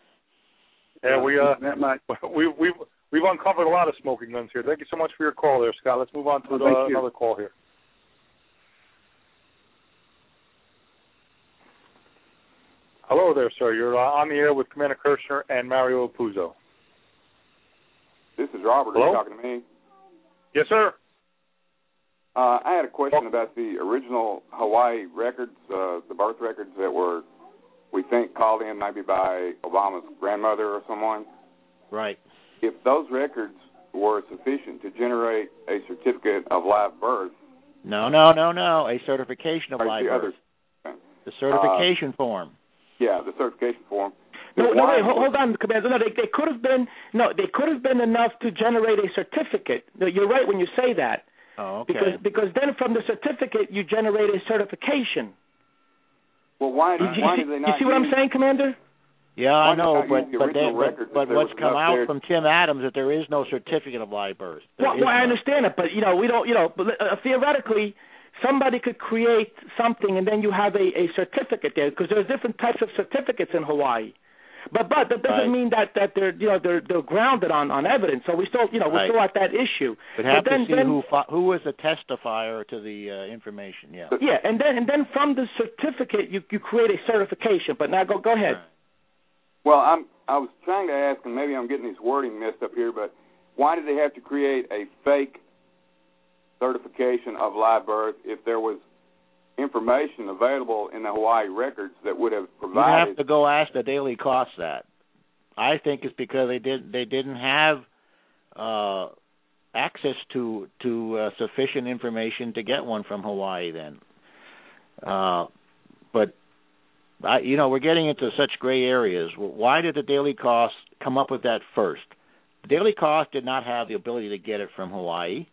Yeah, we uh, that might. we we've we've uncovered a lot of smoking guns here. Thank you so much for your call, there, Scott. Let's move on to Well, uh, another call here. Hello there, sir. You're uh, on the air with Commander Kirchner and Mario Puzo. This is Robert. Hello? Are you talking to me? Yes, sir. Uh, I had a question about the original Hawaii records, uh, the birth records that were, we think, called in maybe by Obama's grandmother or someone. Right. If those records were sufficient to generate a certificate of live birth. No, no, no, no. A certification of live birth. Other, the certification uh, form. Yeah, the certification form. No, no, wait, hold on, Commander. No, they, they could have been no, they could have been enough to generate a certificate. No, you're right when you say that. Oh, okay. Because because then from the certificate you generate a certification. Well, why did why you, do they you not? see what use, I'm saying, Commander? Yeah, I know, but but but, they, but, but what's come out there. from Tim Adams that there is no certificate of live birth. There Well, well I none. understand it, but you know we don't. You know, uh, theoretically, somebody could create something and then you have a, a certificate there, because there's different types of certificates in Hawaii. But but that doesn't right. mean that, that they're you know they're they're grounded on, on evidence. So we still you know we're right. still at that issue. But have but then, to see then, who fo- who was the testifier to the uh, information. Yeah. Yeah, and then and then from the certificate you you create a certification. But now go go ahead. Right. Well, I'm I was trying to ask, and maybe I'm getting this wording messed up here, but why did they have to create a fake certification of live birth if there was information available in the Hawaii records that would have provided? You have to go ask the Daily Cost that. I think it's because they did they didn't have uh, access to to uh, sufficient information to get one from Hawaii then. Uh, but I, you know, we're getting into such gray areas. Why did the Daily Cost come up with that first? The Daily Cost did not have the ability to get it from Hawaii.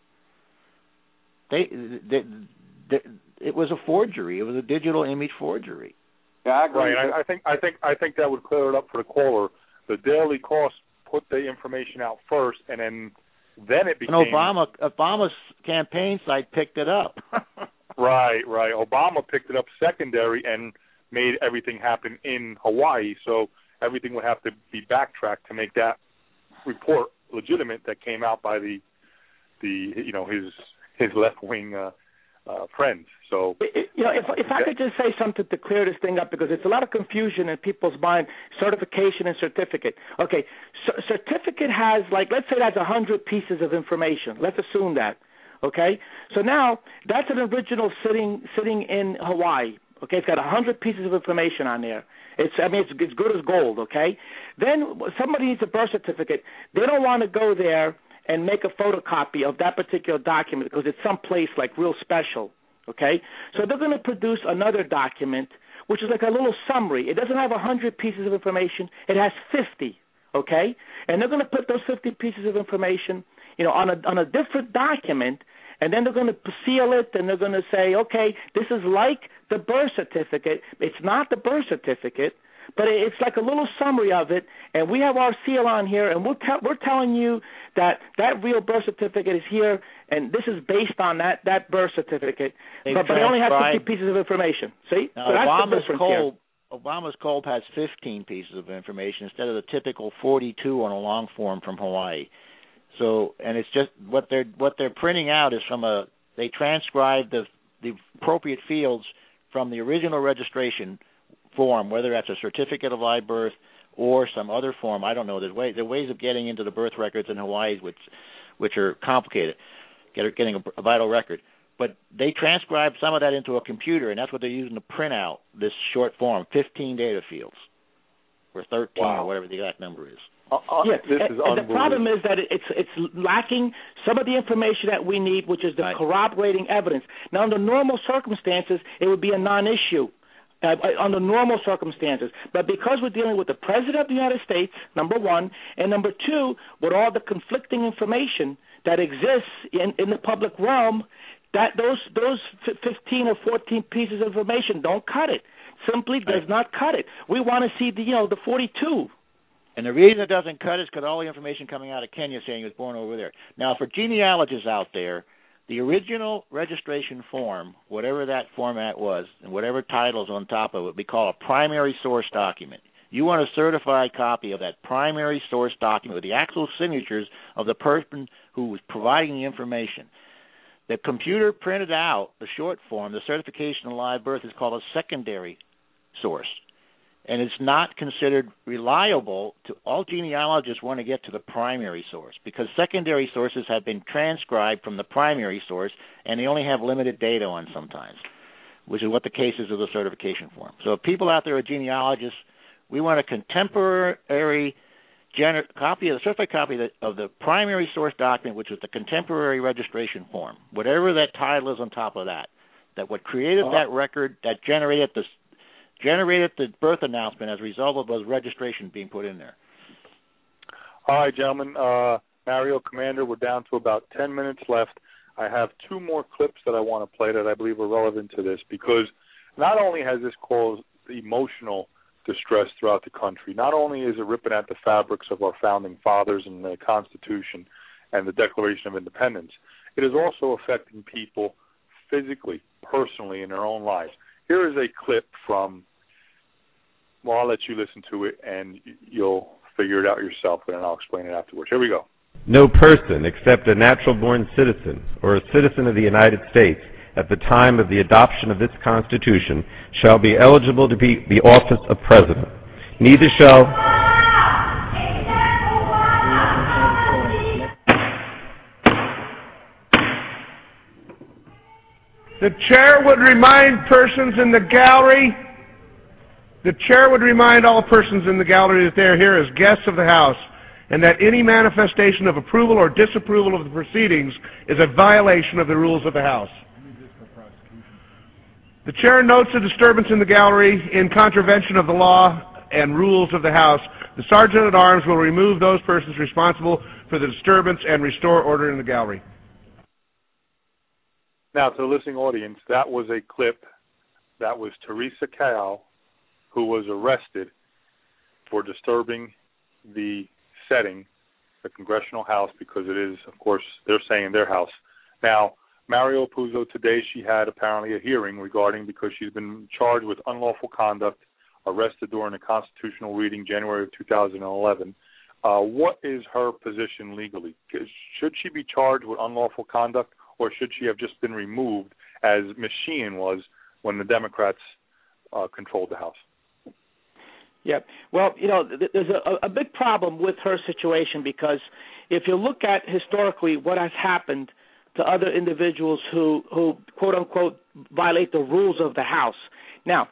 They, they, they it was a forgery. It was a digital image forgery. Yeah, I agree. Right. I, I think I think I think that would clear it up for the caller. The Daily Cost put the information out first, and then then it became. And Obama Obama's campaign site picked it up. right, right. Obama picked it up secondary and made everything happen in Hawaii. So everything would have to be backtracked to make that report legitimate that came out by the the you know his his left wing uh, uh, friends. So you know, if if I could just say something to clear this thing up, because it's a lot of confusion in people's mind. Certification and certificate. Okay, C- certificate has like let's say that's a hundred pieces of information. Let's assume that. Okay, so now that's an original sitting sitting in Hawaii. Okay, it's got one hundred pieces of information on there. It's, I mean, it's, it's good as gold, okay? Then somebody needs a birth certificate. They don't want to go there and make a photocopy of that particular document because it's someplace like real special, okay? So they're going to produce another document, which is like a little summary. It doesn't have one hundred pieces of information. It has fifty, okay? And they're going to put those fifty pieces of information, you know, on a on a different document, and then they're going to seal it, and they're going to say, okay, this is like the birth certificate. It's not the birth certificate, but it's like a little summary of it, and we have our seal on here, and we're, te- we're telling you that that real birth certificate is here, and this is based on that, that birth certificate, but, but it only has fifty pieces of information. See? Now, so that's Obama's the difference Kolb, here. Obama's Kolb has fifteen pieces of information instead of the typical forty-two on a long form from Hawaii. So, and it's just what they're what they're printing out is from a they transcribe the the appropriate fields from the original registration form, whether that's a certificate of live birth or some other form. I don't know. There's ways there are ways of getting into the birth records in Hawaii which which are complicated, get, getting a, a vital record. But they transcribe some of that into a computer, and that's what they're using to print out this short form, fifteen data fields, or thirteen, wow. or whatever the exact number is. Uh, uh, yeah, this and, is and the problem is that it's it's lacking some of the information that we need, which is the right. corroborating evidence. Now, under normal circumstances, it would be a non-issue. Uh, under normal circumstances, but because we're dealing with the President of the United States, number one, and number two, with all the conflicting information that exists in, in the public realm, that those those fifteen or fourteen pieces of information don't cut it. Simply does right. not cut it. We want to see the you know the forty-two. And the reason it doesn't cut is because all the information coming out of Kenya saying he was born over there. Now, for genealogists out there, the original registration form, whatever that format was, and whatever title's on top of it, we call a primary source document. You want a certified copy of that primary source document with the actual signatures of the person who was providing the information. The computer printed out the short form, the certification of live birth, is called a secondary source. And it's not considered reliable. To all genealogists want to get to the primary source because secondary sources have been transcribed from the primary source, and they only have limited data on sometimes, which is what the case is of the certification form. So if people out there are genealogists, we want a contemporary gener- copy of the certified copy of the, of the primary source document, which is the contemporary registration form, whatever that title is on top of that, that what created uh-huh. that record, that generated the generated the birth announcement as a result of those registrations being put in there. All right, gentlemen. Uh, Mario, Commander, we're down to about ten minutes left. I have two more clips that I want to play that I believe are relevant to this because not only has this caused emotional distress throughout the country, not only is it ripping at the fabrics of our founding fathers and the Constitution and the Declaration of Independence, it is also affecting people physically, personally, in their own lives. Here is a clip from, well, I'll let you listen to it, and you'll figure it out yourself, and I'll explain it afterwards. Here we go. No person except a natural-born citizen or a citizen of the United States at the time of the adoption of this Constitution shall be eligible to be the office of President. Neither shall... The chair would remind persons in the gallery, the chair would remind all persons in the gallery that they are here as guests of the House, and that any manifestation of approval or disapproval of the proceedings is a violation of the rules of the House. The chair notes a disturbance in the gallery in contravention of the law and rules of the House. The Sergeant at Arms will remove those persons responsible for the disturbance and restore order in the gallery. Now, to the listening audience, that was a clip that was Teresa Cao, who was arrested for disturbing the setting, the Congressional House, because it is, of course, they're saying their house. Now, Mario Puzo, today she had apparently a hearing regarding, because she's been charged with unlawful conduct, arrested during a constitutional reading January of two thousand eleven. Uh, what is her position legally? Should she be charged with unlawful conduct, or should she have just been removed as Miz Sheehan was when the Democrats uh, controlled the House? Yeah. Well, you know, th- there's a, a big problem with her situation because if you look at historically what has happened to other individuals who, who quote-unquote, violate the rules of the House. Now,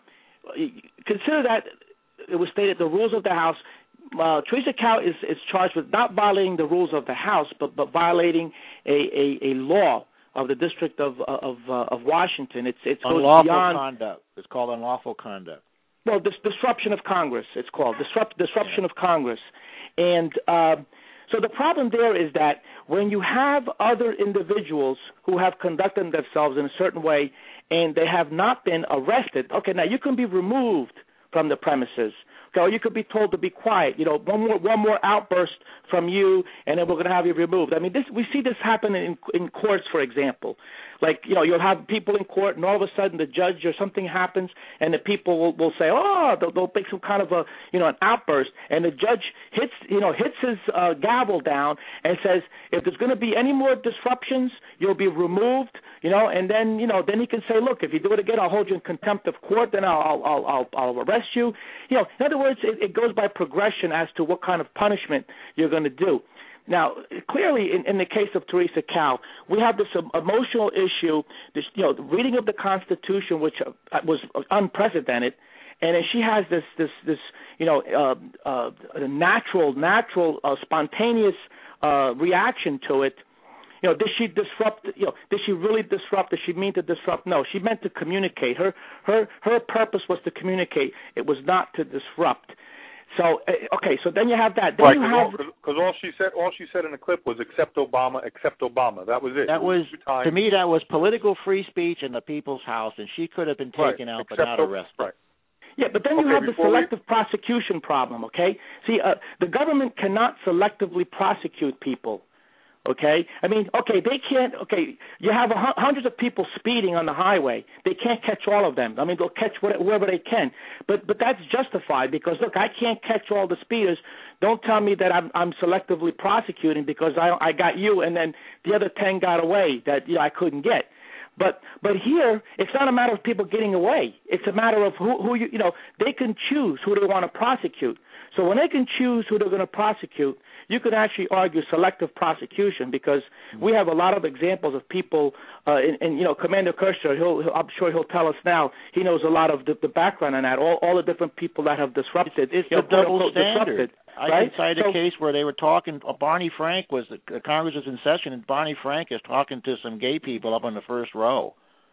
consider that it was stated the rules of the House. Uh, Teresa Cao is, is charged with not violating the rules of the House, but, but violating a, a, a law of the District of of, uh, of Washington. It's it's unlawful beyond, conduct. It's called unlawful conduct. Well, dis- disruption of Congress. It's called disrupt disruption yeah. of Congress, and uh, so the problem there is that when you have other individuals who have conducted themselves in a certain way and they have not been arrested, okay, now you can be removed from the premises. Okay, or you could be told to be quiet. You know, one more one more outburst from you, and then we're going to have you removed. I mean, this we see this happen in in courts, for example. Like, you know, you'll have people in court, and all of a sudden the judge or something happens, and the people will, will say, oh, they'll, they'll make some kind of a, you know, an outburst, and the judge hits, you know, hits his uh, gavel down and says, if there's going to be any more disruptions, you'll be removed, you know, and then, you know, then he can say, look, if you do it again, I'll hold you in contempt of court, then I'll I'll I'll, I'll arrest you. You know, in other words, it, it goes by progression as to what kind of punishment you're going to do. Now, clearly, in, in the case of Teresa Cao, we have this um, emotional issue, this, you know, the reading of the Constitution, which uh, was unprecedented, and then she has this, this, this, you know, uh, uh, natural, natural, uh, spontaneous uh, reaction to it. You know, did she disrupt? You know, did she really disrupt? Did she mean to disrupt? No, she meant to communicate. Her, her, her purpose was to communicate. It was not to disrupt. So okay, so then you have that. Then right, you have because all, all she said, all she said in the clip was "accept Obama, accept Obama." That was it. That was, was to me, that was political free speech in the People's House, and she could have been taken right. out Except but not arrested. Right. Yeah, but then okay, you have the selective we... prosecution problem. Okay, see, uh, the government cannot selectively prosecute people. Okay, I mean, okay, they can't. Okay, you have a, hundreds of people speeding on the highway. They can't catch all of them. I mean, they'll catch whoever they can. But but that's justified because look, I can't catch all the speeders. Don't tell me that I'm I'm selectively prosecuting because I I got you and then the other ten got away that you know I couldn't get. But but here it's not a matter of people getting away. It's a matter of who who you you know they can choose who they want to prosecute. So when they can choose who they're going to prosecute, you could actually argue selective prosecution because we have a lot of examples of people, uh, and, and you know, Commander Kirchner, he'll, he'll, I'm sure he'll tell us now, he knows a lot of the, the background on that, all, all the different people that have disrupted. It's, it's you know, a double disrupted, standard. I right? can cite so, a case where they were talking, uh, Barney Frank was, the, the Congress was in session, and Barney Frank is talking to some gay people up on the first row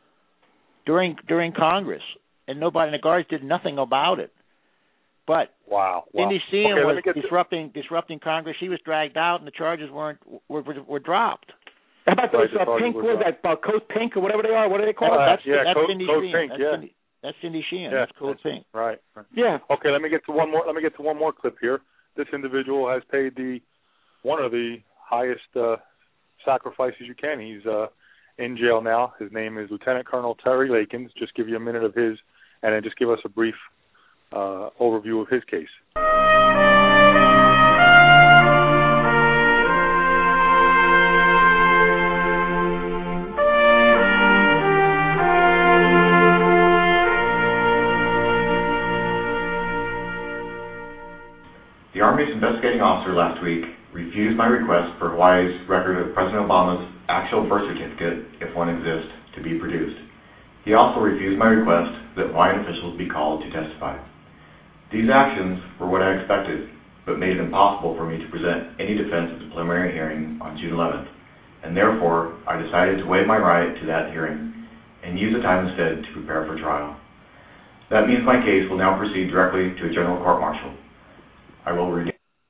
during during Congress, and nobody in the guards did nothing about it. But wow, wow. Cindy Sheehan okay, was disrupting to... disrupting Congress. She was dragged out, and the charges weren't were were, were dropped. How about right, those uh, pink? What is that? Uh, Code Pink or whatever they are? What do they call uh, it? That's, yeah, that's Code, Cindy Code Sheehan. Pink. That's yeah, Cindy, that's Cindy Sheehan. Yeah, that's Code that's, Pink. Right, right. Yeah. Okay, let me get to one more. Let me get to one more clip here. This individual has paid the one of the highest uh, sacrifices you can. He's uh, in jail now. His name is Lieutenant Colonel Terry Lakins. Just give you a minute of his, and then just give us a brief uh, overview of his case. The Army's investigating officer last week refused my request for Hawaii's record of President Obama's actual birth certificate, if one exists, to be produced. He also refused my request that Hawaiian officials be called to testify. These actions were what I expected, but made it impossible for me to present any defense at the preliminary hearing on June eleventh, and therefore I decided to waive my right to that hearing and use the time instead to prepare for trial. That means my case will now proceed directly to a general court-martial. I will read.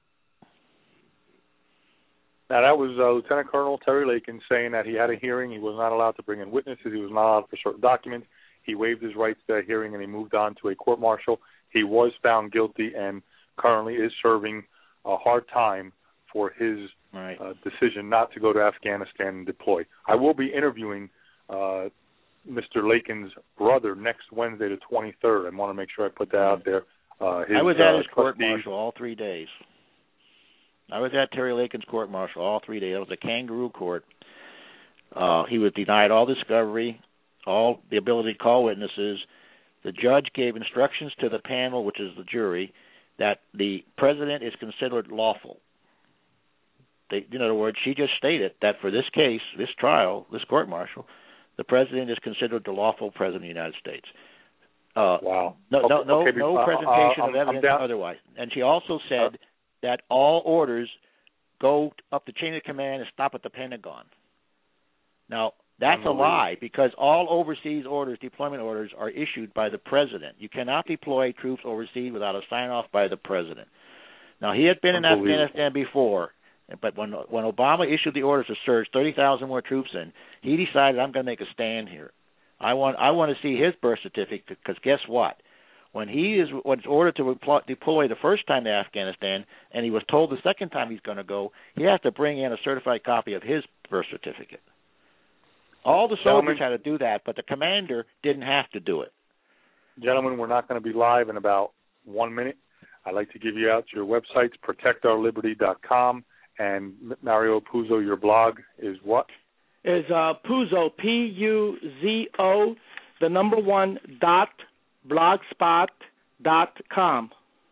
Now, that was uh, Lieutenant Colonel Terry Lakins saying that he had a hearing. He was not allowed to bring in witnesses. He was not allowed for certain documents. He waived his rights to that hearing, and he moved on to a court-martial. He was found guilty and currently is serving a hard time for his right. uh, decision not to go to Afghanistan and deploy. I will be interviewing uh, Mister Lakins' brother next Wednesday, the twenty-third. I want to make sure I put that out there. Uh, his, I was at uh, his court-martial all three days. I was at Terry Lakins' court-martial all three days. It was a kangaroo court. Uh, he was denied all discovery, all the ability to call witnesses. The judge gave instructions to the panel, which is the jury, that the president is considered lawful. They, in other words, she just stated that for this case, this trial, this court-martial, the president is considered the lawful president of the United States. Uh, wow. No, no, no, okay, no uh, presentation uh, of evidence otherwise. And she also said uh, that all orders go up the chain of command and stop at the Pentagon. Now, that's a lie, because all overseas orders, deployment orders, are issued by the president. You cannot deploy troops overseas without a sign-off by the president. Now, he had been in Afghanistan before, but when when Obama issued the orders to surge thirty thousand more troops in, he decided, I'm going to make a stand here. I want I want to see his birth certificate, because guess what? When he is was ordered to deploy the first time to Afghanistan, and he was told the second time he's going to go, he has to bring in a certified copy of his birth certificate. All the soldiers had to do that, but the commander didn't have to do it. Gentlemen, we're not going to be live in about one minute. I'd like to give you out your websites, protect our liberty dot com, and Mario Puzo, your blog is what? Is uh, Puzo, P U Z O, the number one, dot, blogspot dot com.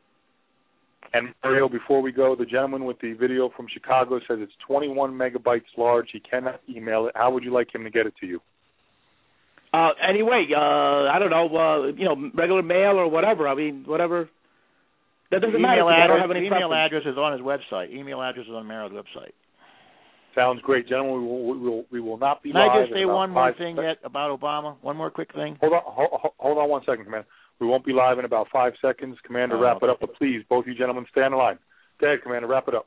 And Mario, before we go, the gentleman with the video from Chicago says it's twenty-one megabytes large. He cannot email it. How would you like him to get it to you? Uh, anyway, uh, I don't know, uh, you know, regular mail or whatever. I mean, whatever. That doesn't matter. Email I don't address, have any email preference. address is on his website. Email address is on Mario's website. Sounds great, gentlemen. We will, we will, we will not be Can live. I just say one more five thing sec- yet about Obama? One more quick thing? Hold on, hold, hold on one second, Commander. We won't be live in about five seconds. Commander, Oh, wrap okay. it up, but please, both you gentlemen, stay on the line. Go ahead, Commander, wrap it up.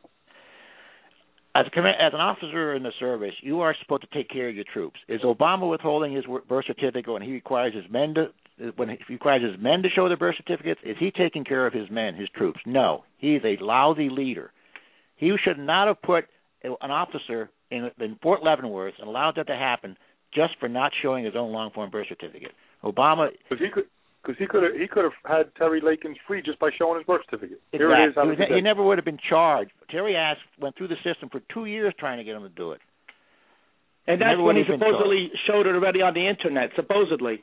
As, a command, as an officer in the service, you are supposed to take care of your troops. Is Obama withholding his birth certificate when he requires his men to when he requires his men to show their birth certificates? Is he taking care of his men, his troops? No, he is a lousy leader. He should not have put an officer in, in Fort Leavenworth and allowed that to happen just for not showing his own long-form birth certificate. Obama, because he could, because he could have, he could have had Terry Lakins free just by showing his birth certificate. exactly. Here it is. How he, was, to do he that. never would have been charged. Terry Ask went through the system for two years trying to get him to do it. And that's Never when he would have been supposedly showed it already on the Internet, supposedly.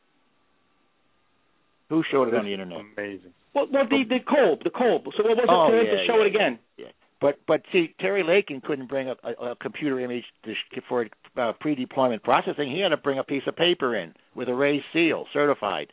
Who showed it on the Internet? Amazing. Well, well the, the Kolb, the Kolb. So what was it Oh, for him yeah, to show yeah, it again? Yeah. But but see, Terry Lakin couldn't bring a, a, a computer image to, for uh, pre-deployment processing. He had to bring a piece of paper in with a raised seal, certified.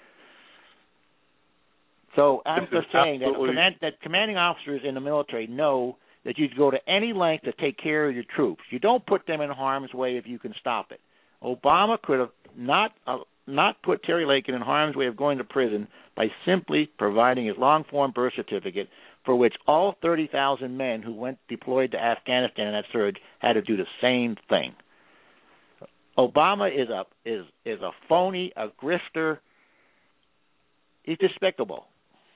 So I'm This just is saying that, absolutely- command, that commanding officers in the military know that you go to any length to take care of your troops. You don't put them in harm's way if you can stop it. Obama could have not uh, not put Terry Lakin in harm's way of going to prison by simply providing his long-form birth certificate, for which all thirty thousand men who went deployed to Afghanistan in that surge had to do the same thing. Obama is a is is a phony, a grifter. He's despicable.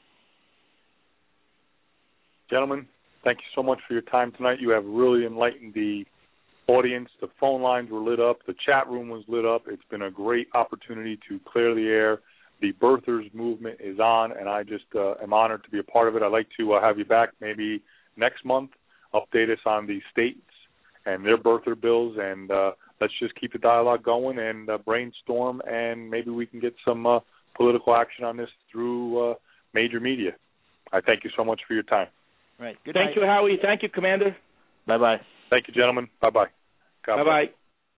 Gentlemen, thank you so much for your time tonight. You have really enlightened the audience. The phone lines were lit up. The chat room was lit up. It's been a great opportunity to clear the air. The birthers movement is on, and I just uh, am honored to be a part of it. I'd like to uh, have you back maybe next month, update us on the states and their birther bills, and uh, let's just keep the dialogue going and uh, brainstorm, and maybe we can get some uh, political action on this through uh, major media. I thank you so much for your time. Right. Good Thank night. you, Howie. Thank you, Commander. Bye-bye. Thank you, gentlemen. Bye-bye. God Bye-bye. bless.